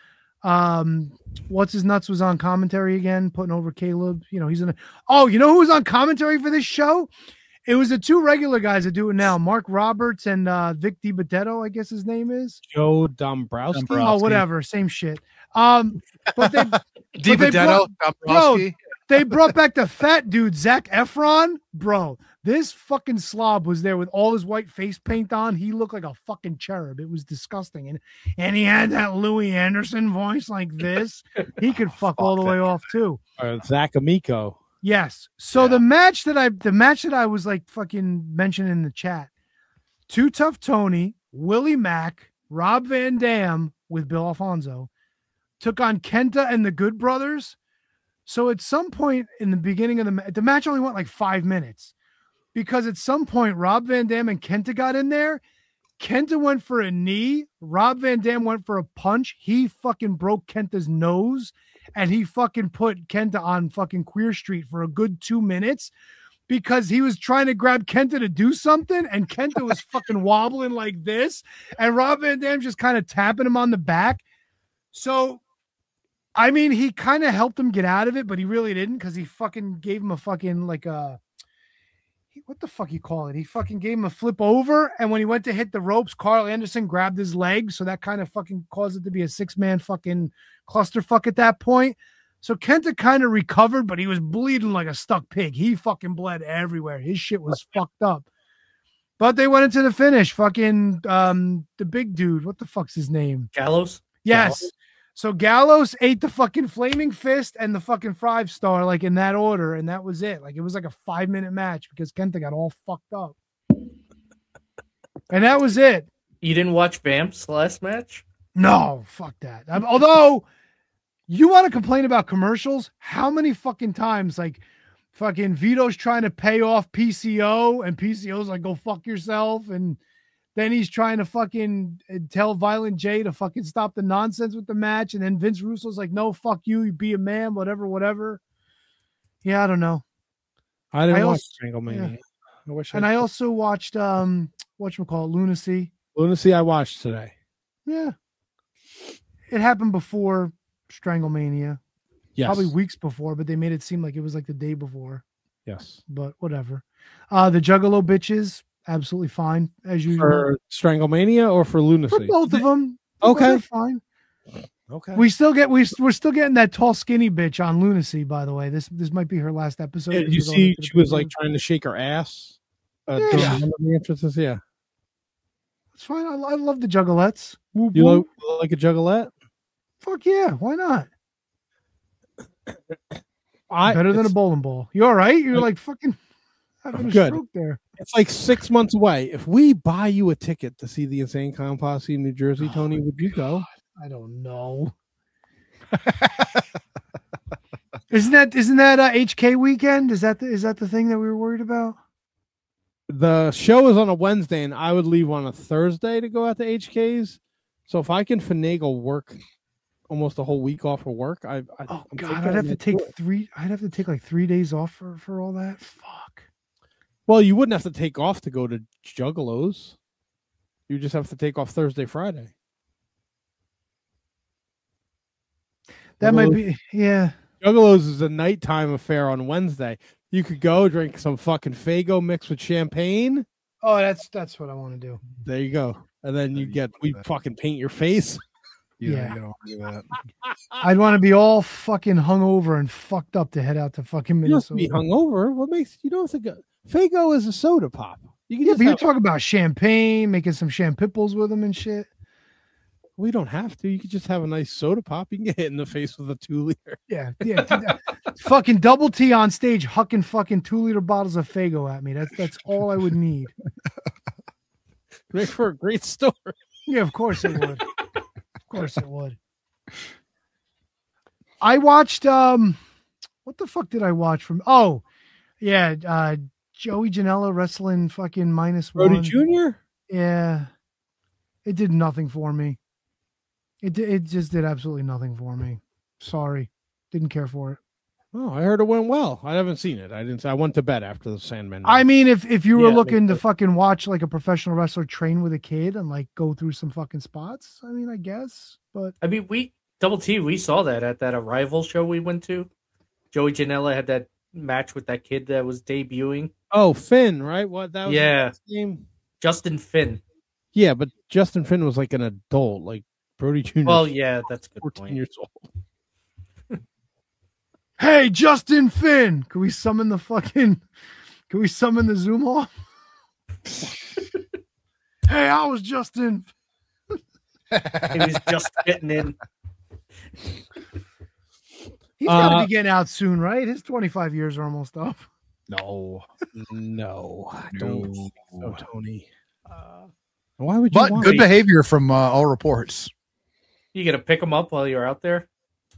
Um, what's his nuts was on commentary again, putting over Caleb. You know, he's in a. Oh, you know who was on commentary for this show? It was the two regular guys that do it now, Mark Roberts and uh, Vic DiBattista, I guess his name is. Joe Dombrowski. Oh, whatever, same shit. Um, but they, but they DiBattista, brought- Dombrowski. Bro, they brought back the fat dude, Zach Efron. Bro, this fucking slob was there with all his white face paint on. He looked like a fucking cherub. It was disgusting. And and he had that Louis Anderson voice like this. He could fuck all the way off too. Uh, Zach Amico. Yes. So the match that I the match that I was like fucking mentioning in the chat, Too Tough Tony, Willie Mack, Rob Van Dam with Bill Alfonso took on Kenta and the Good Brothers. So at some point in the beginning of the match, the match only went like five minutes because at some point Rob Van Dam and Kenta got in there. Kenta went for a knee. Rob Van Dam went for a punch. He fucking broke Kenta's nose and he fucking put Kenta on fucking Queer Street for a good two minutes because he was trying to grab Kenta to do something and Kenta was fucking wobbling like this and Rob Van Dam just kind of tapping him on the back. So, I mean, he kind of helped him get out of it, but he really didn't because he fucking gave him a fucking like a what the fuck you call it? He fucking gave him a flip over, and when he went to hit the ropes, Carl Anderson grabbed his leg, so that kind of fucking caused it to be a six man fucking clusterfuck at that point. So Kenta kind of recovered, but he was bleeding like a stuck pig. He fucking bled everywhere. His shit was fucked up. But they went into the finish. Fucking um, the big dude. What the fuck's his name? Gallows. Yes. Gallows? So Gallows ate the fucking flaming fist and the fucking five star, like in that order, and that was it. Like it was like a five minute match because Kenta got all fucked up, and that was it. You didn't watch Vamp's last match? No, fuck that. Um, although you want to complain about commercials, how many fucking times like fucking Vito's trying to pay off P C O and P C O's like go fuck yourself, and then he's trying to fucking tell Violent J to fucking stop the nonsense with the match. And then Vince Russo's like, no, fuck you. You be a man, whatever, whatever. Yeah, I don't know. I didn't I watch also- Stranglemania. yeah. I wish And I also watched, um, whatchamacallit, Lunacy. Lunacy I watched today. Yeah. It happened before Stranglemania. Yes. Probably weeks before, but they made it seem like it was like the day before. Yes. But whatever. Uh, the Juggalo bitches, absolutely fine, as usual. For Stranglemania or for Lunacy? For both of them. Okay. They're fine. Okay. We still get we we're still getting that tall skinny bitch on Lunacy. By the way, this this might be her last episode. Yeah, because you we're going see, into the she was like preview. trying to shake her ass. Uh, Yeah. during one of the entrances. Yeah. It's fine. I, I love the Juggalettes. Whoop, You whoop. like, like a juggalette? Fuck yeah, why not? I, Better than a it's- bowling ball. You all right? You're like fucking having a Good. stroke there. It's like six months away. If we buy you a ticket to see the Insane Clown Posse in New Jersey, Tony, would you go? I don't know. Isn't that isn't that uh, H K weekend? Is that the, is that the thing that we were worried about? The show is on a Wednesday, and I would leave on a Thursday to go out to H K's. So if I can finagle work almost a whole week off of work, I, I Oh I'm God, thinking I'd I have to might take do it. three. I'd have to take like three days off for, for all that. Fuck. Well, you wouldn't have to take off to go to Juggalos. You just have to take off Thursday, Friday. That might Juggalos- be. Yeah. Juggalos is a nighttime affair on Wednesday. You could go drink some fucking Fago mixed with champagne. Oh, that's that's what I want to do. There you go. And then you get we fucking paint your face. Yeah. you don't do that. I'd want to be all fucking hungover and fucked up to head out to fucking You don't have to Minnesota. be hungover. What makes you don't have to go? Fago is a soda pop. You can Yeah, just but you're have- talking about champagne, making some champipples with them and shit. we don't have to. You could just have a nice soda pop. You can get hit in the face with a two liter. Yeah, yeah. dude, that- fucking double T on stage, hucking fucking two liter bottles of Fago at me. That's that's all I would need. Make for a great story. Yeah, of course it would. Of course it would. I watched um what the fuck did I watch from oh yeah, uh Joey Janela wrestling fucking minus Brody one. Junior Yeah. It did nothing for me. It di- it just did absolutely nothing for me. Sorry. Didn't care for it. Oh, I heard it went well. I haven't seen it. I didn't. I went to bed after the Sandman. I mean, if if you were Yeah, looking makes to fucking watch like a professional wrestler train with a kid and like go through some fucking spots, I mean, I guess. But I mean, we Double T, we saw that at that Arrival show we went to. Joey Janela had that match with that kid that was debuting. Oh, Finn, right? What that was his Yeah. last name? Justin Finn. Yeah, but Justin Finn was like an adult, like Brody Junior Well, yeah, that's a good fourteen point. years old. hey, Justin Finn, can we summon the fucking? Can we summon the Zoom off? hey, I was Justin. He was just getting in. He's got to Uh, be getting out soon, right? His twenty-five years are almost up. No, No, I don't think so, no. Tony. Uh, why would you? But want good it? behavior from uh, all reports. You gonna pick him up while you're out there?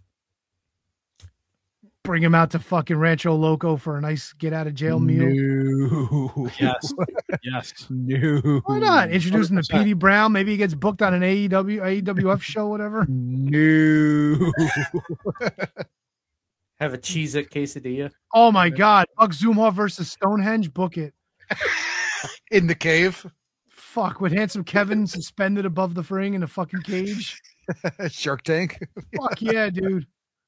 Bring him out to fucking Rancho Loco for a nice get out of jail meal. No. Yes, yes. No. Why not? Introduce him to one hundred percent. P D Brown. Maybe he gets booked on an A E W, A E W F show, whatever. No. Have a cheese at quesadilla. Oh my God. Buck Zumhoff versus Stonehenge. Book it. In the cave. Fuck. With Handsome Kevin suspended above the ring in a fucking cage. Shark Tank. Fuck yeah, dude.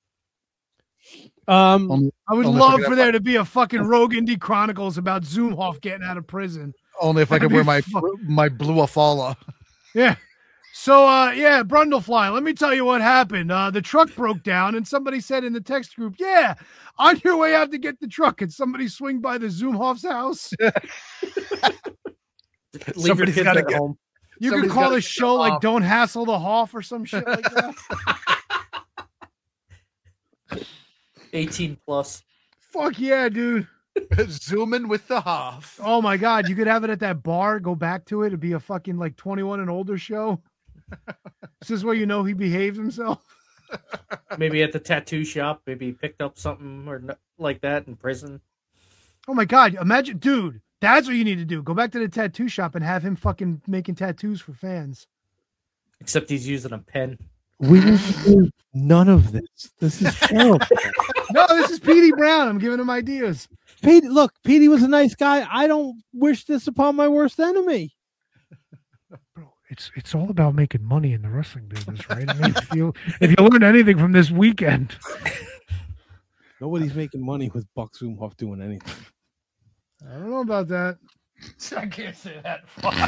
Um, Only, I would Only if I love could for have there to be a fucking Rogue Indie Chronicles about Zumhoff getting out of prison. only if I That'd could wear be my fu- my blue Afala. Yeah. So, uh, yeah, Brundlefly, let me tell you what happened. Uh, the truck broke down, and somebody said in the text group, yeah, on your way out to get the truck, and somebody swing by the Zumhoff's house. Leave your Somebody's kids gotta at get- home. You could Somebody's call gotta this get show like off. Don't Hassle the Hoff or some shit like that. eighteen plus. Fuck yeah, dude. Zooming with the Hoff. Oh my God. You could have it at that bar, go back to it. It'd be a fucking like twenty-one and older show. This is where you know he behaves himself. Maybe at the tattoo shop. Maybe he picked up something or no- like that in prison. Oh my God. Imagine, dude, that's what you need to do. Go back to the tattoo shop and have him fucking making tattoos for fans. Except he's using a pen. we need to do none of this. This is terrible. No, this is Petey Brown. I'm giving him ideas. Pete, look, Petey was a nice guy. I don't wish this upon my worst enemy. Bro, it's it's all about making money in the wrestling business, right? I mean, if you if you learned anything from this weekend, Nobody's making money with Buck Zumhoff doing anything. I don't know about that. I can't say that.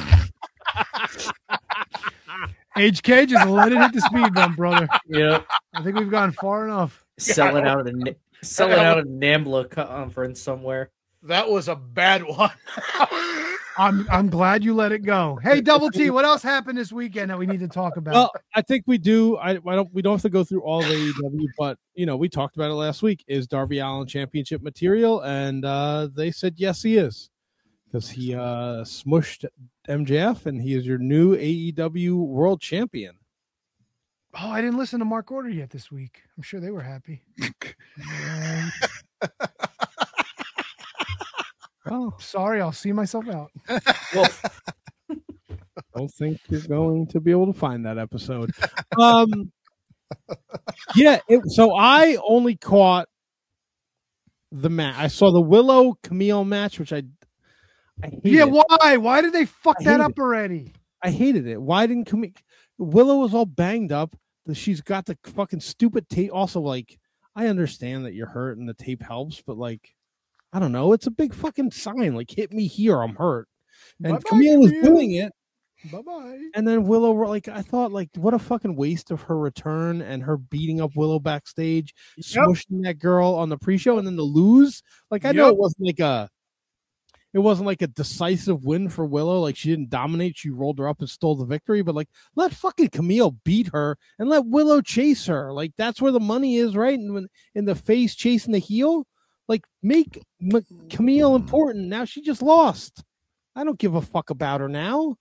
H K, just let it hit the speed bump, brother. Yeah. I think we've gone far enough. Selling out of the Na- selling out of NAMBLA conference somewhere. That was a bad one. I'm I'm glad you let it go. Hey, Double T, what else happened this weekend that we need to talk about? Well, I think we do. I, I don't. We don't have to go through all of A E W, but you know, we talked about it last week. Is Darby Allin championship material? And uh, they said yes, he is, because he uh, smushed M J F, and he is your new A E W World Champion. Oh, I didn't listen to Mark Order yet this week. I'm sure they were happy. Oh, sorry, I'll see myself out. Well, Don't think you're going to be able to find that episode. Um, yeah. It, so I only caught the match. I saw the Willow Camille match, which I, I hated. Yeah, why? Why did they fuck I that hate up it. already? I hated it. Why didn't Camille? Willow was all banged up. She's got the fucking stupid tape. Also, like, I understand that you're hurt and the tape helps, but like, I don't know. It's a big fucking sign. Like, hit me here. I'm hurt. And Bye-bye, Camille was Camille. doing it. Bye bye. And then Willow, like, I thought, like, what a fucking waste of her return and her beating up Willow backstage, Yep. smushing that girl on the pre-show, and then the lose. Like, I know Yep. it wasn't like a, it wasn't like a decisive win for Willow. Like, she didn't dominate. She rolled her up and stole the victory. But like, let fucking Camille beat her and let Willow chase her. Like, that's where the money is, right? And when in the face chasing the heel, like, make M- Camille important. Now she just lost. I don't give a fuck about her now.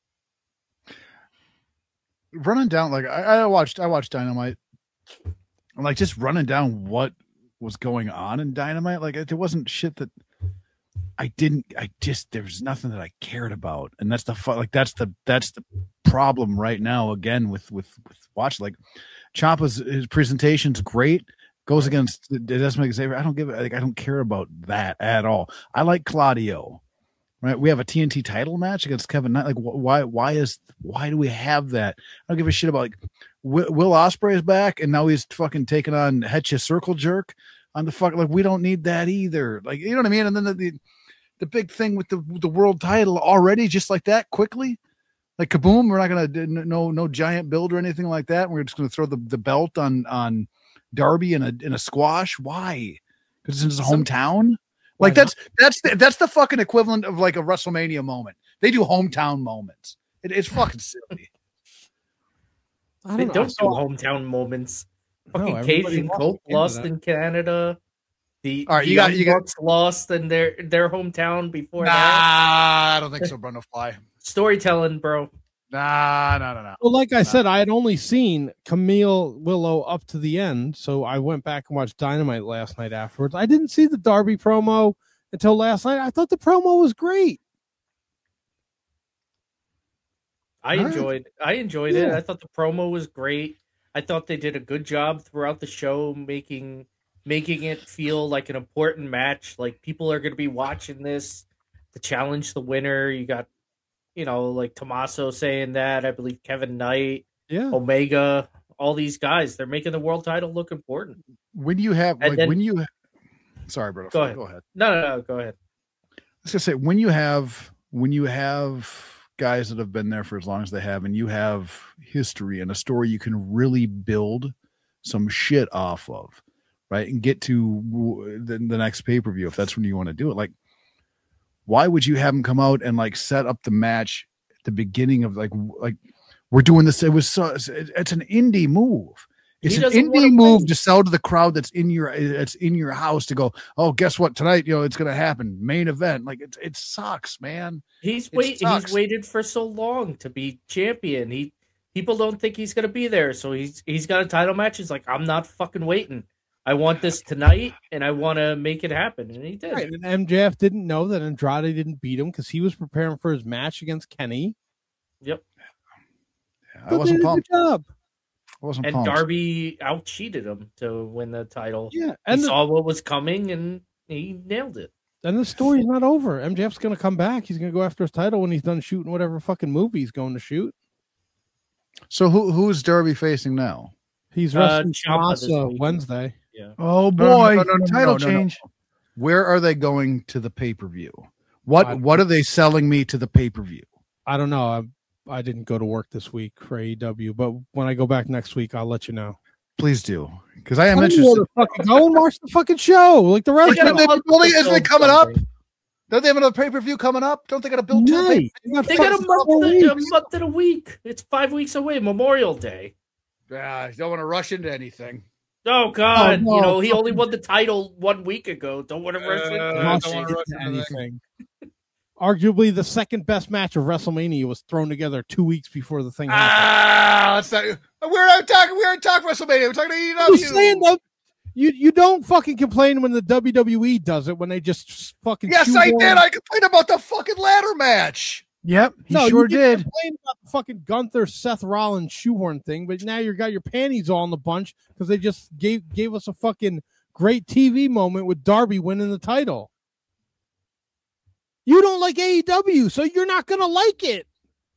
Running down, like I, I watched, I watched Dynamite, and like just running down what was going on in Dynamite. Like it, there wasn't shit that I didn't. I just there was nothing that I cared about, and that's the fu- like that's the that's the problem right now. Again with with with watch like Ciampa's his presentation's great. Goes against it doesn't make Xavier. I don't give it. Like I don't care about that at all. I like Claudio. Right, we have a T N T title match against Kevin Knight. Like, wh- why? Why is? Why do we have that? I don't give a shit about. Like, Will, Will Ospreay is back, and now he's fucking taking on Hetcha Circle Jerk on the fuck. Like, we don't need that either. Like, you know what I mean? And then the the, the big thing with the the world title already, just like that, quickly, like kaboom. We're not gonna no no giant build or anything like that. We're just gonna throw the, the belt on on Darby in a in a squash. Why? Because it's in his hometown. Like that's that's the, that's the fucking equivalent of like a WrestleMania moment. They do hometown moments. It, it's fucking silly. I they don't, don't know. do hometown moments. No, Fucking everybody Cage and lost Colt in lost Canada. in Canada. The, All right, the you got- Young you got- Bucks lost in their their hometown before Nah, that. I don't think so, Bruno Fly. Storytelling, bro. Nah, no, no, no. Well, like I said, I had only seen Camille Willow up to the end, so I went back and watched Dynamite last night afterwards. I didn't see the Darby promo until last night. I thought the promo was great. I All right. enjoyed I enjoyed it. Yeah. I thought the promo was great. I thought they did a good job throughout the show making making it feel like an important match. Like people are going to be watching this to challenge the winner. You got, you know, like Tommaso saying that. I believe Kevin Knight, Yeah. Omega, all these guys. They're making the world title look important. When you have And like then- when you sorry, Bruno. Go Fly, ahead. Go ahead. No, no, no. Go ahead. I was gonna say when you have when you have guys that have been there for as long as they have, and you have history and a story you can really build some shit off of, right, and get to w- the, the next pay per view if that's when you want to do it. Like, why would you have them come out and like set up the match at the beginning of like like we're doing this? It was so it's, it's an indie move. It's He an doesn't wanna indie move win. to sell to the crowd that's in your it's in your house to go, oh, guess what? Tonight, you know, it's gonna happen. Main event. Like it it sucks, man. He's It wait. sucks. He's waited for so long to be champion. He people don't think he's gonna be there, so he's he's got a title match. He's like, I'm not fucking waiting. I want this tonight, and I want to make it happen, and he did. Right. And M J F didn't know that Andrade didn't beat him because he was preparing for his match against Kenny. Yep. I wasn't They did a good pumped. job. I wasn't And pumped. Darby out cheated him to win the title. Yeah. He And the, saw what was coming, and he nailed it. and the story's not over. M J F's going to come back. He's going to go after his title when he's done shooting whatever fucking movie he's going to shoot. So who who's Darby facing now? He's Uh, wrestling Ciampa this Tommaso week. Wednesday. Yeah. Oh No, no, boy, no, no, no, title no, no, no. change. Where are they going to the pay per view? What I- what are they selling me to the pay per view? I don't know. I, I didn't go to work this week for A E W, but when I go back next week, I'll let you know. Please do, because I am I don't know interested. where to fucking go and watch the fucking show like the rest They got of a They- them. month well, to isn't it build coming up? something. Don't they have another pay per view coming up? Don't they got to build two? Nice. pay- They got They got a fucking month, four a weeks. month and a week. It's five weeks away. Memorial Day. Yeah, you don't want to rush into anything. Oh God! Oh, no. You know he only won the title one week ago. Don't want to rush into Uh, it. don't Rush wanna into rush into anything. Arguably, the second best match of WrestleMania was thrown together two weeks before the thing happened. Ah, let's not. We're not talking. We're not talking WrestleMania. We're talking I was saying A E W. that You you don't fucking complain when the W W E does it when they just fucking. Yes, I shoehorn- did. I complained about the fucking ladder match. Yep, he no, sure you didn't did. complain about the fucking Gunther Seth Rollins shoehorn thing, but now you got your panties all in the bunch because they just gave gave us a fucking great T V moment with Darby winning the title. You don't like A E W, so you're not gonna like it.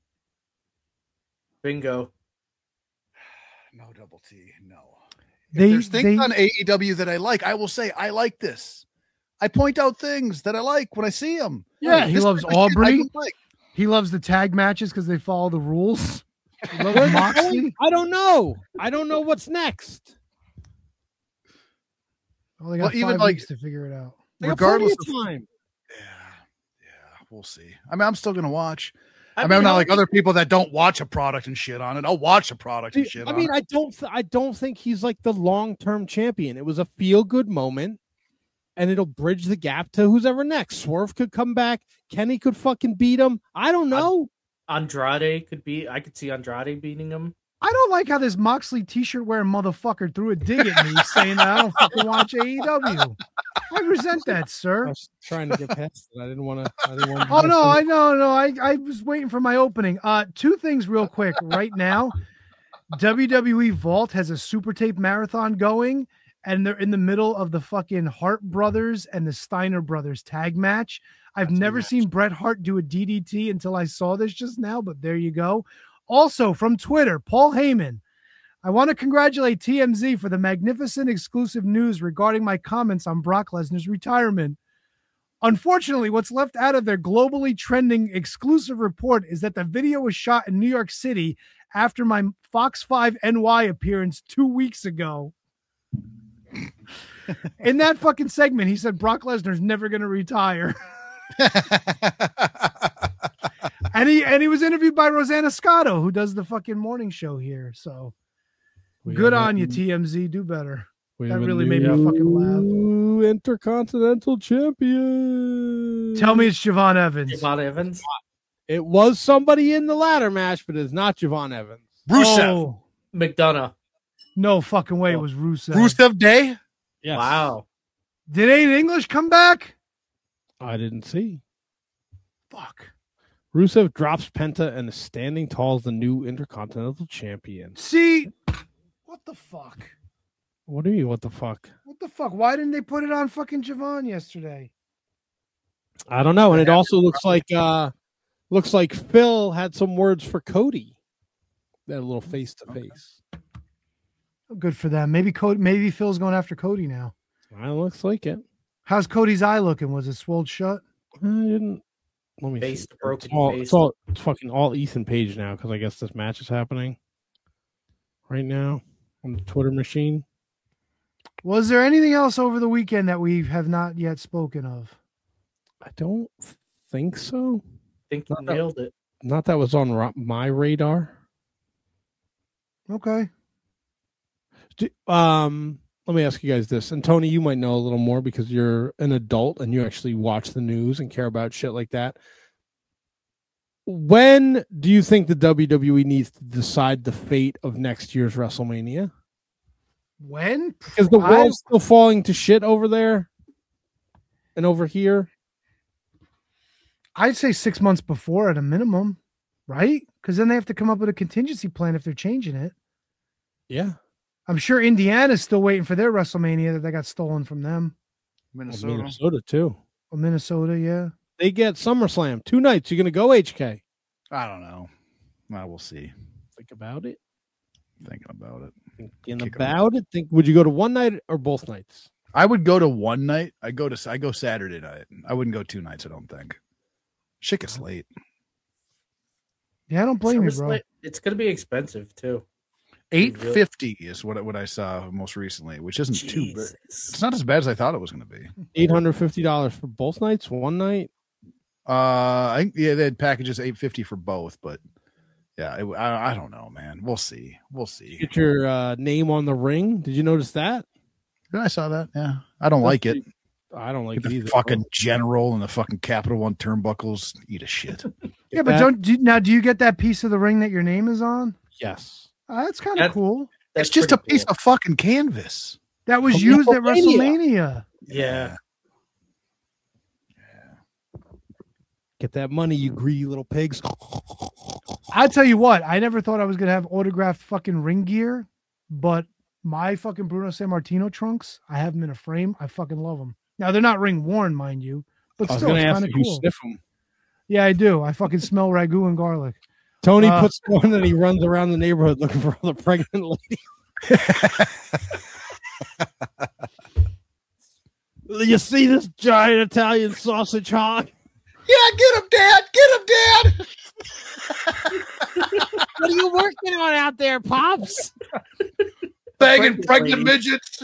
Bingo. No double T. No. They- if there's things they- on A E W that I like, I will say I like this. I point out things that I like when I see them. Yeah, he loves is like shit I Aubrey. don't like. He loves the tag matches because they follow the rules. He loves I don't, Moxley. I don't know. I don't know what's next. Oh, they got Well, even five like- weeks to figure it out. They got plenty Regardless of of time. Yeah, we'll see. I mean, I'm still gonna watch. I, I mean, mean, I'm not how like many- other people that don't watch a product and shit on it. I'll watch a product and shit I on mean, it. I don't, th- I don't think he's like the long-term champion. It was a feel-good moment, and it'll bridge the gap to who's ever next. Swerve could come back. Kenny could fucking beat him. I don't know. Andrade could be. I could see Andrade beating him. I don't like how this Moxley t-shirt wearing motherfucker threw a dig at me saying that I don't fucking watch A E W. I resent that, I sir. was trying to get past it. I didn't want to. I didn't want. Oh no, I know, no, I, I was waiting for my opening. Uh, two things real quick. Right now, W W E Vault has a super tape marathon going, and they're in the middle of the fucking Hart brothers and the Steiner brothers tag match. I've That's a never match. seen Bret Hart do a D D T until I saw this just now, but there you go. Also from Twitter, Paul Heyman. I want to congratulate T M Z for the magnificent exclusive news regarding my comments on Brock Lesnar's retirement. Unfortunately, what's left out of their globally trending exclusive report is that the video was shot in New York City after my Fox five N Y appearance two weeks ago. In that fucking segment, he said Brock Lesnar's never going to retire. And he and he was interviewed by Rosanna Scotto, who does the fucking morning show here. So We good have a- on you, T M Z. Do better. we That have a really made me new fucking laugh. Intercontinental champion. Tell me it's Javon Evans. Javon Evans. It was somebody in the ladder match, but it's not Javon Evans. Rusev. Oh, McDonough. no fucking way. It was Rusev. Rusev Day. Yes. Wow. Did Aiden English come back? I didn't see. Fuck. Rusev drops Penta and is standing tall as the new Intercontinental Champion. See, what the fuck? What do you mean, what the fuck? What the fuck? Why didn't they put it on fucking Javon yesterday? I don't know. And it also looks like uh looks like Phil had some words for Cody. They had a little face to face. Good for them. Maybe Cody, maybe Phil's going after Cody now. It looks like it. How's Cody's eye looking? Was it swelled shut? I didn't. Let me Face see. to broken It's all, face. it's all it's fucking all Ethan Page now because I guess this match is happening right now on the Twitter machine. Was there anything else over the weekend that we have not yet spoken of? I don't think so. think you nailed it. Not that was on ra- my radar. Okay. Do- Um, let me ask you guys this, and Tony, you might know a little more because you're an adult and you actually watch the news and care about shit like that. When do you think the W W E needs to decide the fate of next year's WrestleMania? When? Because the I- world's still falling to shit over there and over here. I'd say six months before at a minimum, right? Because then they have to come up with a contingency plan if they're changing it. Yeah. I'm sure Indiana's still waiting for their WrestleMania that they got stolen from them. Minnesota. Minnesota too. Or Minnesota, yeah. They get SummerSlam two nights. You gonna go H K? I don't know. I will see. Think about it. Thinking about it. Thinking Kick 'em about it. Think. Would you go to one night or both nights? I would go to one night. I go to I go Saturday night. I wouldn't go two nights. I don't think. Shit gets late. Yeah, I don't blame you, bro. SummerSlam- It's going to be expensive too. Eight fifty is what what I saw most recently, which isn't too bad. Jesus. It's not as bad as I thought it was going to be. Eight hundred fifty dollars for both nights. One night. Uh, I think yeah, they had packages eight fifty for both, but yeah, it, I I don't know, man. We'll see. We'll see. Get your uh, name on the ring. Did you notice that? Yeah, I saw that. Yeah, I don't like it. I don't like Get it the either. fucking general and the fucking Capital One turnbuckles. Eat a shit. Yeah, but that- don't do, now. Do you get that piece of the ring that your name is on? Yes. Uh, that's kind of That's- cool. That's it's just a pretty piece cool. of fucking canvas. That was From used at WrestleMania. WrestleMania. Yeah. Get that money, you greedy little pigs. I'll tell you what, I never thought I was gonna have autographed fucking ring gear, but my fucking Bruno Sammartino trunks, I have them in a frame. I fucking love them. Now they're not ring worn, mind you, but I was still, going to it's ask kind if of you cool. sniff them. Yeah, I do. I fucking smell ragu and garlic. Tony Uh, puts one and he runs around the neighborhood looking for all the pregnant ladies. You see this giant Italian sausage hog? Yeah, get him, Dad. Get him, Dad. What are you working on out there, Pops? Banging pregnant midgets.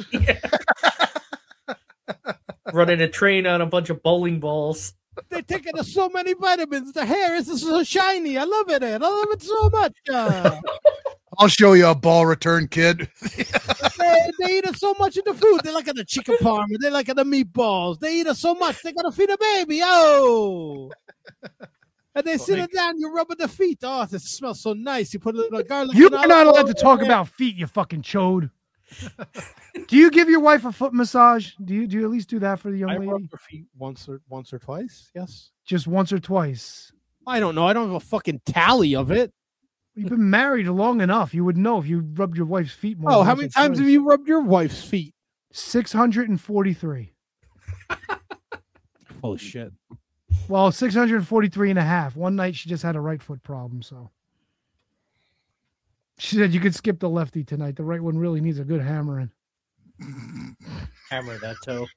Running a train on a bunch of bowling balls. They're taking us so many vitamins. The hair is so shiny. I love it. I love it so much. Uh, I'll show you a ball return, kid. they, they eat us so much of the food. They like the chicken parm. They like the meatballs. They eat us so much. They gotta feed a baby. Oh. And they sit it down, you rub the feet. Oh, it smells so nice. You put a little garlic. You and are olive not allowed oil to talk in there. about feet, you fucking chode. Do you give your wife a foot massage? Do you do you at least do that for the young I lady? rub her feet once or once or twice. Yes. Just once or twice. I don't know. I don't have a fucking tally of it. You've been married long enough. You would know if you rubbed your wife's feet more. Oh, than how once many or times have twice. you rubbed your wife's feet? six hundred forty-three. Holy shit. Well, six hundred forty-three and a half. One night she just had a right foot problem, so she said you could skip the lefty tonight. The right one really needs a good hammering. Hammer that toe.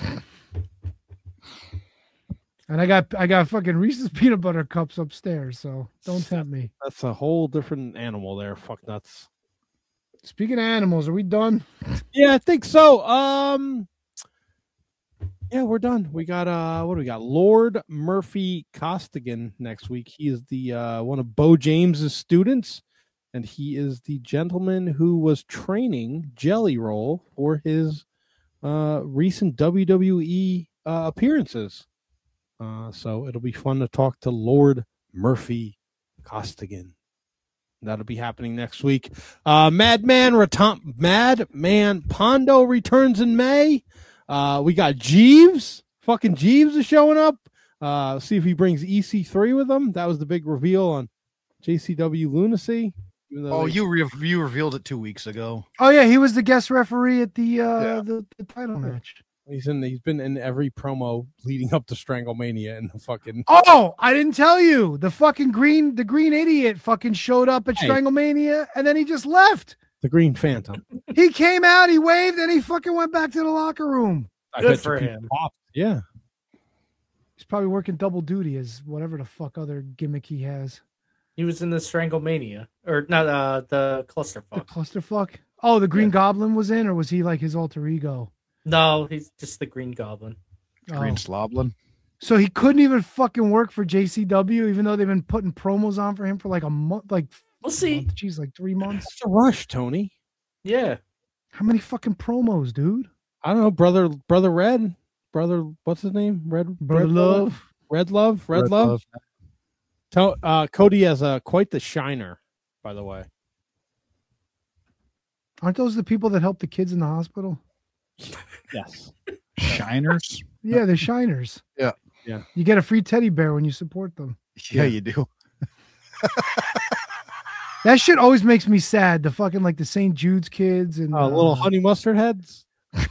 And I got I got fucking Reese's peanut butter cups upstairs, so don't tempt me. That's a whole different animal there. Fuck nuts. Speaking of animals, are we done? Yeah, I think so. Um Yeah, we're done. We got uh what do we got? Lord Murphy Costigan next week. He is the uh one of Bo James's students, and he is the gentleman who was training Jelly Roll for his uh recent W W E uh, appearances. Uh so it'll be fun to talk to Lord Murphy Costigan. That'll be happening next week. Uh, Madman Ratom- Madman Pondo returns in May. Uh, we got Jeeves. Fucking Jeeves is showing up. Uh, see if he brings E C three with him. That was the big reveal on J C W Lunacy. Even though Oh, they- you re- you revealed it two weeks ago. Oh yeah, he was the guest referee at the uh Yeah. the, the title match. he's in. He's been in every promo leading up to Stranglemania and the fucking. Oh, I didn't tell you. The fucking green the green idiot fucking showed up at Hey. Stranglemania and then he just left. The Green Phantom. He came out, he waved, and he fucking went back to the locker room. I Good bet you for people him. popped. Yeah. He's probably working double duty as whatever the fuck other gimmick he has. He was in the Stranglemania. Or not uh the The Clusterfuck. clusterfuck. Oh, the Green Goblin was in, or was he like his alter ego? No, he's just the Green Goblin. Green Oh. Sloblin. So he couldn't even fucking work for J C W, even though they've been putting promos on for him for like a month, like We'll see. Jeez, like three months. It's a rush, Tony. Yeah. How many fucking promos, dude? I don't know, brother, brother Red, brother, what's his name? Red, Brother Red Love. Red Love, Red, Red Love. Love. To- uh, Cody has uh, quite the shiner, by the way. Aren't those the people that help the kids in the hospital? Yes. Shiners. Yeah, they're shiners. Yeah. Yeah. You get a free teddy bear when you support them. Yeah, you do. That shit always makes me sad. The fucking like the Saint Jude's kids and Uh, little uh, honey mustard heads.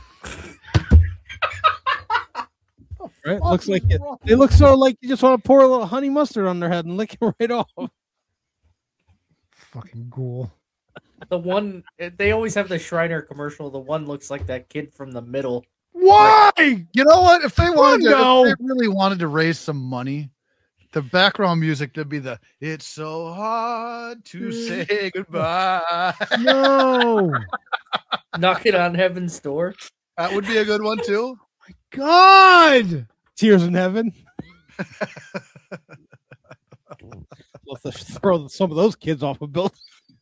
Right? Looks like it. They look so like you just want to pour a little honey mustard on their head and lick it right off. fucking ghoul. The one they always have the Shriner commercial. The one looks like that kid from the middle. Why? You know what? If they wanted to, no. if they really wanted to raise some money, the background music would be the "It's so hard to say goodbye." No. Knocking on heaven's door. That would be a good one too. God. Tears in heaven. Let's just throw some of those kids off a building.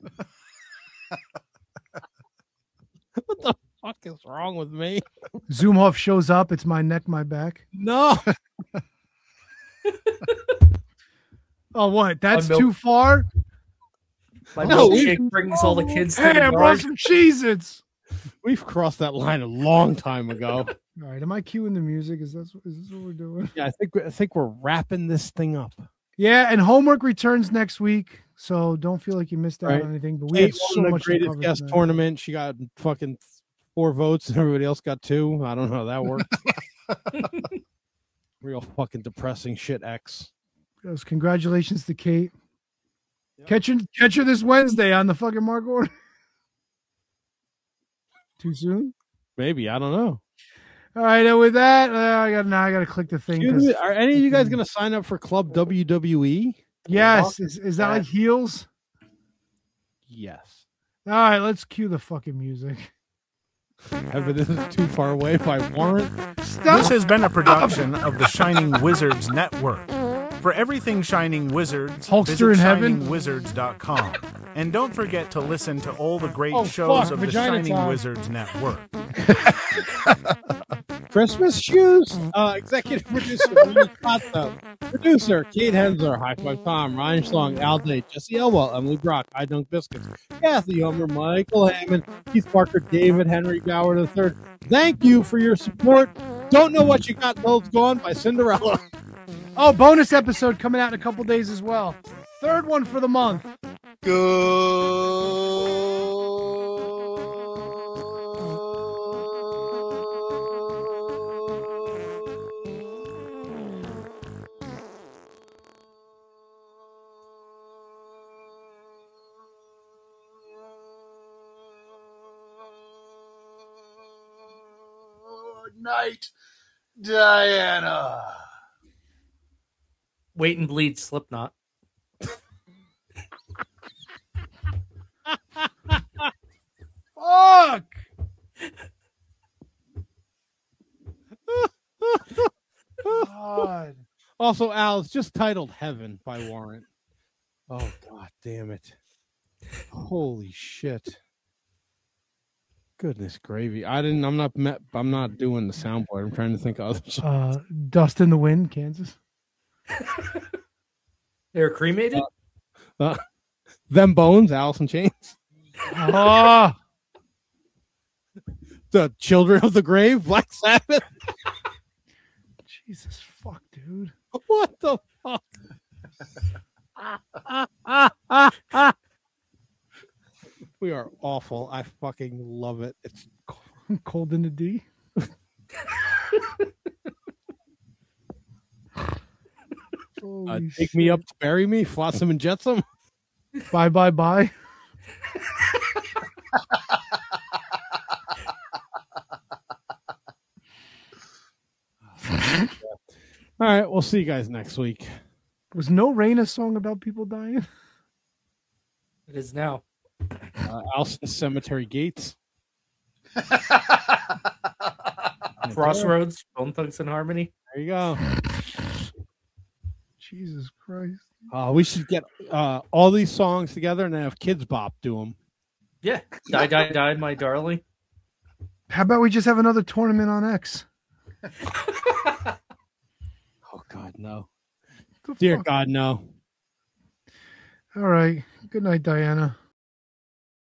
What the fuck is wrong with me? Zoomhoff shows up. It's my neck, my back. No. Oh, what? That's My milk- too far? My No, we- milkshake brings all the kids to Hey, the I yard. brought some Cheez-Its. We've crossed that line a long time ago. All right, am I cueing the music? Is that is this what we're doing? Yeah, I think I think we're wrapping this thing up. Yeah, and homework returns next week, so don't feel like you missed out Right. on anything. But we Kate had so won the much to greatest cover guest tonight. tournament. She got fucking four votes, and everybody else got two. I don't know how that worked. Real fucking depressing shit. X. Yes, congratulations to Kate. Catch her, catch her this Wednesday on the fucking Mark Order. Too soon? Maybe I don't know. All right, and with that, uh, I got now I got to click the thing. 'cause- Are any of you guys going to sign up for Club W W E? Yes, is, is that like heels? Yes. All right, let's cue the fucking music. Evan, this is too far away by Warrant. This has been a production of the Shining Wizards Network. For everything Shining Wizards, Hulkster visit in heaven? shining wizards dot com. And don't forget to listen to all the great Oh, shows fuck, of the vagina Shining time. Wizards Network. Christmas shoes. Uh, executive producer, Lee Cotto. Producer, Kate Hensler, High Five Tom, Ryan Schlong, Al Day, Jesse Elwell, Emily Brock, I Dunk Biscuits, Kathy Homer, Michael Hammond, Keith Parker, David Henry Gower the third. Thank you for your support. Don't know what you got till it's gone by Cinderella. Oh, bonus episode coming out in a couple days as well. Third one for the month. Good night, Diana. Wait and bleed Slipknot. Fuck! God. Also, Al, it's just titled Heaven by Warrant. Oh, God damn it. Holy shit. Goodness gravy. I didn't, I'm not, met, I'm not doing the soundboard. I'm trying to think of others. Uh, Dust in the Wind, Kansas. They were cremated? Uh, them Bones, Alice in Chains. Oh, The Children of the Grave, Black Sabbath. Jesus fuck, dude. What the fuck? We are awful. I fucking love it. It's Cold in the D. uh, Take Me Up to Bury Me, Flotsam and Jetsam. Bye, bye, bye. All right, we'll see you guys next week. Was No Rain a song about people dying? It is now. Uh, Alston Cemetery Gates. Crossroads, Bone Thugs and Harmony. There you go. Jesus Christ. Uh, we should get uh, all these songs together and then have Kids Bop do them. Yeah. Die, die, die, my darling. How about we just have another tournament on X? Oh, God, no. The Dear fuck? God, no. All right. Good night, Diana.